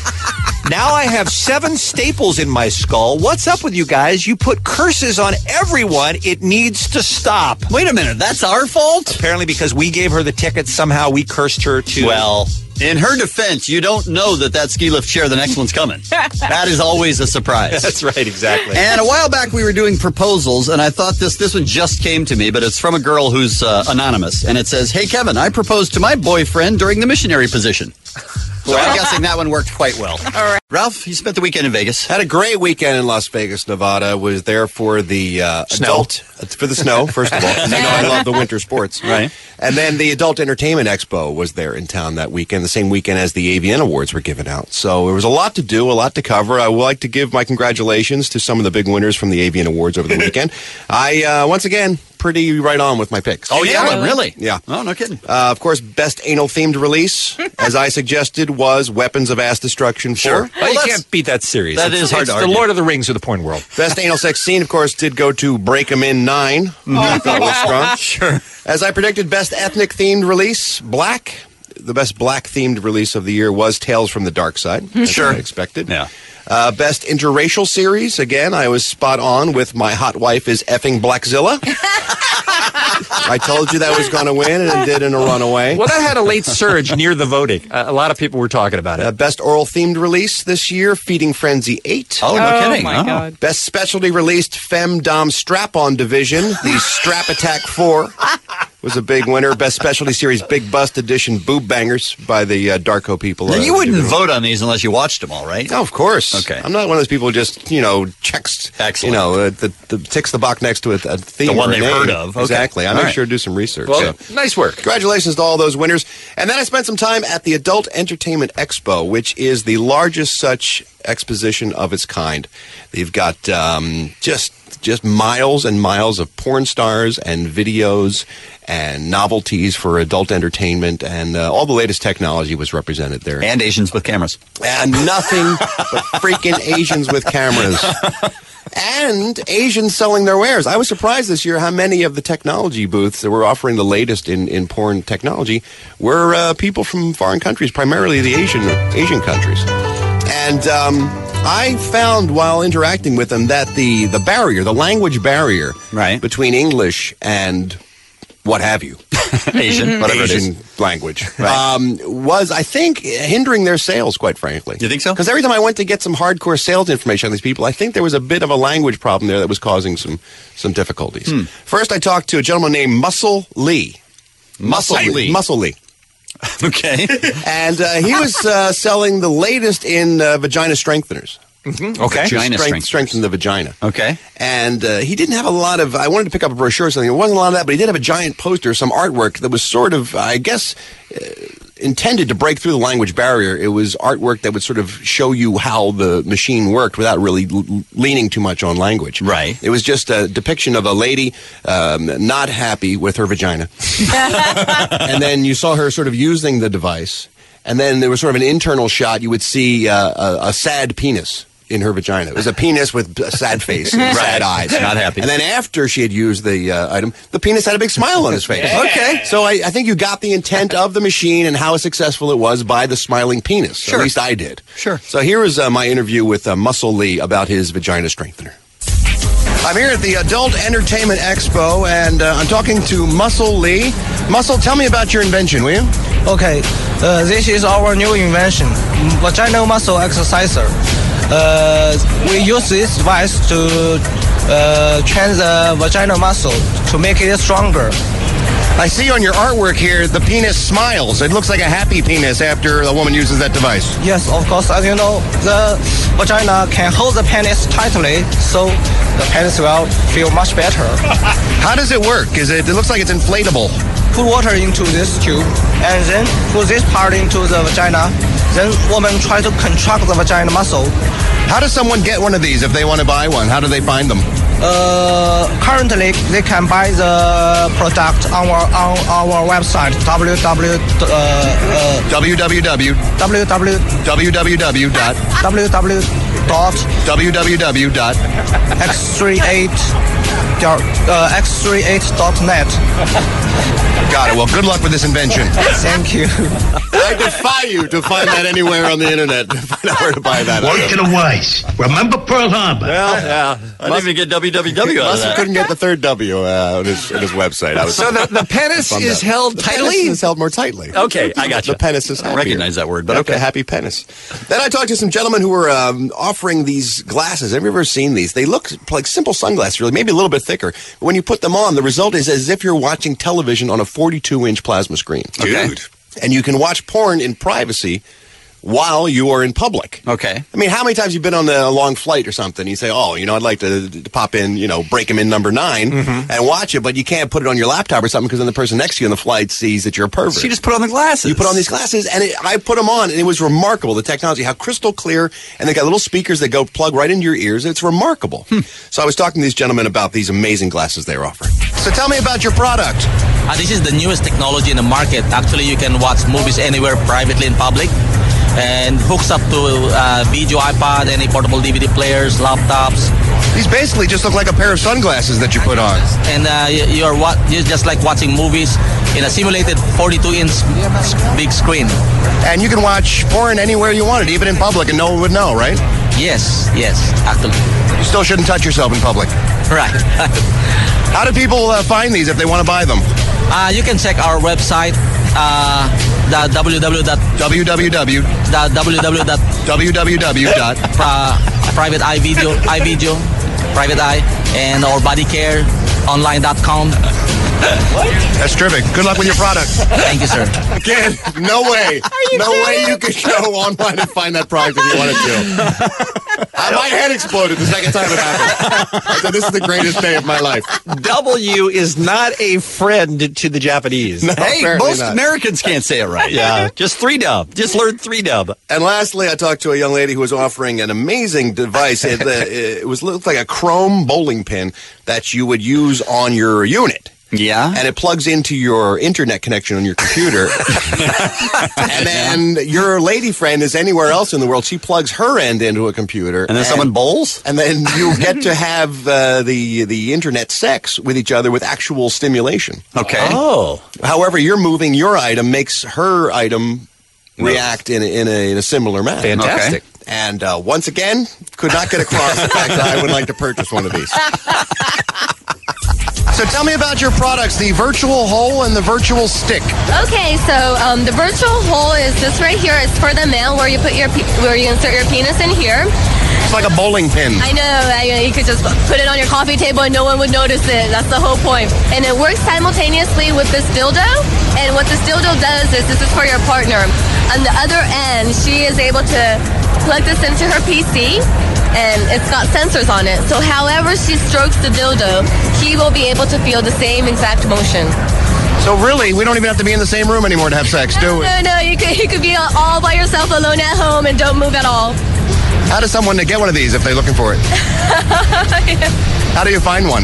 Now I have seven staples in my skull. What's up with you guys? You put curses on everyone. It needs to stop. Wait a minute. That's our fault? Apparently because we gave her the tickets, somehow we cursed her to... Well... In her defense, you don't know that that ski lift chair, the next one's coming. That is always a surprise. That's right, exactly. And a while back, we were doing proposals, and I thought this this one just came to me, but it's from a girl who's uh, anonymous. And it says, hey, Kevin, I proposed to my boyfriend during the missionary position. So I'm guessing that one worked quite well. All right. Ralph, you spent the weekend in Vegas. Had a great weekend in Las Vegas, Nevada. Was there for the uh, Snow. adult, for the snow, first of all. You know I love the winter sports. Right. And then the Adult Entertainment Expo was there in town that weekend, the same weekend as the A V N Awards were given out. So there was a lot to do, a lot to cover. I would like to give my congratulations to some of the big winners from the A V N Awards over the weekend. I, uh, once again, pretty right on with my picks. Oh, yeah? Really? really? Yeah. Oh, no kidding. Uh, of course, best anal-themed release, as I suggested, was Weapons of Ass Destruction four. Sure. Well, you can't beat that series. That it's, is hard it's to the argue. Lord of the Rings of the porn world. Best anal sex scene, of course, did go to Break 'Em In nine. Mm-hmm. I thought was strong. Sure. As I predicted, best ethnic-themed release, Black. The best Black-themed release of the year was Tales from the Dark Side. As Sure. I expected. Yeah. Uh, best interracial series, again, I was spot on with My Hot Wife is Effing Blackzilla. I told you that was going to win, and it did in a runaway. Well, that had a late surge near the voting. Uh, a lot of people were talking about it. Uh, best oral-themed release this year, Feeding Frenzy eight. Oh, no Oh, kidding. my Oh. God. Best specialty released Femdom Strap-On Division, the Strap Attack four, was a big winner. Best specialty series, Big Bust Edition, Boob Bangers by the uh, Darko people. Now, Uh, you wouldn't did it. vote on these unless you watched them all, right? No, of course. Okay. I'm not one of those people who just, you know, checks, Excellent. you know, uh, the, the ticks the box next to a, a theme. The one or a they've name. heard of. Okay. Exactly. I All make right. sure to do some research. Well, so. nice work. Congratulations to all those winners. And then I spent some time at the Adult Entertainment Expo, which is the largest such exposition of its kind. They've got um, just just miles and miles of porn stars and videos and novelties for adult entertainment, and uh, all the latest technology was represented there. And Asians with cameras. And nothing but freaking Asians with cameras. And Asians selling their wares. I was surprised this year how many of the technology booths that were offering the latest in, in porn technology were uh, people from foreign countries, primarily the Asian Asian countries. And um, I found while interacting with them that the, the barrier, the language barrier Right. between English and what have you, Asian, whatever it Asian is. language, Right. um, was, I think, hindering their sales, quite frankly. You think so? Because every time I went to get some hardcore sales information on these people, I think there was a bit of a language problem there that was causing some, some difficulties. Hmm. First, I talked to a gentleman named Muscle Lee. Muscle Lee. Muscle Lee. Okay. And uh, he was uh, selling the latest in uh, vagina strengtheners. Mm-hmm. Okay. Just Vagina strength, strengtheners. strengthen the vagina. Okay. And uh, he didn't have a lot of, I wanted to pick up a brochure or something. It wasn't a lot of that, but he did have a giant poster, some artwork that was sort of, I guess, uh, intended to break through the language barrier. It was artwork that would sort of show you how the machine worked without really l- leaning too much on language. Right. It was just a depiction of a lady um, not happy with her vagina. And then you saw her sort of using the device. And then there was sort of an internal shot. You would see uh, a, a sad penis in her vagina. It was a penis with a sad face and sad eyes. Not happy. And then after she had used the uh, item, the penis had a big smile on his face. Okay. So I, I think you got the intent of the machine and how successful it was by the smiling penis. Sure. At least I did. Sure. So here is uh, my interview with uh, Muscle Lee about his vagina strengthener. I'm here at the Adult Entertainment Expo, and uh, I'm talking to Muscle Lee. Muscle, tell me about your invention, will you? Okay, uh, this is our new invention, vaginal muscle exerciser. Uh, we use this device to uh, train the vaginal muscle to make it stronger. I see on your artwork here, the penis smiles. It looks like a happy penis after a woman uses that device. Yes, of course. As you know, the vagina can hold the penis tightly, so the penis will feel much better. How does it work? Is it? It looks like it's inflatable. Put water into this tube, and then put this part into the vagina. Then woman try to contract the vagina muscle. How does someone get one of these if they want to buy one? How do they find them? Uh, currently, they can buy the product on our on our website www uh, www www www dot www dot www dot x thirty-eight uh, x thirty-eight dot net. Got it. Well, good luck with this invention. Thank you. I defy you to find that anywhere on the internet to find out where to buy that. Word to the wise. Remember Pearl Harbor. Well, yeah. I didn't even get W W W out of Must that. couldn't get the third W uh, on, his, on his website. I was So the, the penis bummed is out. held The tightly? penis is held more tightly. Okay, I got you. The penis is I don't happier. recognize that word, but Yep, okay. a happy penis. Then I talked to some gentlemen who were um, offering these glasses. Have you ever seen these? They look like simple sunglasses, really, maybe a little bit thicker. But when you put them on, the result is as if you're watching television on a forty-two inch plasma screen. Dude. And you can watch porn in privacy while you are in public. Okay. I mean, how many times you've been on a long flight or something? You say, oh, you know, I'd like to, to pop in, you know, break 'em in number nine Mm-hmm. and watch it, but you can't put it on your laptop or something because then the person next to you on the flight sees that you're a pervert. So you just put on the glasses. You put on these glasses, and it, I put them on, and it was remarkable, the technology, how crystal clear, and they got little speakers that go plug right into your ears. It's remarkable. Hmm. So I was talking to these gentlemen about these amazing glasses they were offering. So tell me about your product. Uh, this is the newest technology in the market. Actually, you can watch movies anywhere privately in public, and hooks up to uh, video, iPod, any portable D V D players, laptops. These basically just look like a pair of sunglasses that you put on. And uh, you- you're what you're just like watching movies in a simulated forty-two inch big screen. And you can watch porn anywhere you want it, even in public, and no one would know, right? Yes, yes, actually. You still shouldn't touch yourself in public. Right. How do people uh, find these if they want to buy them? Uh, you can check our website, uh, the www. www. The www. www. dot uh, private eye video, eye video, private eye, and or body care online dot com. That's terrific. Good luck with your product. Thank you, sir. Again, no way. No way you could go online and find that product if you wanted to. Uh, my head exploded the second time it happened. I said, this is the greatest day of my life. W is not a friend to the Japanese. No, Hey, apparently most not. Americans can't say it right. Yeah, just three dub. Just learn three dub. And lastly, I talked to a young lady who was offering an amazing device. It, uh, it was looked like a chrome bowling pin that you would use on your unit. Yeah. And it plugs into your internet connection on your computer. And then your lady friend is anywhere else in the world. She plugs her end into a computer. And then someone bowls? And then you get to have uh, the the internet sex with each other with actual stimulation. Okay. Oh. However, you're moving your item makes her item react in a, in a, in a similar manner. Fantastic. Okay. And uh, once again, could not get across the fact that I would like to purchase one of these. So tell me about your products, the virtual hole and the virtual stick. Okay, so um, the virtual hole is this right here. It's for the male, where you put your pe- where you insert your penis in here. It's like a bowling pin. I know, I, you could just put it on your coffee table and no one would notice it. That's the whole point. And it works simultaneously with this dildo. And what this dildo does is this is for your partner. On the other end, she is able to plug this into her P C. And it's got sensors on it. So however she strokes the dildo, he will be able to feel the same exact motion. So really, we don't even have to be in the same room anymore to have sex, do we? No, no, you could, you could be all by yourself alone at home and don't move at all. How does someone get one of these if they're looking for it? How do you find one?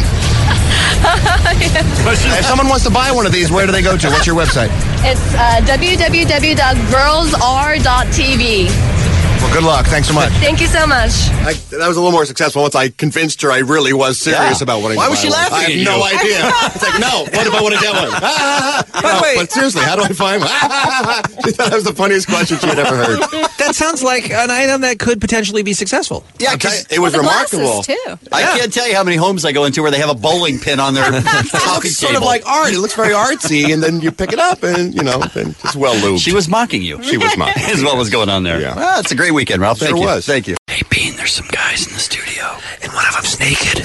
If someone wants to buy one of these, where do they go to? What's your website? It's uh, w w w dot girls r dot t v. Well, good luck. Thanks so much. Thank you so much. I, that was a little more successful once I convinced her I really was serious Yeah. about wanting Why to was buy she one. laughing I have at you? no idea. It's like, no, what if I want to get one? By the No, way- but seriously, how do I find one? She thought that was the funniest question she had ever heard. That sounds like an item that could potentially be successful. Yeah, Okay, because it was The remarkable. glasses, too. I can't tell you how many homes I go into where they have a bowling pin on their It coffee looks sort table. of like art. It looks very artsy, and then you pick it up, and you know, then it's well lubed. She was mocking you. She was mocking. Is what was going on there. Yeah. Well, it's a great weekend, Ralph. Thank Sure you. was. Thank you. Hey, Bean, there's some guys in the studio. And one of them's naked.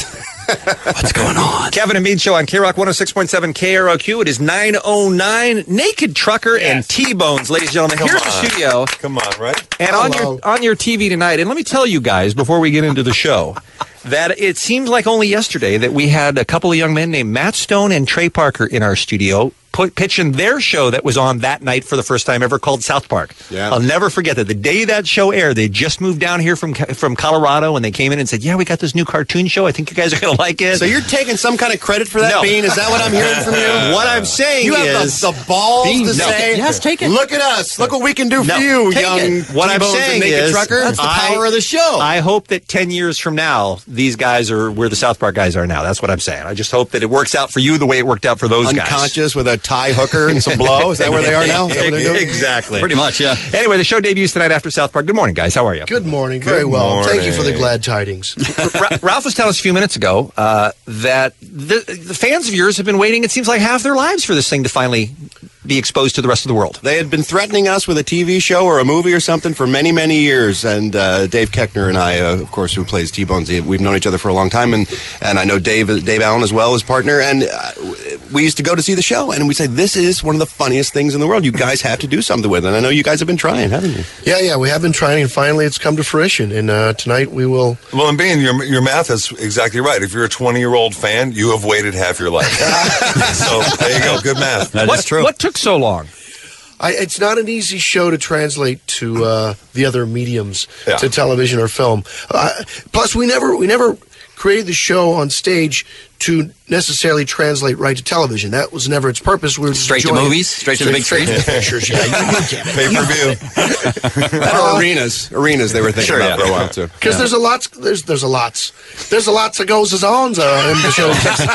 What's going on? Kevin and Bean Show on K-Rock one oh six point seven K R O Q. It is nine oh nine. Naked Trucker yes. and T-Bones, ladies and gentlemen. Come Here's on. the studio. Come on, right? And on your, on your T V tonight, and let me tell you guys, before we get into the show, that it seems like only yesterday that we had a couple of young men named Matt Stone and Trey Parker in our studio put, pitching their show that was on that night for the first time ever called South Park. Yeah. I'll never forget that. The day that show aired, they just moved down here from from Colorado, and they came in and said, yeah, we got this new cartoon show. I think you guys are going to like it. So you're taking some kind of credit for that, No. Bean? Is that what I'm hearing from you? What I'm saying you have is... the, the balls Bean, to no. say, Yes, take it. Look at us. Look what we can do for No, you, take young it. What I'm T-Bones and saying Naked is, Trucker. That's the power I- of the show. I hope that ten years from now, these guys are where the South Park guys are now. That's what I'm saying. I just hope that it works out for you the way it worked out for those guys. Unconscious with a tie hooker and some blow. Is that where they are now? Is that what they're doing? Exactly. Pretty much, yeah. Anyway, the show debuts tonight after South Park. Good morning, guys. How are you? Good morning. Very Good well. Thank you morning. for the glad tidings. Ra- Ralph was telling us a few minutes ago uh, that the, the fans of yours have been waiting, it seems like, half their lives for this thing to finally be exposed to the rest of the world. They had been threatening us with a T V show or a movie or something for many, many years. And uh, Dave Keckner and I, uh, of course, who plays T-Bones, we've known each other for a long time. And, and I know Dave Dave Allen as well, his partner. And uh, we used to go to see the show. And we say, this is one of the funniest things in the world. You guys have to do something with it. And I know you guys have been trying, haven't you? Yeah, yeah, we have been trying, and finally it's come to fruition. And uh, tonight we will... Well, and Bean, your, your math is exactly right. If you're a twenty-year-old fan, you have waited half your life. So there you go. Good math. That what, is true. What took so long? I, it's not an easy show to translate to uh, the other mediums, Yeah. to television or film. Uh, plus, we never we never created the show on stage to necessarily translate right to television. That was never its purpose. We were just Straight to enjoying- movies? Straight to the big screen? Pictures, yeah. Pay-per-view. Or arenas. Arenas they were thinking Sure, about yeah. for a while, too. Because there's a lot, there's there's a lots, there's a lots that goes as on uh, in the show.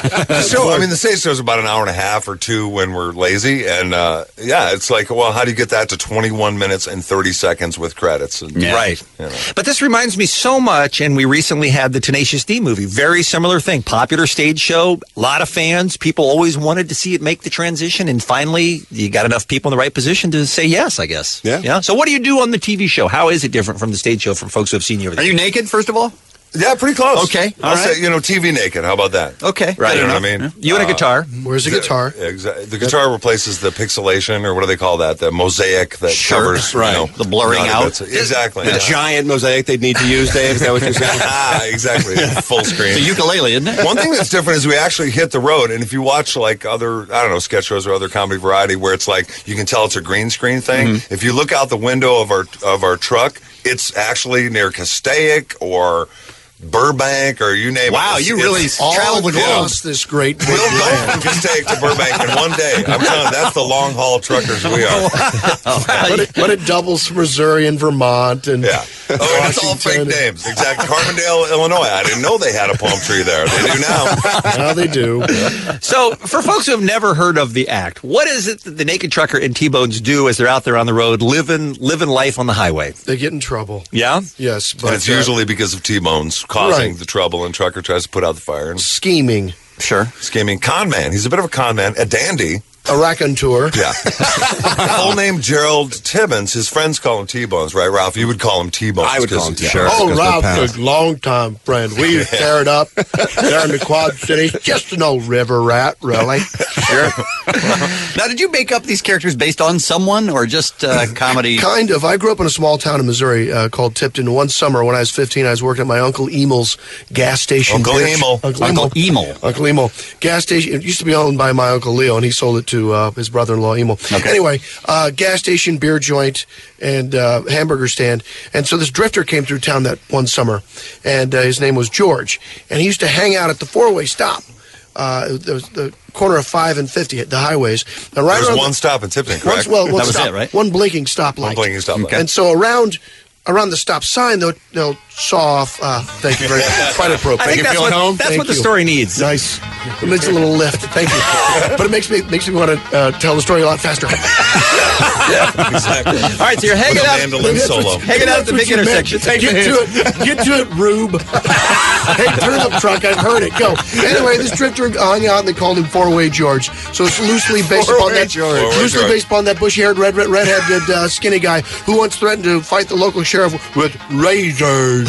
So, I mean, the stage show's about an hour and a half or two when we're lazy. And, uh, yeah, it's like, well, how do you get that to twenty-one minutes and thirty seconds with credits? And, Yeah. Right. you know. But this reminds me so much, and we recently had the Tenacious D movie. Very similar thing. Popular stage show, a lot of fans. People always wanted to see it make the transition, and finally, you got enough people in the right position to say yes, I guess. Yeah. Yeah. So what do you do on the T V show? How is it different from the stage show from folks who have seen you over Are there? you naked, first of all? Yeah, pretty close. Okay, I'll all right. say, you know, T V naked. How about that? Okay. Right. You know Fair what I enough. mean? You and a Uh, guitar. Where's the guitar? Yeah, exactly. The guitar replaces the pixelation, or what do they call that? The mosaic that Sure, covers, right. you know, The blurring none of out. it's- Exactly. The yeah. giant mosaic they'd need to use, Dave. Is that what you're saying? ah, exactly. Full screen. It's a ukulele, isn't it? One thing that's different is we actually hit the road, and if you watch like other, I don't know, sketch shows or other comedy variety, where it's like you can tell it's a green screen thing. Mm-hmm. If you look out the window of our of our truck, it's actually near Castaic or Burbank or you name Wow, it. It's- you really it's- All traveled the globe. across this great big We'll go land. from Castaic to Burbank in one day. I'm telling you, that's the long haul truckers we are. But it, but it doubles Missouri and Vermont and Yeah. Oh, and it's all fake Washington. names. Exactly. Carbondale, Illinois. I didn't know they had a palm tree there. They do now. Now they do. So, for folks who have never heard of the act, what is it that the Naked Trucker and T-Bones do as they're out there on the road, living living life on the highway? They get in trouble. Yeah? Yes, but And it's uh, usually because of T-Bones causing Right. the trouble, and Trucker tries to put out the fire. And scheming. Sure. scheming. Con man. He's a bit of a con man. A dandy. A raconteur. Yeah. Full name Gerald Tibbins. His friends call him T-Bones, right, Ralph? You would call him T-Bones. I would call 'cause- him T-Bones. Sure. Oh, because Ralph, they're a pals. long time friend. We tear it up there in the Quad Cities. Just an old river rat, really. Sure. Now, did you make up these characters based on someone or just uh, comedy? Kind of. I grew up in a small town in Missouri uh, called Tipton. One summer when I was fifteen, I was working at my Uncle Emel's gas station. Uncle Bitch. Emil. Uncle, Uncle Emil. Emil. Uncle Emil. Gas station. It used to be owned by my Uncle Leo, and he sold it to uh, his brother-in-law, Emil. Okay. Anyway, uh, gas station, beer joint, and uh, hamburger stand. And so this drifter came through town that one summer, and uh, his name was George. And he used to hang out at the four-way stop. Uh, there was the corner of five and fifty at the highways. And right There's around one the, stop in Tipton, correct? Once, well, one That was stop, it, right? One blinking stoplight. One blinking stoplight. And so around around the stop sign, they'll, they'll saw off. Uh, thank you very much. Quite appropriate. I think You that's feeling what, home? that's Thank what the you. story needs. Nice. It makes a little lift. Thank you. But it makes me makes me want to uh, tell the story a lot faster. Yeah, exactly. All right, so you're hanging With a out, mandolin solo. hanging out at the big intersection. Get to it. Get to it, Rube. Hey, turnip truck. I've heard it. Go. Anyway, this drifter hung out and they called him Four-Way George. So it's loosely based upon that. George. Loosely George. based upon that bushy-haired, red, red, red-headed, uh, skinny guy who once threatened to fight the local sheriff with razors.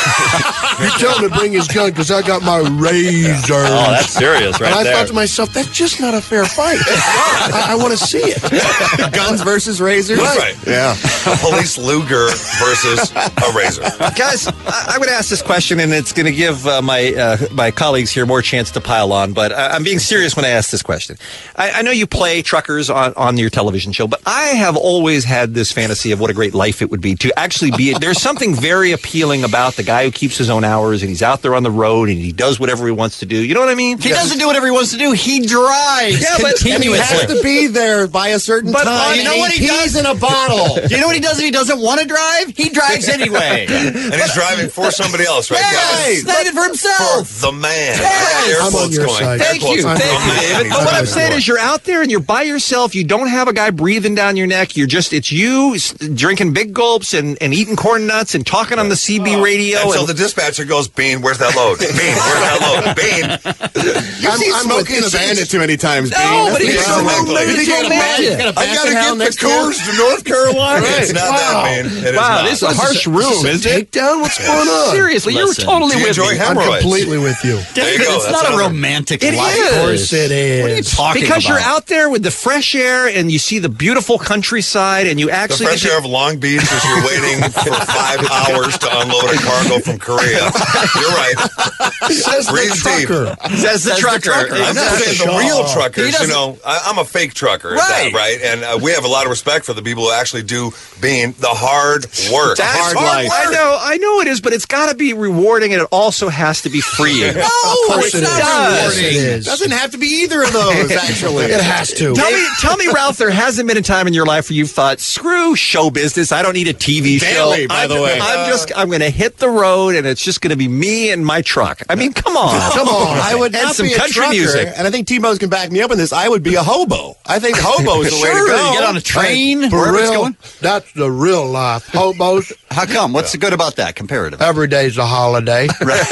You tell him to bring his gun because I got my razors. Oh, that's serious, right And I there. thought to myself, that's just not a fair fight. I, I want to see it. Guns versus razors. Right. Yeah. A police Luger versus a razor. Guys, I- I'm going to ask this question, and it's going to give uh, my uh, my colleagues here more chance to pile on. But I- I'm being serious when I ask this question. I, I know you play truckers on, on your television show, but I have always had this fantasy of what a great life it would be to actually be. There's something very appealing about the guy who keeps his own hours, and he's out there on the road, and he does whatever he wants to do. You know what I mean? He doesn't do whatever he wants to do. He drives Yeah, but- And he has continuously. to be there by a certain But, time. uh, you know and what he pees does? in a bottle. Do you know what he does if he doesn't want to drive? He drives anyway. And he's driving for somebody else, right, Yes, guys? not even for For himself. the man. Yes. Air I'm on quotes your going. side. Air Thank quotes you, going. thank The you, man. David. He's But what I'm driving saying for. is, you're out there and you're by yourself. You don't have a guy breathing down your neck. You're just, it's you s- drinking big gulps and, and eating corn nuts and talking on the C B radio. And so and- the dispatcher goes, Bean, where's that load? Bean, where's that load? Bean. You've I'm- seen I'm Smokey and with- the Bandit too many times, No, Bean. but he That's gets the so reason. limited You to got a imagine. bag- got a I basket gotta hound get next the to you. Coors to North Carolina. Right. It's not Wow. that, man. It is Wow, not. this is a harsh room, isn't it? Takedown? What's going on? Seriously, you're Listen, totally do you with enjoy me. I'm hemorrhoids? completely with you. There you go. It's That's not a another- romantic It life. is. Of course it is. What are you talking Because you're about? out there with the fresh air and you see the beautiful countryside and you The actually fresh get to- air of Long Beach as you're waiting for five hours to unload a cargo from Korea. You're right. Says the Breathe deep. trucker. says the Says the trucker. trucker. I'm not saying the Shaw. real He truckers, you doesn't- know, I, I'm a fake trucker, Right. that, right? And uh, we have a lot of respect for the people who actually do being the hard work. That's hard hard. life. I know, I know it is, but it's got to be rewarding, and it also has to be freeing. No, course it's it not is. does. Yes, it is. Doesn't have to be either of those, actually. It has to. Tell me, tell me, Ralph, there hasn't been a time in your life where you've thought, screw show business. I don't need a T V Daily, show. by I'm, the way. I'm just, I'm going to hit the road, and it's just going to be me and my truck. I mean, come on. Come on. I would And not some be a country trucker, music. and I think T-Bo's can back me up on this. I would be a hobo. I think hobo is the way to Sure, go. you get on a train, For wherever it's real, going. that's the real life. Hobos, How come? What's the good about that comparatively? every day's a holiday.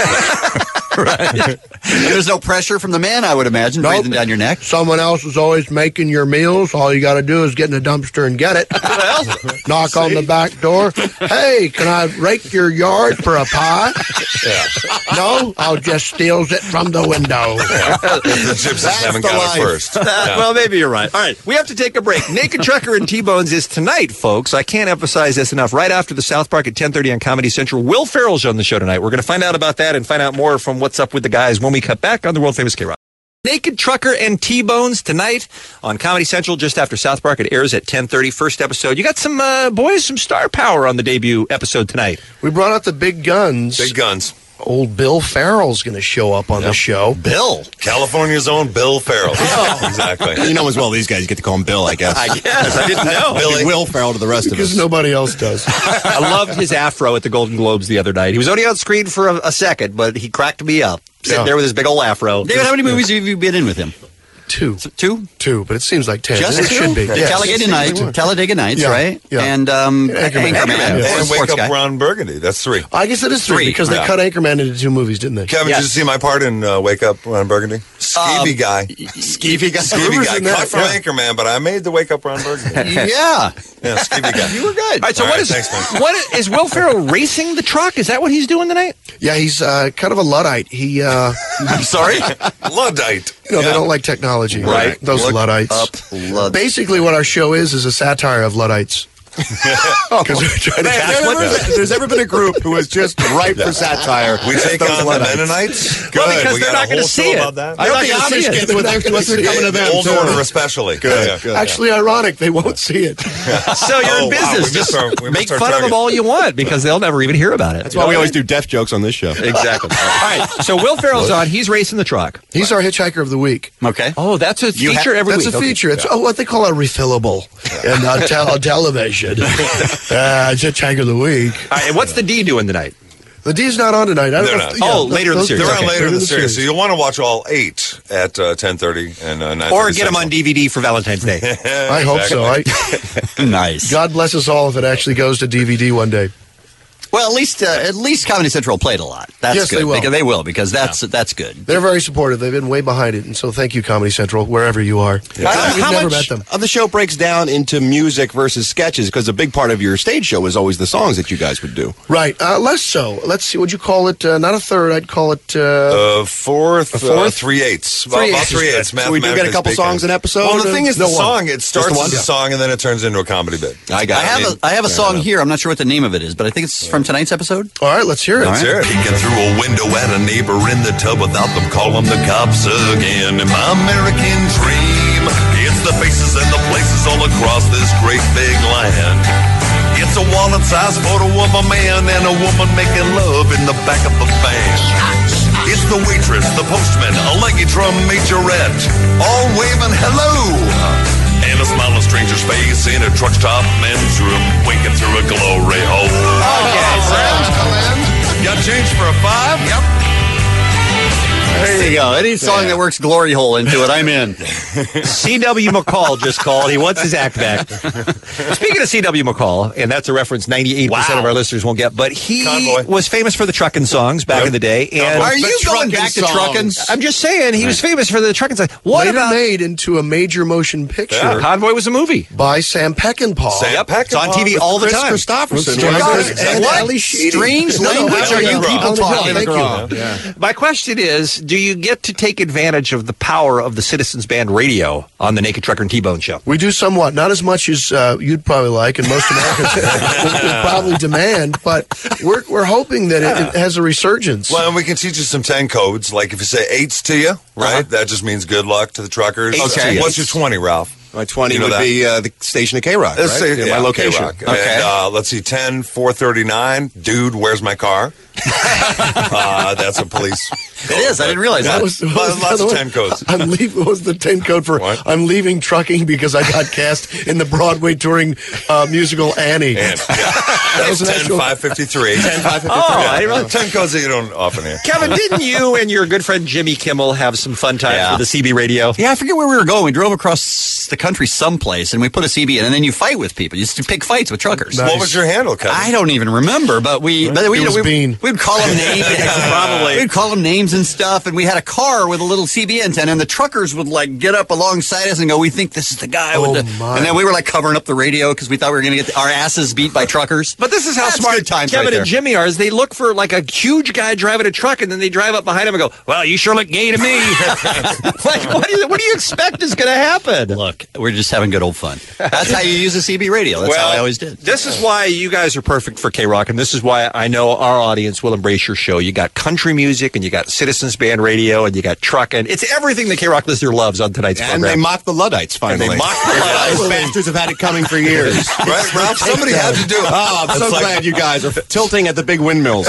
Right. There's no pressure from the man, I would imagine, Nope. breathing down your neck. Someone else is always making your meals. All you got to do is get in the dumpster and get it. Knock on the back door. Hey, can I rake your yard for a pie? Yeah. No, I'll just steals it from the window. The gypsies That's haven't the got life. it first. Yeah. Well, maybe you're right. All right, we have to take a break. Naked Trucker and T-Bones is tonight, folks. I can't emphasize this enough. Right after the South Park at ten thirty on Comedy Central. Will Ferrell's on the show tonight. We're going to find out about that and find out more from What's Up with the Guys when we cut back on the world-famous K-Rock. Naked Trucker and T-Bones tonight on Comedy Central just after South Park. It airs at ten thirty, first episode. You got some, uh, boys, some star power on the debut episode tonight. We brought out the big guns. Big guns. Old Bill Farrell's going to show up on the show. Bill. California's own Bill Farrell. Yeah, exactly. You know as well these guys get to call him Bill, I guess. I guess. I didn't know. Billy. Will Ferrell to the rest of Because us. nobody else does. I loved his afro at the Golden Globes the other night. He was only on screen for a, a second, but he cracked me up. Sitting Yeah. there with his big old afro. David, how many movies have you been in with him? Two. Two? Two, but it seems like ten. Just it two? should be. The Yes. Talladega Nights, Talladega Nights, Yeah, right? yeah. And um, Anchorman. Anchorman. Yeah. or And Sports Wake Up Guy. Ron Burgundy. That's three. I guess it is three, Three, because they yeah. cut Anchorman into two movies, didn't they? Kevin, Yes. did you see my part in uh, Wake Up Ron Burgundy? Skeevy Um, guy. Skeevy guy. Skeevy Gruber's guy. in that, Cut from yeah. Anchorman, but I made the Wake Up Ron Burgundy. Yeah. Yeah, Skeevy guy. You were good. All right, so All what right, is thanks, man. what is, is Will Ferrell racing the truck? Is that what he's doing tonight? Yeah, he's uh, kind of a Luddite. He, uh, I'm sorry? Luddite. you know, Yeah. they don't like technology. Right. Those Look Luddites. up Ludd- Basically, what our show is is a satire of Luddites. Because we're trying to If catch there one. ever- if there's ever been a group who was just ripe for satire. We take those on the Luddites. Mennonites. Good. Well, because we they're got not a gonna whole see show it. about that. I don't The think Amish I'll see get it. what's what's coming to them. Old too. order especially. Good, Yeah. good. Actually, ironic. They won't see it. So you're Oh, in wow, business. we missed Just our- we make missed our fun of target. them all you want because they'll never even hear about it. That's why we always do deaf jokes on this show. Exactly. All right. So Will Ferrell's on. He's racing the truck. He's our hitchhiker of the week. Okay. Oh, that's a You feature ha- every That's week. a Okay. feature. It's oh, what they call a refillable in uh, tel- television. uh, it's hitchhiker of the week. All right, and what's the D doing tonight? The D's not on tonight. I don't They're know. not. if- yeah, Oh, later in the those- series. They're Okay. on later in the Later series, so you'll want to watch all eight at uh, ten thirty and uh, nine. Or get them on D V D for Valentine's Day. I hope so. I, Nice. God bless us all if it actually goes to D V D one day. Well, at least uh, at least Comedy Central played a lot. That's Yes, good. they will. Because they will because that's that's good. They're very supportive. They've been way behind it, and so thank you, Comedy Central, wherever you are. How, We've how never much met them. of the show breaks down into music versus sketches? Because a big part of your stage show is always the songs that you guys would do. Right. Uh, less so. Let's see. Would you call it? Uh, not a third. I'd call it. Uh, Uh, fourth, A fourth? Uh, three eighths. About, Three about eighths three is eighths. good. So we do get a mathematically couple speaking. songs an episode? Well, the thing is, No the one. song, it starts the one? as a song and then it turns into a comedy bit. I got I have it. a I have a song here. I'm not sure what the name of it is, but I think it's from tonight's episode. all right. Let's hear it. Let's hear it. Peeking through a window at a neighbor in the tub without them calling the cops again. In my American dream, it's the faces and the places all across this great big land. It's a wallet-sized photo of a man and a woman making love in the back of the van. It's the waitress, the postman, a leggy drum majorette, all waving hello. And a smiling stranger's face in a truck stop men's room, winking through a glory hole. Got change for a five? Yep. There you go. Any song that works glory hole into it, I'm in. C W McCall just called. He wants his act back. Speaking of C W McCall, and that's a reference ninety-eight percent of our listeners won't get, but he Convoy. was famous for the trucking songs back Yep. in the day. And Are you The going trucking back to songs. trucking? I'm just saying, he was famous for the trucking songs. What Later about made into a major motion picture Yeah. Convoy was a movie? by Sam Peckinpah. Sam Yep. Peckinpah It's on T V with all the Chris time. Christopherson. With Right? Steve and What Ali Sheedy. strange No, no, language Ali are you McGraw. people Ali talking? McGraw. Thank you. My question is, do you get to take advantage of the power of the Citizens Band radio on the Naked Trucker and T-Bone show? We do somewhat, not as much as uh, you'd probably like, and most Americans would, would probably demand. But we're we're hoping that it, it has a resurgence. Well, and we can teach you some ten codes. Like if you say eights to you, right? Uh-huh. That just means good luck to the truckers. Eights okay. to you. What's your twenty, Ralph? My twenty You know would that? be uh, the station of K-Rock, Let's right? say Yeah, yeah, my location. K-Rock. And uh, let's see, ten, four thirty-nine. Dude, where's my car? uh, that's a police. It is. I didn't realize that. That was, what was the Lots other of one? ten codes. I'm leaving. What was the ten code for? What? I'm leaving trucking because I got cast in the Broadway touring uh, musical Annie. And, yeah. That was That's an ten, actual- five fifty-three. ten, five fifty-three. Oh, Yeah, I didn't realize- ten codes that you don't often hear. Kevin, didn't you and your good friend Jimmy Kimmel have some fun times Yeah. with the C B radio? Yeah, I forget where we were going. We drove across the country someplace, and we put a C B in, and then you fight with people. You used to pick fights with truckers. Nice. What was your handle, Kevin? I don't even remember, but we, but we, It you know, was we Bean. we'd call them names. Probably. We'd call them names and stuff, and we had a car with a little C B antenna, and the truckers would like get up alongside us and go, "We think this is the guy." Oh, with the, my. And then we were like covering up the radio because we thought we were going to get our asses beat by truckers. But this is how That's smart good times Kevin right and there. Jimmy are. Is they look for like a huge guy driving a truck, and then they drive up behind him and go, "Well, you sure look gay to me." Like, what do you, what do you expect is going to happen? Look, we're just having good old fun. That's how you use a C B radio. That's how I always did. This is why you guys are perfect for K-Rock, and this is why I know our audience will embrace your show. You got country music, and you got Citizens Band radio, and you got trucking. It's everything the K-Rock listener loves on tonight's And program. they mock the Luddites, finally. And they mock the Luddites. Those bastards have had it coming for years. Right, Ralph? Somebody had to do it. Oh, I'm so It's like- glad you guys are tilting at the big windmills.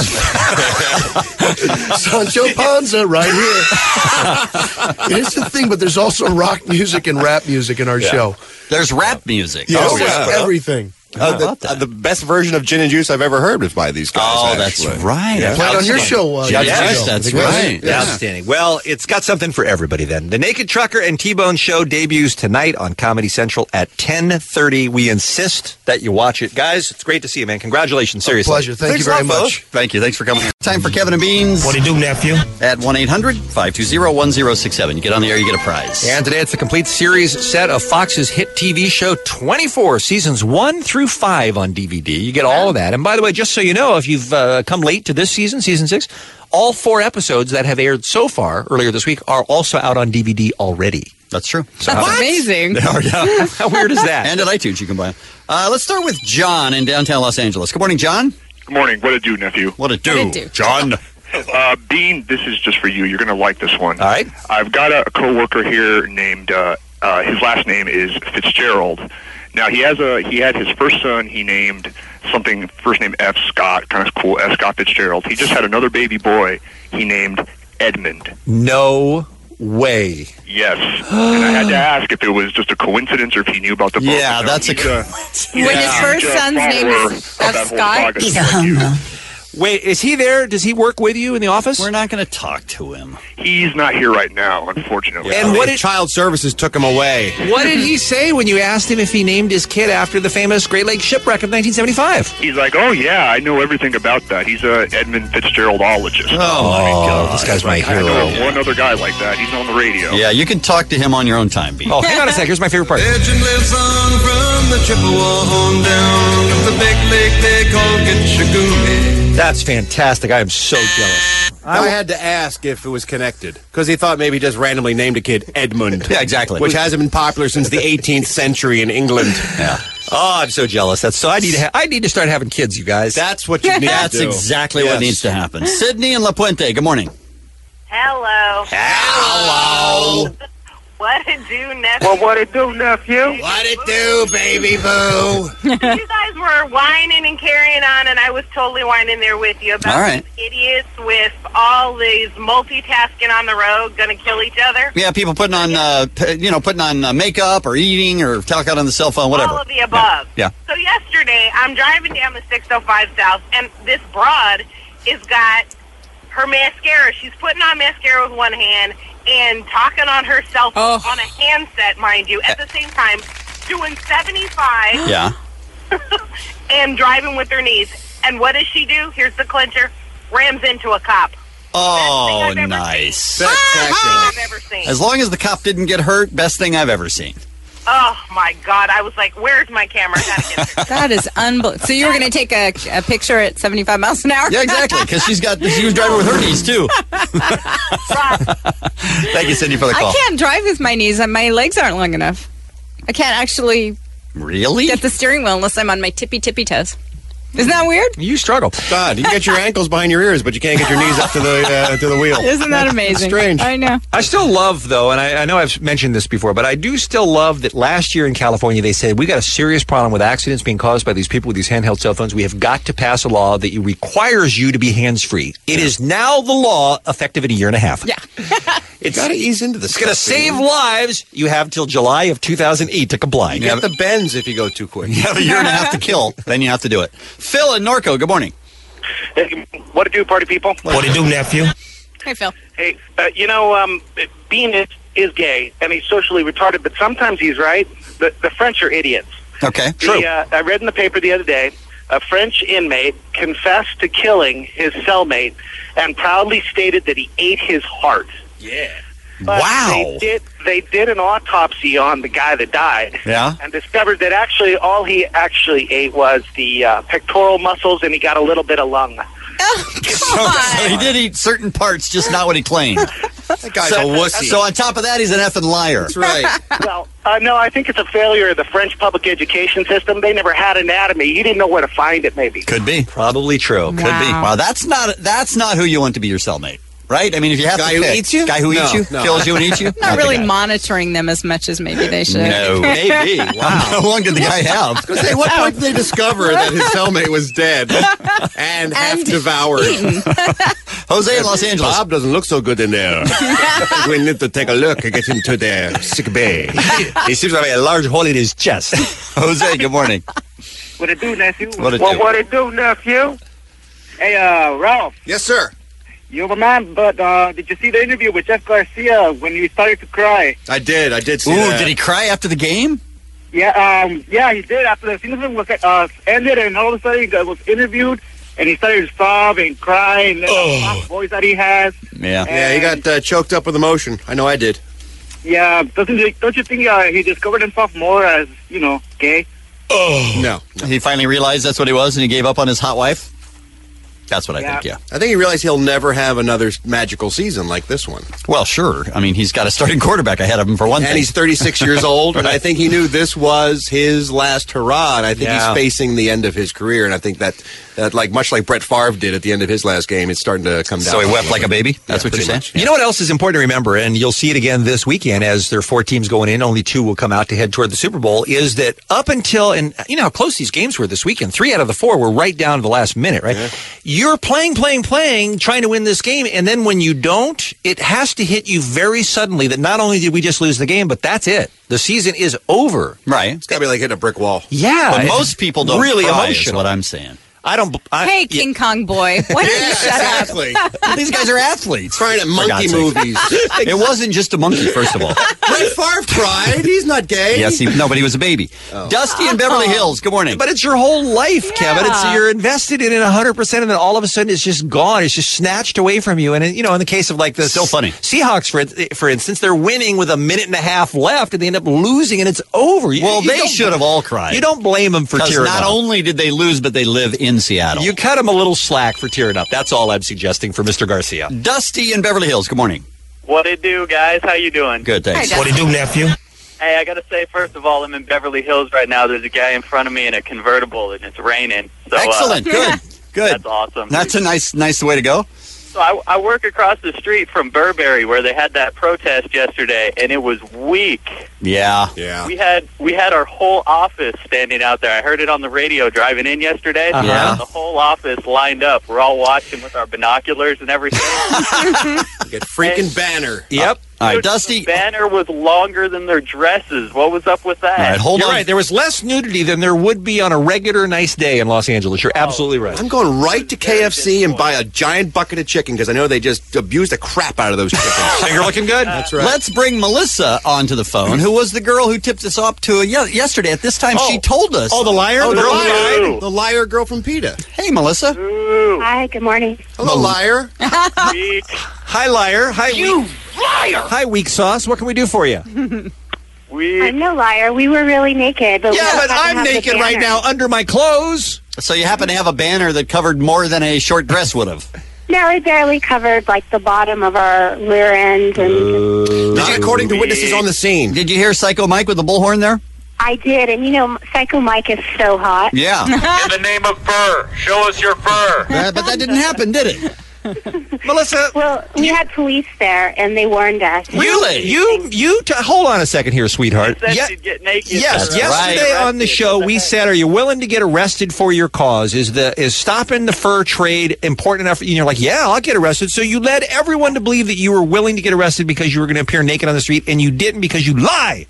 Sancho Panza right here. Here's the thing, but there's also rock music and rap music in our Yeah. show. There's rap music. Yes, Oh, there's yeah. everything. Uh, the, uh, the best version of Gin and Juice I've ever heard was by these guys. Oh, that's actually. right. Yeah. Played on your show. Uh, Yes, years ago. that's Yes. right. Yes. Outstanding. Well, it's got something for everybody then. The Naked Trucker and T-Bone Show debuts tonight on Comedy Central at ten thirty. We insist that you watch it. Guys, it's great to see you, man. Congratulations. Seriously. Pleasure. Thank Thanks you a very lot, much. fellas. Thank you. Thanks for coming. Time for Kevin and Beans. What do you do, nephew? At one eight hundred five two zero one zero six seven. You get on the air, you get a prize. And today it's the complete series set of Fox's hit T V show twenty-four, seasons one through five on D V D. You get all of that. And by the way, just so you know, if you've uh, come late to this season, season six, all four episodes that have aired so far earlier this week are also out on D V D already. That's true. That's amazing. They are, yeah. How weird is that? And at iTunes, you can buy them. Uh, let's start with John in downtown Los Angeles. Good morning, John. Good morning. What it do, nephew? What it do, What it do? John? Uh, Bean, this is just for you. You're going to like this one. All right. I've got a, a coworker here named. Uh, uh, his last name is Fitzgerald. Now he has a he had his first son. He named something first name F. Scott, kind of cool. F. Scott Fitzgerald. He just had another baby boy. He named Edmund. No way. Yes. And I had to ask if it was just a coincidence or if he knew about the book. Yeah, No, that's a he's coincidence. he's When a his first huge, uh, son's name follower is of that F. whole Scott? saga, He's just a like you. Wait, is he there? Does he work with you in the office? We're not going to talk to him. He's not here right now, unfortunately. And what did Child Services took him away? What did he say when you asked him if he named his kid after the famous Great Lakes shipwreck of nineteen seventy-five? He's like, oh, yeah, I know everything about that. He's a Edmund Fitzgeraldologist. Oh, my God. This guy's my I hero. know one other guy like that. He's on the radio. Yeah, you can talk to him on your own time, B. Oh, hang on a sec. Here's my favorite part. Legend lives on from the Chippewa on down to the big lake they call Gitchagumi. That's fantastic. I am so jealous. I had to ask if it was connected because he thought maybe he just randomly named a kid Edmund. Yeah, exactly. Which hasn't been popular since the eighteenth century in England. Yeah. Oh, I'm so jealous. That's so. I need to. Ha- I need to start having kids, you guys. That's what you need That's to do. exactly Yes. what needs to happen. Sydney and La Puente, good morning. Hello. Hello. What it do, nephew? Well, what it do, nephew? What it do, baby boo? You guys were whining and carrying on, and I was totally whining there with you about All right. these idiots with all these multitasking on the road, going to kill each other. Yeah, people putting on, uh, p- you know, putting on uh, makeup or eating or talking on the cell phone, whatever. All of the above. Yeah. So yesterday, I'm driving down the six oh five South, and this broad is got her mascara. She's putting on mascara with one hand and talking on her cell phone on a handset, mind you, at the same time, doing seventy-five Yeah. and driving with her knees. And what does she do? Here's the clincher. Rams into a cop. Oh, nice. I've ever seen. As long as the cop didn't get hurt, best thing I've ever seen. Oh, my God. I was like, where's my camera? I gotta get this. That is unbelievable. So you were going to take a, a picture at seventy-five miles an hour? Yeah, exactly, because she's got, she was driving with her knees, too. Thank you, Cindy, for the call. I can't drive with my knees. My legs aren't long enough. I can't actually Really? get the steering wheel unless I'm on my tippy tippy toes. Isn't that weird? You struggle. God, you can get your ankles behind your ears, but you can't get your knees up to the uh, to the wheel. Isn't that amazing? Strange. I know. I still love, though, and I, I know I've mentioned this before, but I do still love that last year in California they said we got a serious problem with accidents being caused by these people with these handheld cell phones. We have got to pass a law that requires you to be hands-free. It is now the law, effective in a year and a half. Yeah. It's got to ease into this. It's going to save lives. You have till July of two thousand eight to comply. You get the bends if you go too quick. You have a year and a half to kill, then you have to do it. Phil in Norco, good morning. Hey, what it do, party people? What do you do, nephew? Hey, Phil. Hey, uh, you know, um, Bean is, is gay, and he's socially retarded, but sometimes he's right. The, the French are idiots. Okay, true. The, uh, I read in the paper the other day, a French inmate confessed to killing his cellmate and proudly stated that he ate his heart. Yeah. But wow. They did, they did an autopsy on the guy that died. Yeah. And discovered that actually all he actually ate was the uh, pectoral muscles, and he got a little bit of lung. Oh, so, so he did eat certain parts, just not what he claimed. That guy's so, a wussy. So on top of that, he's an effing liar. That's right. Well, uh, no, I think it's a failure of the French public education system. They never had anatomy. You didn't know where to find it, maybe. Could be. Probably true. Could be. Wow. Wow, that's not that's not who you want to be your cellmate, right? I mean, if you have Guy to who pick, eats you? guy who No, eats you, no. kills you and eats you. Not the really guy. monitoring them as much as maybe they should. No, maybe. Wow. How long did the guy have? Say, what point did they discover that his cellmate was dead and half And devoured? Jose in Los Angeles. Bob doesn't look so good in there. We need to take a look and get him to the sick bay. He seems to have a large hole in his chest. Jose, good morning. What it do, nephew? What it well, do? what it do, nephew? Hey, uh, Ralph. Yes, sir. You're the man, but uh, did you see the interview with Jeff Garcia when he started to cry? I did. I did see Ooh, that. did he cry after the game? Yeah, um, yeah, he did. After the season was uh, ended, and all of a sudden he got- was interviewed, and he started to sob and cry, and then the soft voice that he has. Yeah. Yeah, he got uh, choked up with emotion. I know I did. Yeah, doesn't he, don't you think uh, he discovered himself more as, you know, gay? Oh. No. He finally realized that's what he was and he gave up on his hot wife? That's what I think, yeah. I think he realized he'll never have another magical season like this one. Well, sure. I mean, he's got a starting quarterback ahead of him for one And thing. he's thirty-six years old, and I think he knew this was his last hurrah, and I think Yeah. he's facing the end of his career, and I think that, that, like much like Brett Favre did at the end of his last game, it's starting to come down. So he wept like a baby? That's Yeah, what you're pretty saying? much. You know what else is important to remember, and you'll see it again this weekend as there are four teams going in, only two will come out to head toward the Super Bowl, is that up until, and you know how close these games were this weekend, three out of the four were right down to the last minute, right? Yeah. You're playing, playing, playing, trying to win this game, and then when you don't, it has to hit you very suddenly that not only did we just lose the game, but that's it. The season is over. Right. It's got to be like hitting a brick wall. Yeah. But it's most people don't really cry, emotional. is what I'm saying. I don't. I, Hey, King Kong boy. Why don't you shut exactly. up? These guys are athletes. Trying at For monkey God's sake. movies. It wasn't just a monkey, first of all. Brett Favre tried. He's not gay. Yes, he, no, but he was a baby. Dusty in Beverly Hills. Good morning. But it's your whole life, Kevin. It's Yeah. you're invested in it one hundred percent, and then all of a sudden it's just gone. It's just snatched away from you. And you know, in the case of like the Still funny. Seahawks, for for instance, they're winning with a minute and a half left, and they end up losing, and it's over. You, Well, you they don't- should have all cried. You don't blame them for Because tearing not up. only did they lose, but they live in Seattle. You cut them a little slack for tearing up. That's all I'm suggesting for Mister Garcia. Dusty in Beverly Hills. Good morning. What it do, guys? How you doing? Good, thanks. Hi, What Dusty. do you do, nephew? Hey, I gotta say, first of all, I'm in Beverly Hills right now. There's a guy in front of me in a convertible, and it's raining. So, Excellent. Uh, Good. Good. That's awesome. That's a nice, nice way to go. So I, I work across the street from Burberry, where they had that protest yesterday, and it was weak. Yeah. Yeah. We had we had our whole office standing out there. I heard it on the radio driving in yesterday. Uh-huh. Yeah. The whole office lined up. We're all watching with our binoculars and everything. Get freaking banner. Yep. All right, Dude, Dusty. The banner was longer than their dresses. What was up with that? All right, hold You're on. right. There was less nudity than there would be on a regular nice day in Los Angeles. You're absolutely right. I'm going right to K F C and buy a giant bucket of chicken because I know they just abused the crap out of those chickens. You're looking good. That's right. Let's bring Melissa onto the phone, who was the girl who tipped us up to ye- yesterday. At this time, she told us. Oh, the liar? Oh, the the girl who liar. lied? The liar girl from PETA. Hey, Melissa. Hi, good morning. Hello, liar. Weak. Hi, liar. Hi, you weak. Liar. Hi, weak sauce. What can we do for you? I'm no liar. We were really naked. But we Yeah, just but happened to I'm have the naked right banner. now under my clothes. So you happen to have a banner that covered more than a short dress would have. No, it barely covered like the bottom of our rear end, and Not according to witnesses on the scene. Did you hear Psycho Mike with the bullhorn there? I did. And you know, Psycho Mike is so hot. Yeah. In the name of fur, show us your fur. Uh, but that didn't happen, did it? Melissa, Well, we had police there, and they warned us. you, you, you. T- hold on a second here, sweetheart. Said Yeah. she'd get naked. Yes, That's yesterday right. on the show we said, "Are you willing to get arrested for your cause? Is the is stopping the fur trade important enough?" And you're like, "Yeah, I'll get arrested." So you led everyone to believe that you were willing to get arrested because you were going to appear naked on the street, and you didn't because you lie.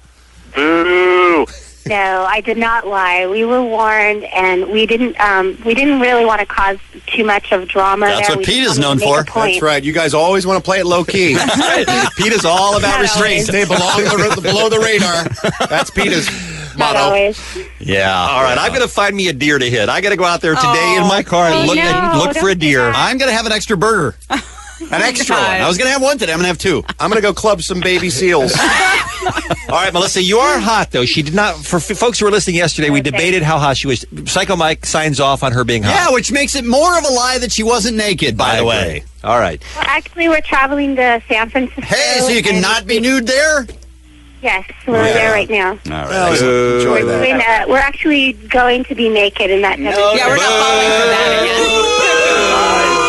Boo. No, I did not lie. We were warned, and we didn't. Um, we didn't really want to cause too much of drama. That's there. what We Pete just is wanted known to make for. a point. That's right. You guys always want to play it low key. PETA's all about Not restraint. always. Stay below the, below the radar. That's PETA's Not motto. always. Yeah. All right, I'm going to find me a deer to hit. I got to go out there today in my car and Oh, look no, look for a don't do deer. that. I'm going to have an extra burger. An extra God. one. I was going to have one today. I'm going to have two. I'm going to go club some baby seals. All right, Melissa, you are hot though. She did not. For f- folks who were listening yesterday, we Okay. debated how hot she was. Psycho Mike signs off on her being hot. Yeah, which makes it more of a lie that she wasn't naked, by I the agree. way. All right. Well, actually, we're traveling to San Francisco. Hey, so you can and- not be nude there? Yes, we're Yeah. there right now. All right. Well, enjoy We're, that. doing, uh, we're actually going to be naked in that. No. Yeah, we're not falling for that again.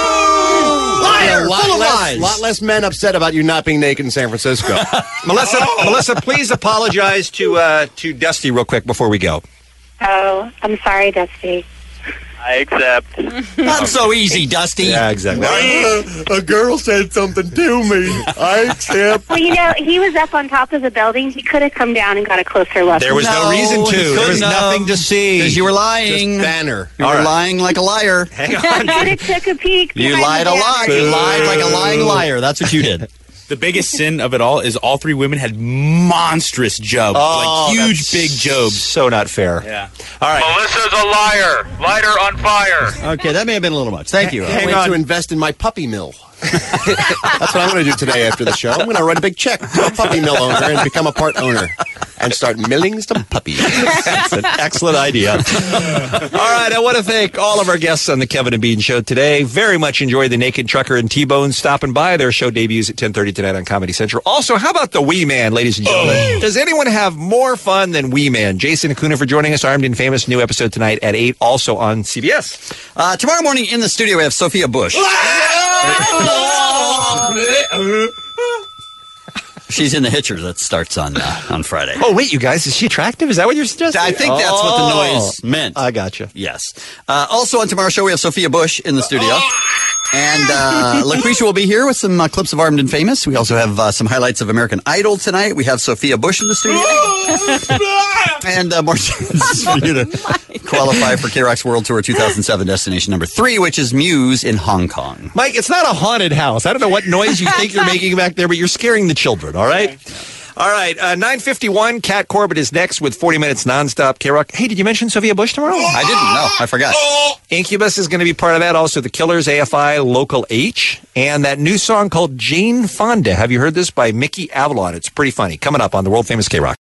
Liar! A lot Full of less, lies. lot less men upset about you not being naked in San Francisco. Melissa, Melissa, please apologize to uh, to Dusty real quick before we go. Oh, I'm sorry, Dusty. I accept. Not so easy, Dusty. Yeah, exactly. A girl said something to me. I accept. Well, you know, he was up on top of the building. He could have come down and got a closer look. There was no, No, reason he to. There was couldn't have. nothing to see. Because you were lying. Just banner. You All were right. lying like a liar. Hang He on. could have took a peek. You behind lied the a lot. banner. You lied like a lying liar. That's what you did. The biggest sin of it all is all three women had monstrous jubs, Oh, like huge, that's big jobs. So not fair. Yeah. All right. Melissa's a liar. Light her on fire. Okay, that may have been a little much. Thank you. Can't wait to invest in my puppy mill. That's what I'm going to do today after the show. I'm going to write a big check to a puppy mill owner and become a part owner and start milling some puppies. That's an excellent idea. All right, I want to thank all of our guests on the Kevin and Bean Show today. Very much enjoyed the Naked Trucker and T-Bone stopping by. Their show debuts at ten thirty tonight on Comedy Central. Also, how about the Wee Man, ladies and gentlemen? Does anyone have more fun than Wee Man? Jason Acuna for joining us. Armed and Famous, new episode tonight at eight, also on C B S. Uh, tomorrow morning in the studio, we have Sophia Bush. She's in the Hitchers. That starts on uh, on Friday. Oh, wait, you guys, is she attractive? Is that what you're suggesting? I think that's what the Oh. noise meant. I gotcha. Yes. Uh, also on tomorrow's show, we have Sophia Bush in the studio. And uh, LaQuisha will be here with some uh, clips of Armed and Famous. We also have uh, some highlights of American Idol tonight. We have Sophia Bush in the studio. and uh, more chances for you to qualify for K-Rock's World Tour two thousand seven destination number three, which is Muse in Hong Kong. Mike, it's not a haunted house. I don't know what noise you think you're making back there, but you're scaring the children, all right? All right, uh, nine fifty-one, Kat Corbett is next with forty minutes nonstop K-Rock. Hey, did you mention Sophia Bush tomorrow? I didn't, no, I forgot. Incubus is going to be part of that. Also, The Killers, A F I, Local H, and that new song called Jane Fonda. Have you heard this by Mickey Avalon? It's pretty funny. Coming up on the world-famous K-Rock.